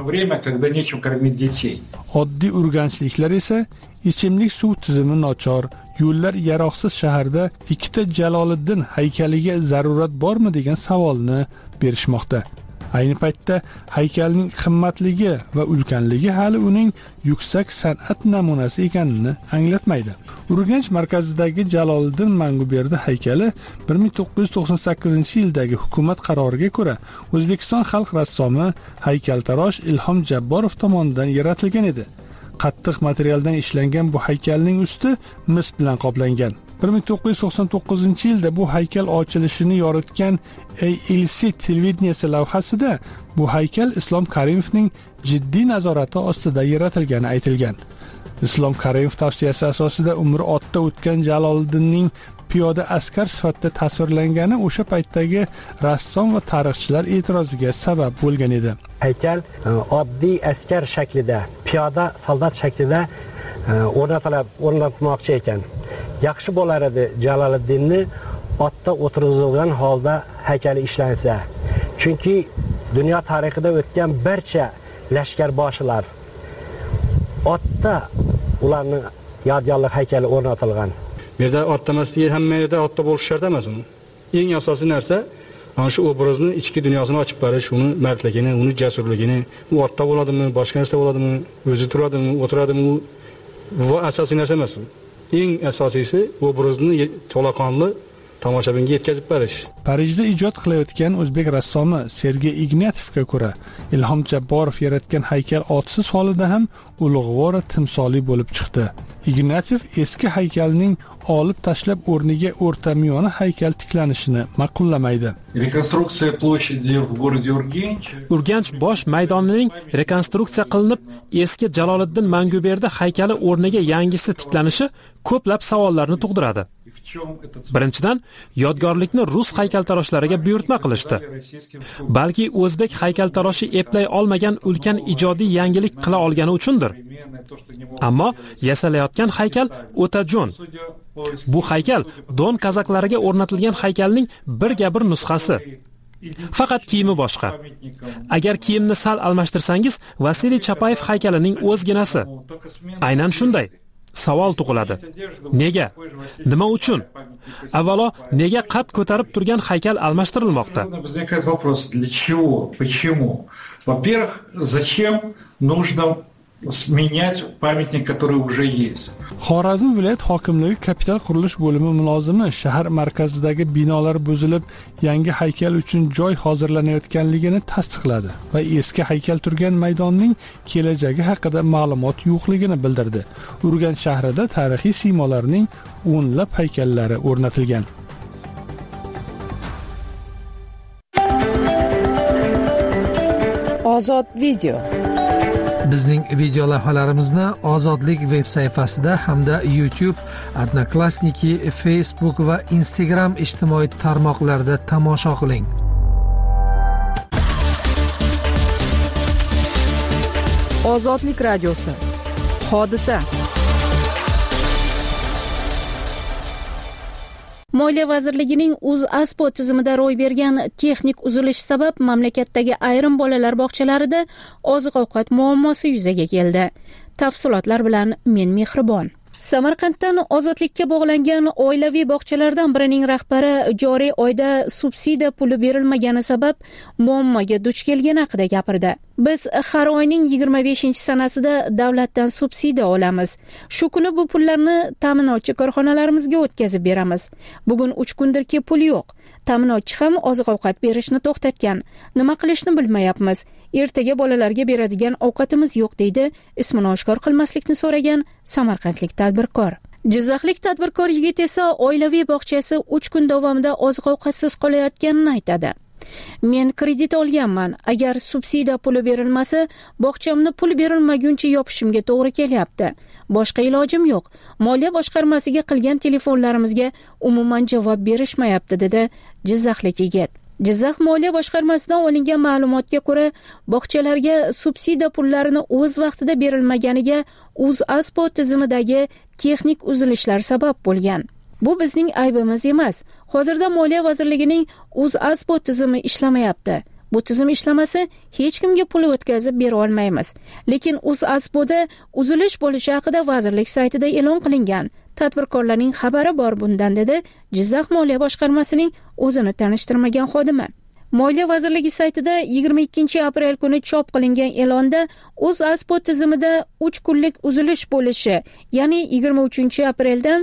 Oddiy urganchliklar esa ichimlik suv tizimi nochor, yo'llar yaroqsiz shaharda ikkita Jaloliddin haykaliga zarurat bormi degan savolni berishmoqda. Ayni paytda haykalning qimmatligi va ulkanligi hali uning yuksak san'at namunasi ekanini anglatmaydi. Urganch markazidagi Jaloliddin Manguberdi haykali 1998-yildagi hukumat qaroriga ko'ra O'zbekiston xalq rassomi haykaltarosh Ilhom Jabborov tomonidan yaratilgan edi. Qattiq materialdan ishlangan bu haykalning usti mis bilan qoplangan. 1999-yilda bu haykal ochilishini yoritgan ALC televideniyasi lavhasida bu haykal Islom Karimovning jiddiy nazorati ostida yaratilgani aytilgan. Islom Karimov tavsiyasi asosida umri otda o'tgan Jaloliddinning piyoda askar sifatida tasvirlangani o'sha paytdagi rassom va tarixchilar e'tiroziga sabab bo'lgan edi. Haykal oddiy askar shaklida, piyoda soldat shaklida o'rnatmoqchi ekan. Yaxshi bo'lar edi Jaloliddinni otda o'tirilgan holda haykali ishlansa. Chunki dunyo tarixida o'tgan barcha lashkarboshilar otda ularning yodgorlik haykali o'rnatilgan. Bu yerda otda emasligi, hamma yerda otda bo'lish shart emas uni. Eng asosiy narsa ana shu obrazni ichki dunyosini ochib berish, uni mardligini, uni jasurligini, u otda bo'ladimi, boshqa narsa bo'ladimi, o'zi turadimi, o'tiradimi, bu asosiy narsa emas. Eng asosiysi obrazni to'laqonli tomoshabinga yetkazib berish. Parijda ijod qilayotgan o'zbek rassomi Sergey Ignatyevga ko'ra, Ilhom Jabborov yaratgan haykal otsiz holida ham ulug'vor timsoli bo'lib chiqdi. Ignatyev eski haykalning olib tashlab o'rniga o'rtamiyona haykal tiklanishini ma'qullamaydi. Rekonstruksiya ploshadi в городе Urganch. Urganch bosh maydonining rekonstruksiya qilinib, eski Jaloliddin Manguberdi haykali o'rniga yangisi tiklanishi ko'plab savollarni tug'diradi. Birinchidan, yodgorlikni rus haykaltaroshlariga buyurtma qilishdi. Balki o'zbek haykaltaroshi eplay olmagan ulkan ijodiy yangilik qila olgani uchundir. Ammo yasalayotgan haykal o'ta jo'n. Bu haykal Don kazaklariga o'rnatilgan haykalning birga-bir nusxasi. Faqat kiyimi boshqa. Agar kiyimni sal almashtirsangiz, Vasiliy Chapayev haykalining o'zginasi. Aynan shunday. Savol tug'iladi. Nega? Nima uchun? Avvalo, nega qad ko'tarib turgan haykal almashtirilmoqda? Возникает вопрос, для чего? Почему? Во-первых, зачем нужно менять памятник, который уже есть? Xorazm viloyat hokimligi kapital qurilish bo'limi mulozimi shahar markazidagi binolar buzilib, yangi haykal uchun joy hozirlanayotganligini tasdiqladi va eski haykal turgan maydonning kelajagi haqida ma'lumot yo'qligini bildirdi. Urganch shahrida tarixiy siymolarning o'nlab haykallari o'rnatilgan. Ozod video. Bizning video lavhalarimizni Ozodlik veb sayfasida hamda YouTube, Odnoklassniki, Facebook va Instagram ijtimoiy tarmoqlarida tomosha qiling. Ozodlik radiosi. Hodisa. Moliya vazirligining UzAspo tizimida ro'y bergan texnik uzilish sabab mamlakatdagi ayrim bolalar bog'chalarida oziq-ovqat muammosi yuzaga keldi. Tafsilotlar bilan men Mehribon. Samarqanddan ozodlikka bog'langan oilaviy bog'chalardan birining rahbari joriy oyda subsidiya puli berilmagani sabab muammoga duch kelgani haqida gapirdi. Biz har oyning 25-sanasida davlatdan subsidiya olamiz. Shu kuni bu pullarni ta'minotchi korxonalarimizga o'tkazib beramiz. Bugun 3 kundirki pul yo'q. Ta'minotchi ham oziq-ovqat berishni to'xtatgan. Nima qilishni bilmayapmiz. Ertaga bolalarga beradigan ovqatimiz yo'q deydi ismini oshkor qilmaslikni so'ragan samarqandlik tadbirkor. Jizzaxlik tadbirkor yigit esa oilaviy bog'chasi 3 kun davomida oziq-ovqatsiz qolayotganini aytadi. Men kredit olganman. Agar subsidiya puli berilmasa, bog'chamni pul berilmaguncha yopishimga to'g'ri kelyapti. Boshqa ilojim yo'q. Moliya boshqarmasiga qilgan telefonlarimizga umuman javob berishmayapti, dedi Jizzaxlik yigit. Jizzax Moliya boshqarmasidan olingan ma'lumotga ko'ra, bog'chalarga subsidiya pullarini o'z vaqtida berilmaganiga UzAspo tizimidagi texnik uzilishlar sabab bo'lgan. Bu bizning aybimiz emas. Hozirda Moliya vazirligining UzAspo tizimi ishlamayapti. Bu tizim ishlamasa, hech kimga pul o'tkazib bera olmaymiz. Lekin UzAspoda uzilish bo'lishi haqida vazirlik saytida e'lon qilingan. Tadbirkorlarning xabari bor bundan, dedi Jizzax Moliya boshqarmasining o'zini tanishtirmagan xodimi. Moliya vazirligi saytida 22-aprel kuni chop qilingan e'londa UzAspo tizimida 3 kunlik uzilish bo'lishi, ya'ni 23-apreldan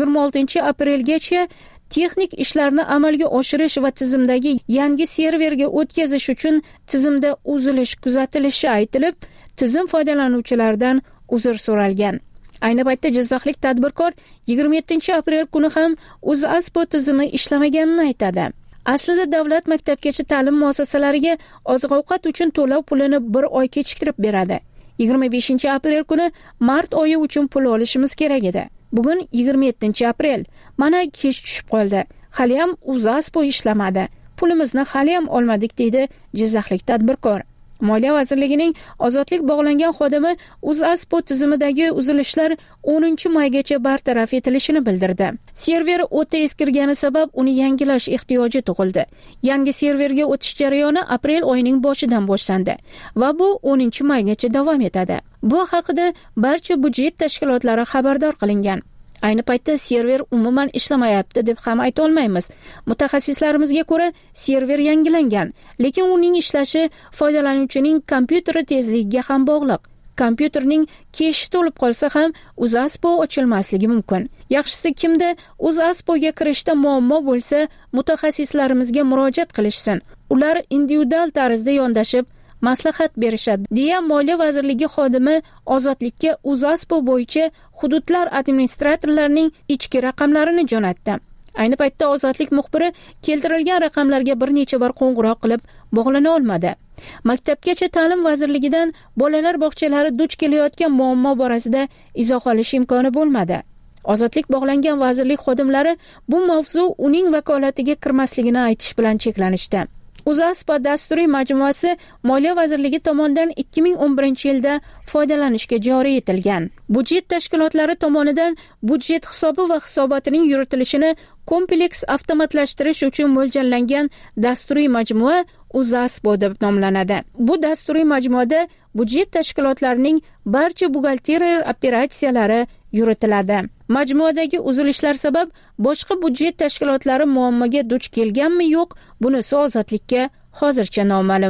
26-aprelgacha texnik ishlarni amalga oshirish va tizimdagi yangi serverga o'tkazish uchun tizimda uzilish kuzatilishi aytilib, tizim foydalanuvchilaridan uzr so'ralgan. Ayni paytda Jizzaxlik tadbirkor 27-aprel kuni ham UzAspo tizimi ishlamaganini aytadi. Aslida davlat maktabgacha ta'lim muassasalariga oziq-ovqat uchun to'lov pulini 1 oy kechiktirib beradi. 25-aprel kuni mart oyi uchun pul olishimiz kerak edi. Bugun 27-aprel. Mana kech tushib qoldi. Hali ham UzAspo ishlamadi. Pulimizni hali ham olmadik, deydi Jizzaxlik tadbirkor. Moliya vazirligining ozodlik bog'langan xodimi UzAspo tizimidagi uzilishlar 10-maygacha bartaraf etilishini bildirdi. Server o'ta eskirgani sabab uni yangilash ehtiyoji tug'ildi. Yangi serverga o'tish jarayoni aprel oyining boshidan boshlandi va bu 10-maygacha davom etadi. Bu haqida barcha budjet tashkilotlari xabardor qilingan. Ayni paytda server umuman ishlamayapti deb ham ayta olmaymiz. Mutaxassislarimizga ko'ra, server yangilangan, lekin uning ishlashi foydalanuvchining kompyuteri tezligiga ham bog'liq. Kompyuterning keshi to'lib qolsa ham UzAspo ochilmasligi mumkin. Yaxshisi kimda UzAspoga kirishda muammo bo'lsa, mutaxassislarimizga murojaat qilishsin. Ular individual tarzda yondashib maslahat berishadi, deya Moliya vazirligi xodimi ozodlikka UzAspo bo'yicha hududlar administratorlarining ichki raqamlarini jo'natdi. Ayni paytda ozodlik muxbiri keltirilgan raqamlarga bir necha bor qo'ng'iroq qilib bog'lana olmadi. Maktabgacha ta'lim vazirligidan bolalar bog'chalari duch kelayotgan muammo borasida izoh olish imkoni bo'lmadi. Ozodlik bog'langan vazirlik xodimlari bu mavzu uning vakolatiga kirmasligini aytish bilan cheklanishdi. UzAspo dasturiy majmuasi Moliya vazirligi tomonidan 2011-yilda foydalanishga joriy etilgan. Budjet tashkilotlari tomonidan budjet hisobi va hisobotining yuritilishini kompleks avtomatlashtirish uchun mo'ljallangan dasturiy majmua UzAspo deb nomlanadi. Bu dasturiy majmuada budjet tashkilotlarining barcha buxgalteriya operatsiyalari yuritiladi. Majmuadagi uzilishlar sabab boshqa budjet tashkilotlari muammoga duch kelganmi yo'q, bunisi ozodlikka hozircha noma'lum.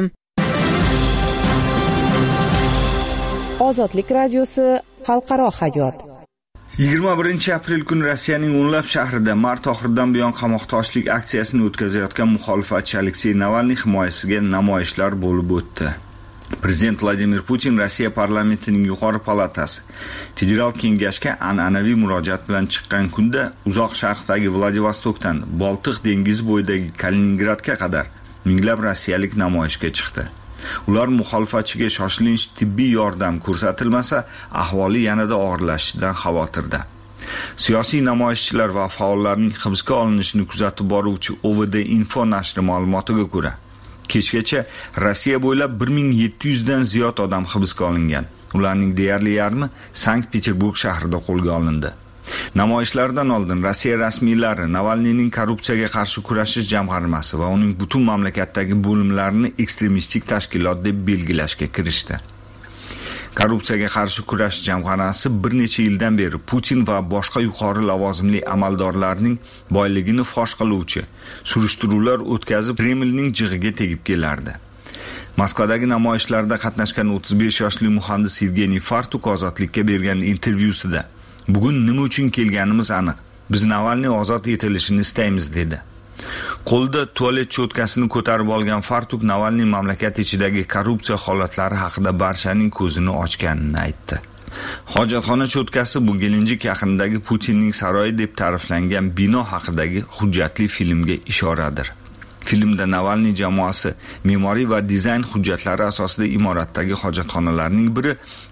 Ozodlik radiosi xalqaro hayot. 21-aprel kuni Rossiyaning o'nlab shahrida mart oxiridan buyon qamoqtoshlik aksiyasini o'tkazayotgan muxolifatchi Aleksey Navalniy himoyasiga namoyishlar bo'lib o'tdi. Prezident Vladimir Putin Rossiya parlamentining yuqori palatasi federal kengashga an'anaviy murojaat bilan chiqqan kunda uzoq sharqdagi Vladivostokdan Boltiq dengizi bo'yidagi Kaliningradga qadar minglab rossiyalik namoyishga chiqdi. Ular muxolifatchiga shoshilinch tibbiy yordam ko'rsatilmasa, ahvoli yanada og'irlashishidan xavotirda. Siyosiy namoyishchilar va faollarning hibsga olinishini kuzatib boruvchi OVD Info nashri ma'lumotiga ko'ra, kechgacha Rossiya bo'ylab 1700 dan ziyod odam hibsga olingan. Ularning deyarli yarmi Sankt-Peterburg shahrida qo'lga olindi. Namoyishlardan oldin Rossiya rasmiylari Navalniyning korrupsiyaga qarshi kurashish jamg'armasi va uning butun mamlakatdagi bo'limlarini ekstremistik tashkilot deb belgilashga kirishdi. Korrupsiyaga qarshi kurash jamg'armasi bir necha yildan beri Putin va boshqa yuqori lavozimli amaldorlarning boyligini fosh qiluvchi surishtiruvlar o'tkazib Kremlning jig'iga tegib kelardi. Moskvadagi namoyishlarda qatnashgan 35 yoshli muhandis Evgeniy Fartuk ozodlikka bergan intervyusida "Bugun nima uchun kelganimiz aniq. Biz Navalniy ozod etilishini istaymiz" dedi. Qo'lda tualet cho'tkasini ko'tarib olgan Fartuk Navalniy mamlakat ichidagi korrupsiya holatlari haqida barchaning ko'zini ochganini aytdi. Hojatxona cho'tkasi bu Gelenjik yaqinidagi Putinning saroyi deb ta'riflangan bino haqidagi hujjatli filmga ishoradir. Filmda Navalniy jamoasi me'moriy va dizayn hujjatlari asosida imoratdagi hojatxonalarning biri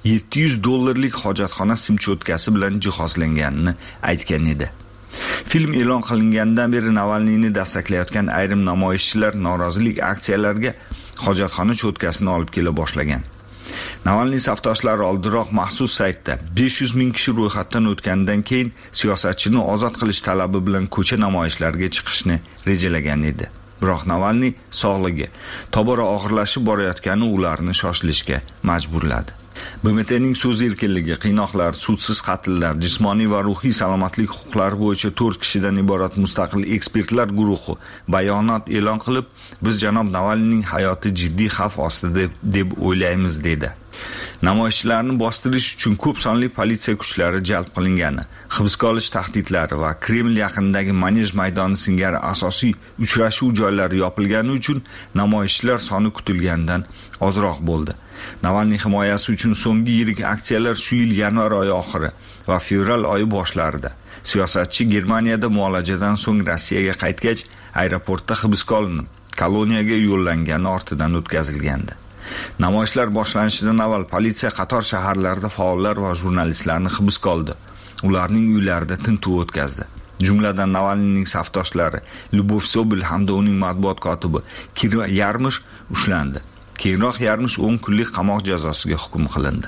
$700 hojatxona sim cho'tkasi bilan jihozlanganini aytgan edi. Film e'lon qilingandan beri Navalniyni dastaklayotgan ayrim namoyishchilar norozilik aksiyalariga hojatxona cho'tkasini olib kela boshlagan. Navalniy safdoshlari oldinroq maxsus saytda 500 ming kishi ro'yxatdan o'tgandan keyin siyosatchini ozod qilish talabi bilan ko'cha namoyishlariga chiqishni rejalagan edi. Biroq Navalniy sog'ligi tobora og'irlashib borayotgani ularni shoshilishga majburladi. BMTning so'z erkinligi, qiynoqlar, sudsiz qatllar, jismoniy va ruhiy salomatlik huquqlari bo'yicha 4 kishidan iborat mustaqil ekspertlar guruhi bayonot e'lon qilib, biz janob Navalniyning hayoti jiddiy xavf ostida deb o'ylaymiz dedi. Namoyishchilarni bostirish uchun ko'p sonli politsiya kuchlari jalb qilingani, hibsga olish tahdidlari va Kreml yaqinidagi Manej maydoni singari asosiy uchrashuv joylari yopilgani uchun namoyishchilar soni kutilgandan ozroq bo'ldi. Navalniy himoyasi uchun so'nggi yirik aksiyalar shu yil yanvar oyi oxiri va fevral oyi boshlarida. Siyosatchi Germaniyada muolajadan so'ng Rossiyaga qaytgach, aeroportda hibsga olinib, koloniyaga yo'llangani ortidan o'tkazilgandi. Namoyishlar boshlanishidan avval politsiya qator shaharlarda faollar va jurnalistlarni hibsga oldi. Ularning uylarida tintuv o'tkazdi. Jumladan Navalniyning safdoshlari Lyubov Sobil hamda uning matbuot kotibi Kirill Yarmish ushlandi. Keyinroq Yarmish 10 kunlik qamoq jazosiga hukm qilindi.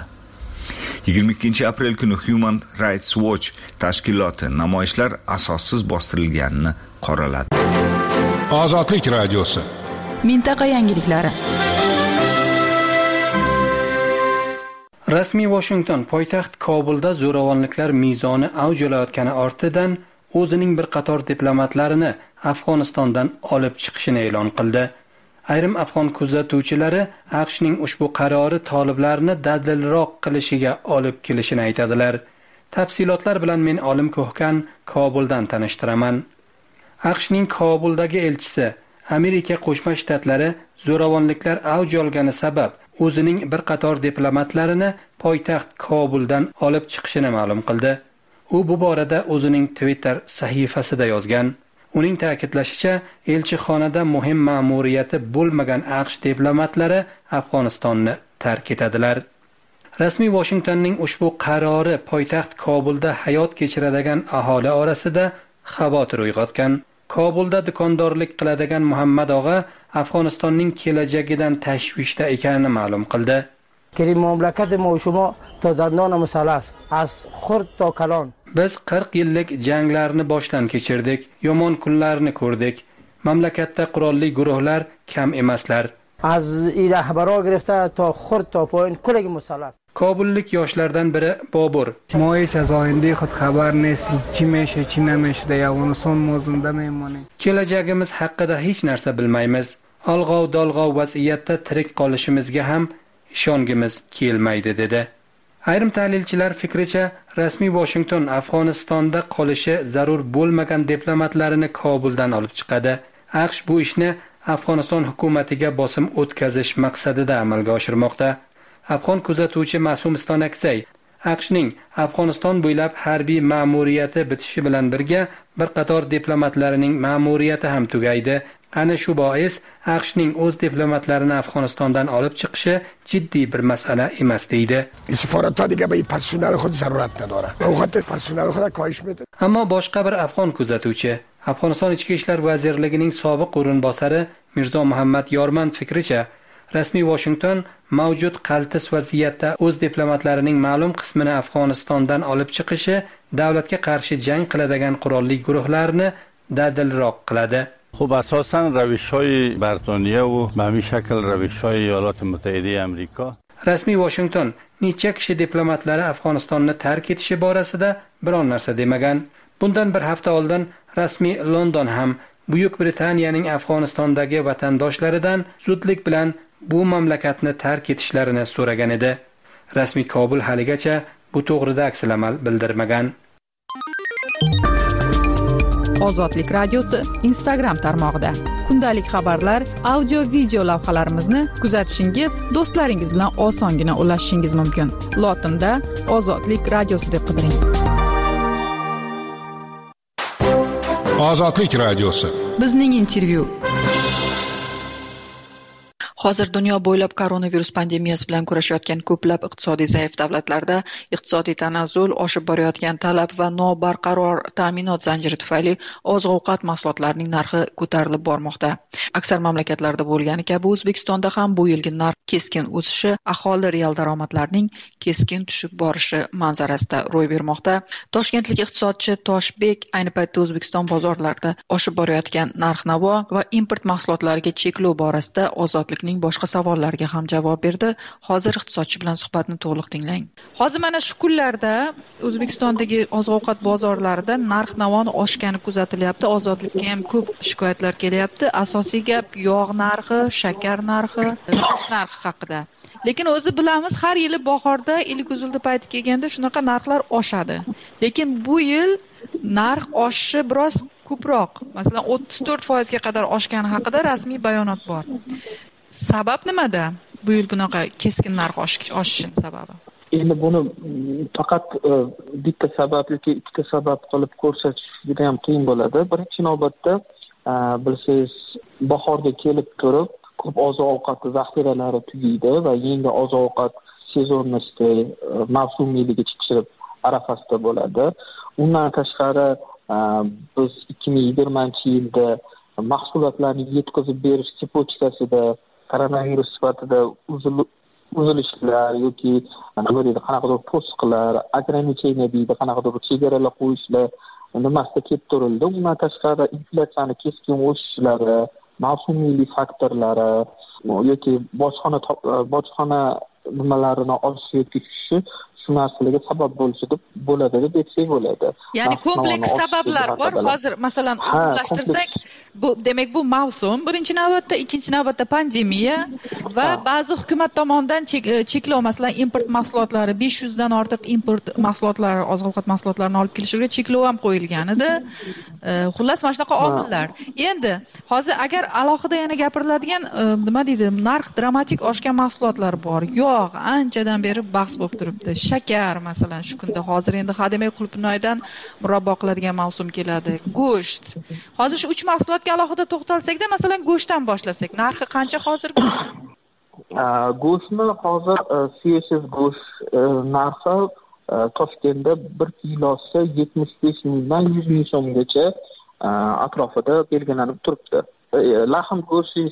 22-aprel kuni Human Rights Watch tashkiloti namoyishlar asossiz bostirilganini qoraladi. Ozodlik radiosi. Mintaqa yangiliklari. Rasmiy Washington poytaxt Kobulda zo'ravonliklar mezoni avj olayotgani ortidan o'zining bir qator diplomatlarini Afg'onistondan olib chiqishini e'lon qildi. Ayrim afg'on kuzatuvchilari AQShning ushbu qarori toliblarni dadilroq qilishiga olib kelishini aytadilar. Tafsilotlar bilan men Olim Ko'hkan Kobuldan tanishtiraman. AQShning Kobuldagi elchisi Amerika Qo'shma Shtatlari zo'ravonliklar avj olgani sabab o'zining bir qator diplomatlarini poytaxt Kobuldan olib chiqishini ma'lum qildi. U bu borada o'zining Twitter sahifasida yozgan. Uning ta'kidlashicha, elchixonada muhim ma'muriyati bo'lmagan AQSh diplomatlari Afg'onistonni tark etadilar. Rasmiy Washingtonning ushbu qarori poytaxt Kobulda hayot kechiradigan aholi orasida xavotir uyg'otgan. Kobulda do'kondorlik qiladigan Muhammad og'a Afg'onistonning kelajagidan tashvishda ekanini ma'lum qildi. Biz 40 yillik janglarni boshdan kechirdik, yomon kunlarni ko'rdik. Mamlakatda qurolli guruhlar kam emaslar. Kobullik yoshlardan biri Bobur. Kelajagimiz haqida hech narsa bilmaymiz. Alg'ov-dalg'ov vaziyatda tirik qolishimizga ham ishongimiz kelmaydi dedi. Ayrim tahlilchilar fikricha, rasmiy Washington Afg'onistonda qolishi zarur bo'lmagan diplomatlarini Kobuldan olib chiqadi. AQSh bu ishni Afg'oniston hukumatiga bosim o'tkazish maqsadida amalga oshirmoqda. Afg'on kuzatuvchi Ma'sum Stonaksay, AQShning Afg'oniston bo'ylab harbiy ma'muriyati bitishi bilan birga bir qator diplomatlarining ma'muriyati ham tugaydi. Ana shu bois AQShning o'z diplomatlarini Afg'onistondan olib chiqishi jiddiy bir masala emas deydi. Ammo boshqa bir afg'on kuzatuvchi, Afg'oniston Ichki ishlar vazirligining sobiq o'rinbosari Mirzo Muhammad Yorman fikricha, Rasmiy Washington mavjud qaltis vaziyatda o'z diplomatlarining ma'lum qismini Afg'onistondan olib chiqishi davlatga qarshi jang qiladigan qurolli guruhlarni dadilroq qiladi. خب اساساً روش‌های بریتانیا و به همین شکل روش‌های ایالات متحده آمریکا. Rasmiy Washington necha kishi diplomatlari Afg'onistonni tark etishi borasida biron narsa demagan. Bundan bir hafta oldin rasmiy London ham Buyuk Britaniyaning Afg'onistondagi vatandoshlaridan zudlik bilan bu mamlakatni tark etishlarini so'ragan edi. Rasmiy Kobul haligacha bu to'g'rida aksilamal bildirmagan. Ozodlik radiosi Instagram tarmog'ida kundalik xabarlar, audio, video lavhalarimizni kuzatishingiz, do'stlaringiz bilan osongina ulashishingiz mumkin. Lotinda Ozodlik radiosi deb qidiring. Ozodlik radiosi. Bizning intervyu. Hozir dunyo bo'ylab koronavirus pandemiyasi bilan kurashayotgan ko'plab iqtisodiy zaif davlatlarda iqtisodiy tanazzul, oshib borayotgan talab va nobarqaror ta'minot zanjiri tufayli oziq-ovqat mahsulotlarining narxi ko'tarilib bormoqda. Aksar mamlakatlarda bo'lgani kabi O'zbekistonda ham bu yilgi narx keskin o'sishi, aholi real daromadlarining keskin tushib borishi manzarasida ro'y bermoqda. Toshkentlik iqtisodchi Toshbek ayni paytda O'zbekiston bozorlarida oshib borayotgan narx-navo va import mahsulotlariga cheklov borasida ozodlikning boshqa savollariga ham javob berdi. Hozir iqtisodchi bilan suhbatni to'liq tinglang. Hozir mana shu kunlarda O'zbekistondagi oziq-ovqat bozorlarida narx-navoni oshgani kuzatilyapti. Ozodlikka ham ko'p shikoyatlar kelyapti. Asosiy gap yog' narxi, shakar narxi, go'sht narxi haqida. Lekin o'zi bilamiz, har yili bahorda, ilk-uzildi payti kelganda shunaqa narxlar oshadi. Lekin bu yil narx oshishi biroz ko'proq. Masalan, 34% ga qadar oshgani haqida rasmiy bayonot bor. Sabab nimada? Bu yil bunaqa keskin narx oshishining sababi. Endi buni faqat bitta sabab yoki ikkita sabab qilib ko'rsatish juda ham qiyin bo'ladi. Birinchi navbatda bilsangiz, bahorga kelib turib, ko'p oziq-ovqat zaxiralari tugaydi va yangi oziq-ovqat sezonnisi, mavsumiyligi chiqishi arafasida bo'ladi. Undan tashqari biz 2020-yilda mahsulotlarni yetkazib berish sipotchikasida koronavirus sifatida uzilishlar yoki nima deydi, qanaqadir to'siqlar, ограничение deydi, qanaqadir chegaralar qo'yishlar nimasida kelib turildi. Undan tashqari inflyatsiyani keskin o'sishlari, mavsumiylik faktorlari yoki bojxona nimalarini oshishi yoki tushishi shu narsalarga sabab bo'lishi deb bo'ladi deb aytsak bo'ladi. Ya'ni kompleks sabablar bor. Hozir masalan umumlashtirsak, bu demak bu mavsum, birinchi navbatda, ikkinchi navbatda pandemiya va ba'zi hukumat tomonidan cheklov, masalan import mahsulotlari 500 dan ortiq import mahsulotlari, oziq-ovqat mahsulotlarini olib kelishiga cheklov ham qo'yilgan edi. Xullas mana shunaqa omillar. Endi hozir agar alohida yana gapiriladigan nima deydi, narx dramatik oshgan mahsulotlar bor. Yog' anchadan beri bahs bo'lib turibdi. Shakar masalan shu kunda hozir endi hademay qulupnoydan murabbo qiladigan mavsum keladi. Go'sht. Hozir shu 3 mahsulotga alohida to'xtalsak-da, masalan go'shtdan boshlasak, narxi qancha hozir go'sht? Go'shtni hozir siyesiz go'sht narxi Toshkentda 1 kilosi 75 mingdan 100 ming so'mgacha atrofida belgilanib turibdi. Lahm go'sht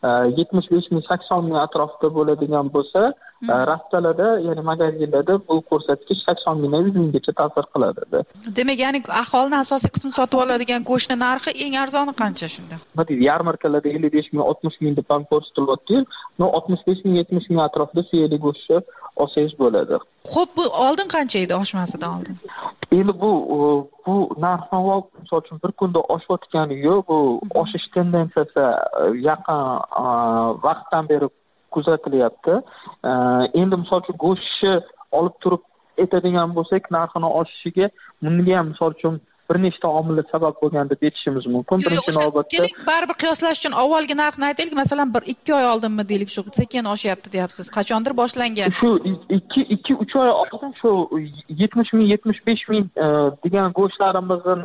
75 ming 80 ming atrofida bo'ladigan bo'lsa, rastalarda, ya'ni magazinlarda bu ko'rsatkich 80 mingdan 100 minggacha ta'sir qiladi. Demak, ya'ni aholining asosiy qismi sotib oladigan go'shtning narxi eng arzoni qancha shunda? Nima deydi, yarmarkalarda 55 ming, 60 ming deb ham ko'rsatilyapti. No 65 ming, 70 ming atrofida suyakli go'shtni olsangiz bo'ladi. Xo'p, bu oldin qancha edi oshmasidan oldin? Endi bu narx-navo misol uchun bir kunda oshayotgani yo'q, bu oshish tendensiyasi yaqin vaqtdan beri kuzatilyapti. Endi misol uchun go'shtni olib turib aytadigan bo'lsak, narxini oshishiga bunga ham misol uchun bir nechta omillar sabab bo'lgan deb aytishimiz mumkin. Birinchi navbatda baribir qiyoslash uchun avvalgi narxni aytaylik, masalan 1-2 oy oldinmi deylik, shu sekin oshyapti deyapsiz. Qachondir boshlangan. Shu 2-3 oy oldin shu 70 ming, 75 ming degan go'shtlarimizning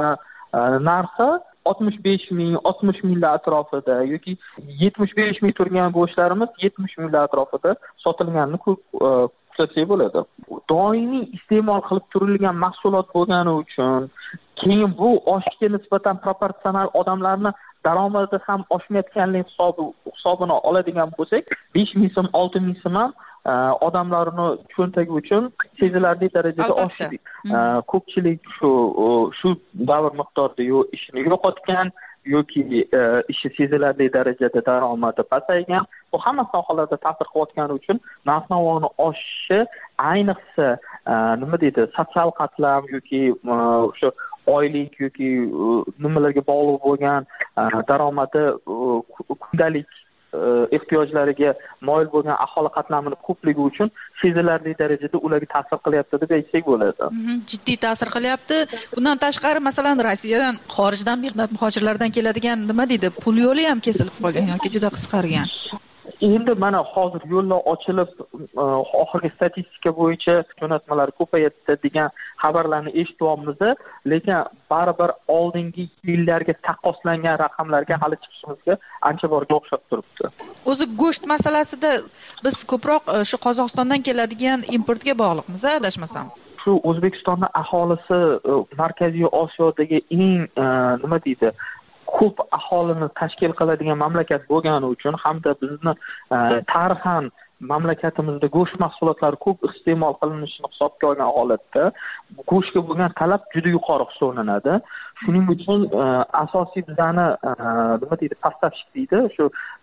narxi 65 ming, 60 minglar atrofida yoki 75 ming turgan go'shtlarimiz 70 minglar atrofida sotilganini kuzatsak bo'ladi. Doimiy iste'mol qilib turilgan mahsulot bo'lgani uchun keyin bu oshishga nisbatan proporsional odamlarni daromadi ham oshmayotganlik hisobini oladigan bo'lsak, 5,000 so'm, 6,000 so'm ham odamlarni cho'ntagi uchun sezilarli darajada oshdi. Ko'pchilik shu davr miqdorida ishini yo'qotgan yoki ishi sezilarli darajada daromadi pasaygan. Bu hamma sohalarda ta'sir qilayotgani uchun narx-navoni oshishi, ayniqsa nima deydi, sotsial qatlam yoki o'sha oylik yoki nimalarga bog'liq bo'lgan daromadi kundalik ehtiyojlariga moyil bo'lgan aholi qatlamining ko'pligi uchun sezilarli darajada ularga ta'sir qilyapti deb aytsak bo'ladi. Jiddiy ta'sir qilyapti. Bundan tashqari, masalan, Rossiyadan, xorijdan mehnat muhojirlardan keladigan nima deydi, pul yo'li ham kesilib qolgan yoki juda qisqargan. Endi mana hozir yo'llar ochilib, oxirgi statistika bo'yicha jo'natmalar ko'payadi degan xabarlarni eshityapmiz, lekin baribir oldingi yillarga taqqoslangan raqamlarga hali chiqishimizga ancha borga o'xshab turibdi. O'zi go'sht masalasida biz ko'proq shu Qozog'istondan keladigan importga bog'liqmiz, adashmasam. Shu O'zbekistonning aholisi Markaziy Osiyodagi eng nima deydi, ko'p aholini tashkil qiladigan mamlakat bo'lgani uchun hamda bizni tarixan mamlakatimizda go'sht mahsulotlari ko'p iste'mol qilinishini hisobga olgan holatda go'shtga bo'lgan talab juda yuqori hisoblanadi. Shuning uchun asosiy bizani nima deydi, поставщик deydi, shu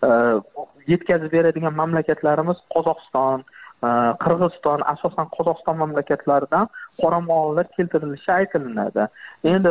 yetkazib beradigan mamlakatlarimiz Qozog'iston, Qirg'iziston, asosan Qozog'iston mamlakatlaridan qoramollar keltirilishi aytilinadi. Endi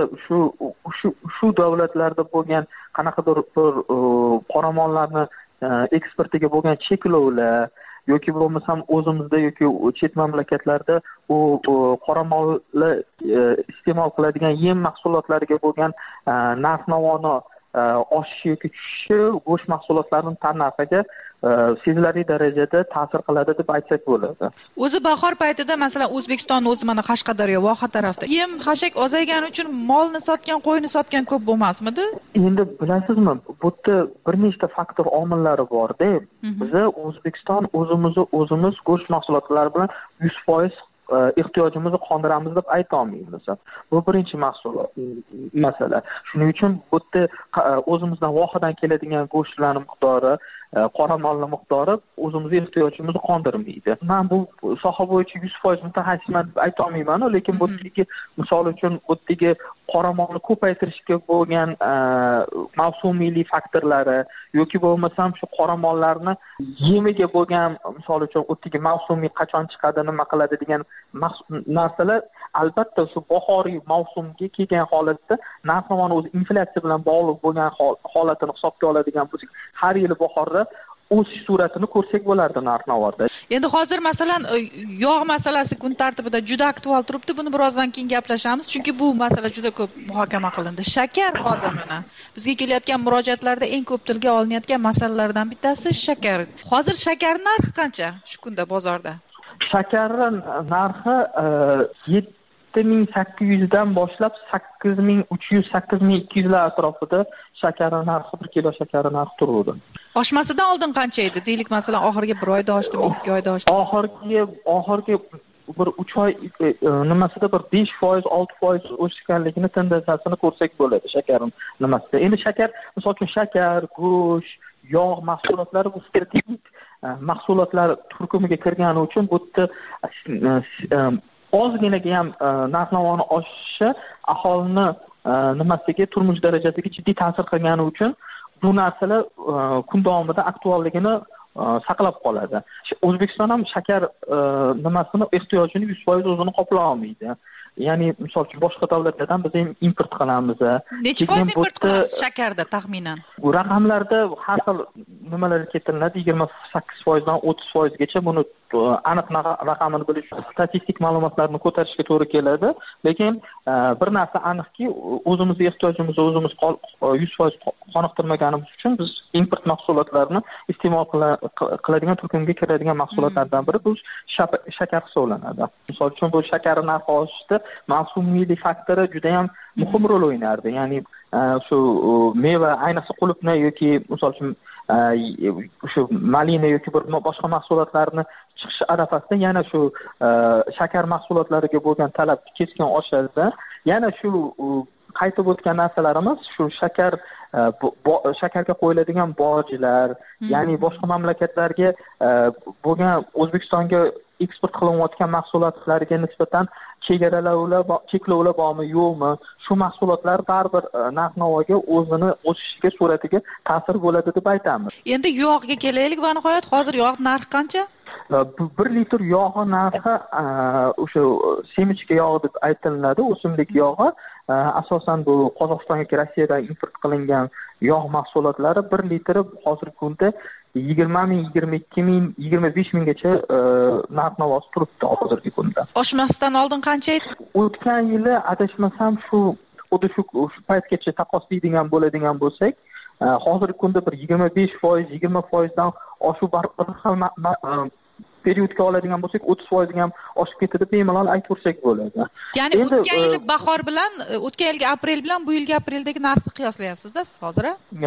shu davlatlarda bo'lgan qanaqadir bir qoramollarni eksportiga bo'lgan cheklovlar yoki bo'lmasam o'zimizda yoki chet mamlakatlarda u qoramolni iste'mol qiladigan yem mahsulotlariga bo'lgan narx-navoni oshishi yoki tushishi go'sht mahsulotlarining tannarxiga sezilarli darajada ta'sir qiladi deb aytsak bo'ladi. O'zi bahor paytida masalan O'zbekiston o'zi mana Qashqadaryo, Voha tarafda yem xashak ozaygani uchun molni sotgan, qo'yni sotgan ko'p bo'lmasmidi? Endi bilasizmi, bu yerda bir nechta faktor omillari bor-da. Biz O'zbekiston o'zimiz go'sht mahsulotlari bilan 100% ehtiyojimizni qondiramiz deb ayta olmaymiz. Bu birinchi masala. Shuning uchun bu yerda o'zimizdan Vohadan keladigan go'shtlarning miqdori, qoramolning miqdori o'zimizning ehtiyojimizni qondirmaydi. Men bu soha bo'yicha 100% mutaxassisman deb ayta olmayman, lekin bu yerdagi misol uchun bu yerdagi qoramolni ko'paytirishga bo'lgan mavsumiylik faktorlari yoki bo'lmasam shu qoramollarni yemiga bo'lgan misol uchun o'tdagi mavsumiy qachon chiqadi, nima qiladi degan narsalar albatta shu bahoriy mavsumga kelgan holatda narx-navoni o'zi inflyatsiya bilan bog'liq bo'lgan holatini hisobga oladigan bo'lsak, har yili bahorda o'sish suratini ko'rsak bo'lardi narx-navoda. Endi hozir masalan yog' masalasi kun tartibida juda aktual turibdi. Buni birozdan keyin gaplashamiz, chunki bu masala juda ko'p muhokama qilindi. Shakar hozir mana bizga kelayotgan murojaatlarda eng ko'p tilga olinayotgan masalalardan bittasi shakar. Hozir shakar narxi qancha shu kunda bozorda? Shakarning narxi 7,800 dan boshlab 8,300, 8,200 atrofida shakar narxi, 1 kilo shakar narxi turadi. Oshmasidan oldin qancha edi? Deylik masalan oxirgi 1 oyda oshdimi, 2 oyda oshdimi? Oxirgi bir 3 oy nimasida bir 5%, 6% o'sganligini tendensiyasini ko'rsak bo'ladi shakarning nimasida. Endi shakar, misol uchun shakar, go'sht, yog' mahsulotlari bu strategik mahsulotlar turkumiga kirgani uchun bu yerda ozginaga ham narx-navoni oshishi aholini nimasiga, turmush darajasiga jiddiy ta'sir qilgani uchun bu narsalar kun davomida aktualligini saqlab qoladi. O'zbekiston ham shakar nimasini ehtiyojini 100% o'zini qoplay olmaydi. Ya'ni misol uchun boshqa davlatlardan biz ham import qilamiz. Necha foiz import qilamiz shakarda taxminan? Bu raqamlarda har xil nimalar keltiriladi, 28% dan 30% gacha. Buni aniq raqamini bilish statistik ma'lumotlarni ko'tarishga to'g'ri keladi, lekin bir narsa aniqki, o'zimizning ehtiyojimizni o'zimiz 100% qoniqtirmaganimiz uchun biz import mahsulotlarini iste'mol qiladigan turkumga kiradigan mahsulotlardan biri bu shakar hisoblanadi. Misol uchun bu shakar narxi oshishda mavsumiylik faktori juda ham muhim rol o'ynardi. Ya'ni shu meva, ayniqsa qulupni yoki misol uchun shu malina yoki bir boshqa mahsulotlarni chiqish arafasida yana shu shakar mahsulotlariga bo'lgan talab keskin oshadi. Yana shu qaytib o'tgan narsalarimiz shu shakar shakarga qo'yiladigan bojlar, ya'ni boshqa mamlakatlarga bo'lgan O'zbekistonga eksport qilinayotgan mahsulotlarga nisbatan cheklovlar bormi, yo'qmi? Shu mahsulotlar baribir narx-navoga o'zini o'sishiga, sur'atiga ta'sir bo'ladi deb aytamiz. Endi yog'ga kelaylik va nihoyat hozir yog' narxi qancha? 1 litr yog'i narxi o'sha semichka yog'i deb aytiladi, o'simlik yog'i. Asosan bu Qozog'istonga Rossiyadan import qilingan yog' mahsulotlari 1 litri hozirgi kunda 20 ming, 22 ming, 25 minggacha narx-navosi turibdi hozirgi kunda. Oshmasdan oldin qancha edi? O'tgan yili adashmasam xuddi shu paytgacha taqqoslaydigan bo'ladigan bo'lsak, hozirgi kunda bir 25%, 20% dan oshuv bir xil periodga oladigan bo'lsak 30% ham oshib ketadi, bemalol aytib bo'ladi. Ya'ni o'tgan yil bahor bilan, o'tgan yilgi aprel bilan bu yilgi apreldagi narxni qiyoslayapsiz-da siz hozir?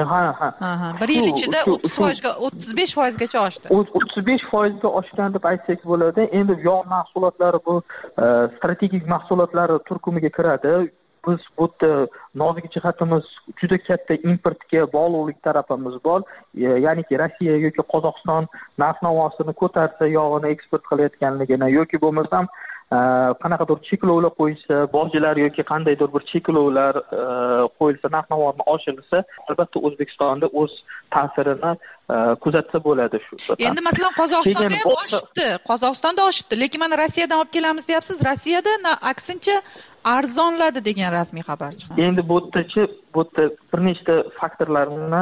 Ha. Bir yil ichida 30%ga, 35% gacha oshdi. 35% ga oshgan deb aytsak bo'ladi. Endi yog' mahsulotlari bu strategik mahsulotlar turkumiga kiradi. Biz bu nozik jihatimiz juda katta importga bog'liqlik tarafimiz bor. Ya'niki Rossiya yoki Qozog'iston narx-navosini ko'tarsa, yog'ini eksport qilayotganligini yoki bo'lmasam qanaqadir cheklovlar qo'yilsa, bojlar yoki qandaydir bir cheklovlar qo'yilsa, narx-navoni oshirilsa, albatta O'zbekistonda o'z ta'sirini kuzatsa bo'ladi shu. Endi masalan Qozog'istonda ham oshibdi. Qozog'istonda oshibdi, lekin mana Rossiyadan olib kelamiz deyapsiz. Rossiyada aksincha arzonladi degan rasmiy xabar chiqdi. Endi bu yerda bir nechta faktorlarni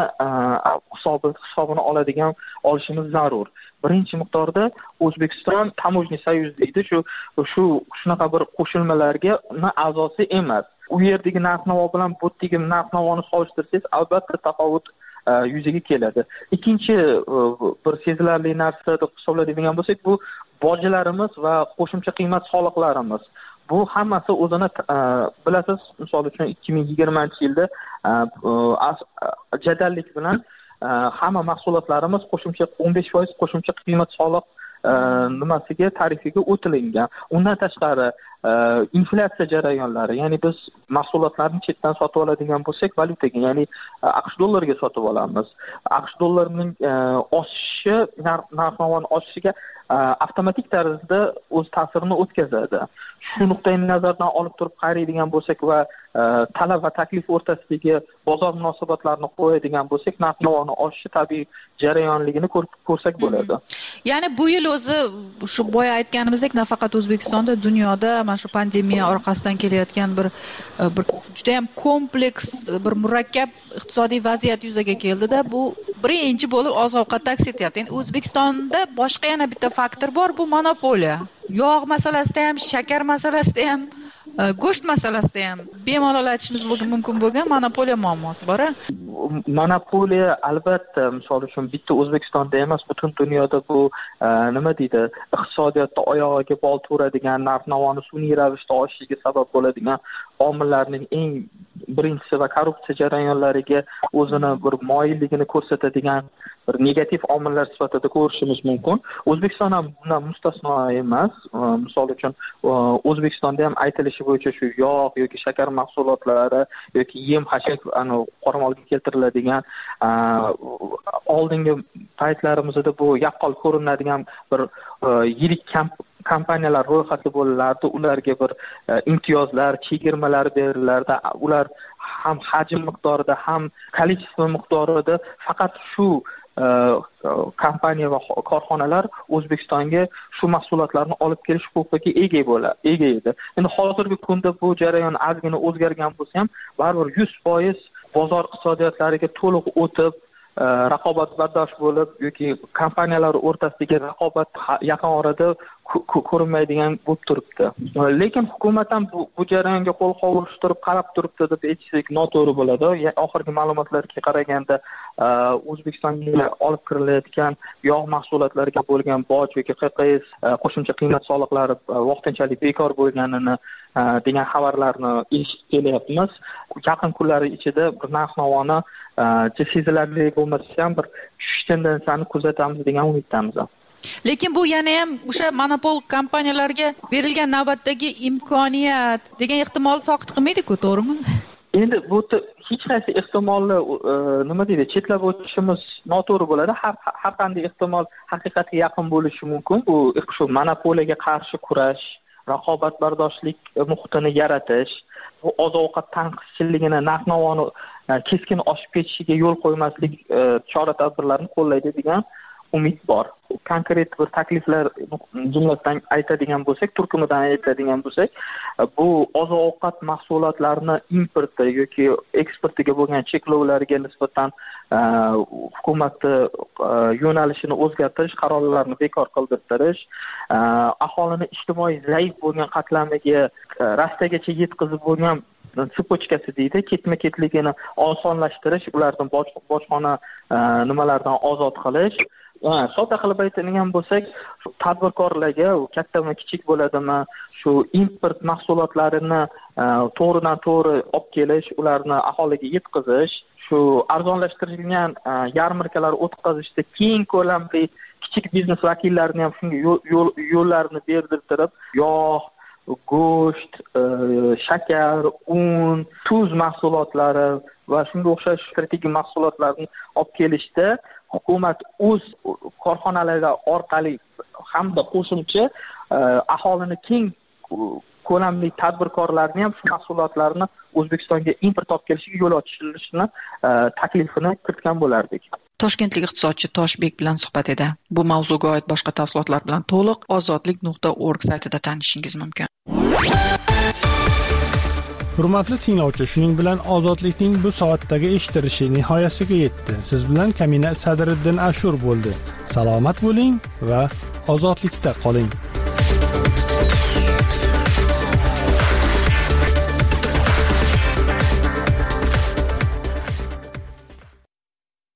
hisobini olishimiz zarur. Birinchi miqdorda O'zbekiston Tamojniy soyuz deydi, shunaqa bir qo'shilmalarga a'zosi emas. U yerdagi narx-navo bilan bu yerdagi narx-navoni solishtirsangiz, albatta tafovut yuzaga keladi. Ikkinchi bir sezilarli narsa deb hisoblaydigan bo'lsak, bu bojlarimiz va qo'shimcha qiymat soliqlarimiz. Bu hammasi o'zini bilasiz, misol uchun 2020-yilda jadallik bilan hamma mahsulotlarimiz qo'shimcha 15% qo'shimcha qiymat soliq nimasiga, tarifiga o'tilingan. Undan tashqari inflyatsiya jarayonlari, ya'ni biz mahsulotlarni chetdan sotib oladigan bo'lsak, valyutaga, ya'ni AQSh dollariga sotib olamiz. AQSh dollarining oshishi, narx-navoni oshishiga avtomatik tarzda o'z ta'sirini o'tkazadi. Shu nuqtai nazardan olib turib qaraydigan bo'lsak va talab va taklif o'rtasidagi bozor munosabatlarini qo'yadigan bo'lsak, narx-navoni oshishi tabiiy jarayonligini ko'rsak bo'ladi. Ya'ni bu yil o'zi shu boya aytganimizdek, nafaqat O'zbekistonda, dunyoda mana shu pandemiya orqasidan kelayotgan bir juda ham kompleks, bir murakkab iqtisodiy vaziyat yuzaga keldida, bu birinchi bo'lib oziq-ovqatda aks etyapti. Endi O'zbekistonda boshqa yana bitta faktor bor, bu monopoliya. Yog' masalasida ham, shakar masalasida ham, go'sht masalasida ham bemalol aytishimiz mumkin bo'lgan monopoliya muammosi bor. Monopoliya albatta, misol uchun bitta O'zbekistonda emas, butun dunyoda bu nima deydi, iqtisodiyotda oyog'iga bol turadigan, narx-navoni sun'iy ravishda oshishiga sabab bo'ladigan omillarning eng birinchisi va korrupsiya jarayonlariga o'zini bir moyilligini ko'rsatadigan bir negativ omillar sifatida ko'rishimiz mumkin. O'zbekiston ham bundan mustasno emas. Misol uchun O'zbekistonda ham aytilishi bo'yicha shu yog' yoki shakar mahsulotlari yoki yem-xashak qoramolga keltiriladigan oldingi paytlarimizda bu yaqqol ko'rinadigan bir yirik kompaniyalar ro'yxatli bo'lardi, ularga bir imtiyozlar, chegirmalar berilardi. Ular ham hajm miqdorida, ham kolичество miqdorida faqat shu kompaniya va korxonalar O'zbekistonga shu mahsulotlarni olib kelish huquqiga ega edi. Endi hozirgi kunda bu jarayon ozgina o'zgargan bo'lsa ham, baribir 100% bozor iqtisodiyotlariga to'liq o'tib, raqobatbardosh bo'lib yoki kompaniyalar o'rtasidagi raqobat yaqin orada ko'rinmaydigan bo'lib turibdi. Lekin hukumat ham bu jarayonga qo'l qovushtirib qarab turibdi deb aytsak noto'g'ri bo'ladi. Oxirgi ma'lumotlarga qaraganda O'zbekistonga olib kirilayotgan yog' mahsulotlariga bo'lgan boj yoki QQS qo'shimcha qiymat soliqlari vaqtinchalik bekor bo'lganini degan xabarlarni eshitib kelyapmiz. Yaqin kunlar ichida bir narx-navoni sezilarli bo'lmasa ham bir tushish tendensiyasini kuzatamiz degan umiddamiz. Lekin bu yana ham o'sha monopol kompaniyalarga berilgan navbatdagi imkoniyat degan ehtimol soqit qilmaydi-ku, to'g'rimi? Endi bu hech qaysi ehtimolni nima deydi, chetlab o'tishimiz noto'g'ri bo'ladi. Har qanday ehtimol haqiqatga yaqin bo'lishi mumkin. Bu shu monopoliyaga qarshi kurash, raqobatbardoshlik muhitini yaratish, bu oziq-ovqat tanqischiligini, narx-navoni keskin oshib ketishiga yo'l qo'ymaslik chora-tadbirlarini qo'llaydi degan umid bor. Konkret bir takliflar jumlasidan aytadigan bo'lsak, turkumidan aytadigan bo'lsak, bu oziq-ovqat mahsulotlarini importi yoki eksportiga bo'lgan cheklovlarga nisbatan hukumatni yo'nalishini o'zgartirish, qarorlarini bekor qildirtirish, aholini ijtimoiy zaif bo'lgan qatlamiga rastagacha yetkazib bo'lgan sipochkasi deydi, ketma-ketligini osonlashtirish, ularni bojxona nimalardan ozod qilish. Sodda qilib aytadigan bo'lsak, tadbirkorlarga kattami kichik bo'ladimi, shu import mahsulotlarini to'g'ridan to'g'ri olib kelish, ularni aholiga yetkazish, shu arzonlashtirilgan yarmarkalar o'tkazishda keng ko'lamli kichik biznes vakillarini ham shunga yo'llarni berdirtirib, yog', go'sht, shakar, un, tuz mahsulotlari va shunga o'xshash strategik mahsulotlarni olib kelishda hukumat o'z korxonalari orqali hamda qo'shimcha aholini keng ko'lamli tadbirkorlarni ham shu mahsulotlarni O'zbekistonga import olib kelishiga yo'l ochilishini taklifini kiritgan bo'lardik. Toshkentlik iqtisodchi Toshbek bilan suhbat edi. Bu mavzuga oid boshqa tafsilotlar bilan to'liq ozodlik.org saytida tanishishingiz mumkin. Hurmatli tinglovchi, shuning bilan ozodlikning bu soatdagi eshitilishi nihoyasiga yetdi. Siz bilan Kamina Sadriddin Ashur bo'ldi. Salomat bo'ling va ozodlikda qoling.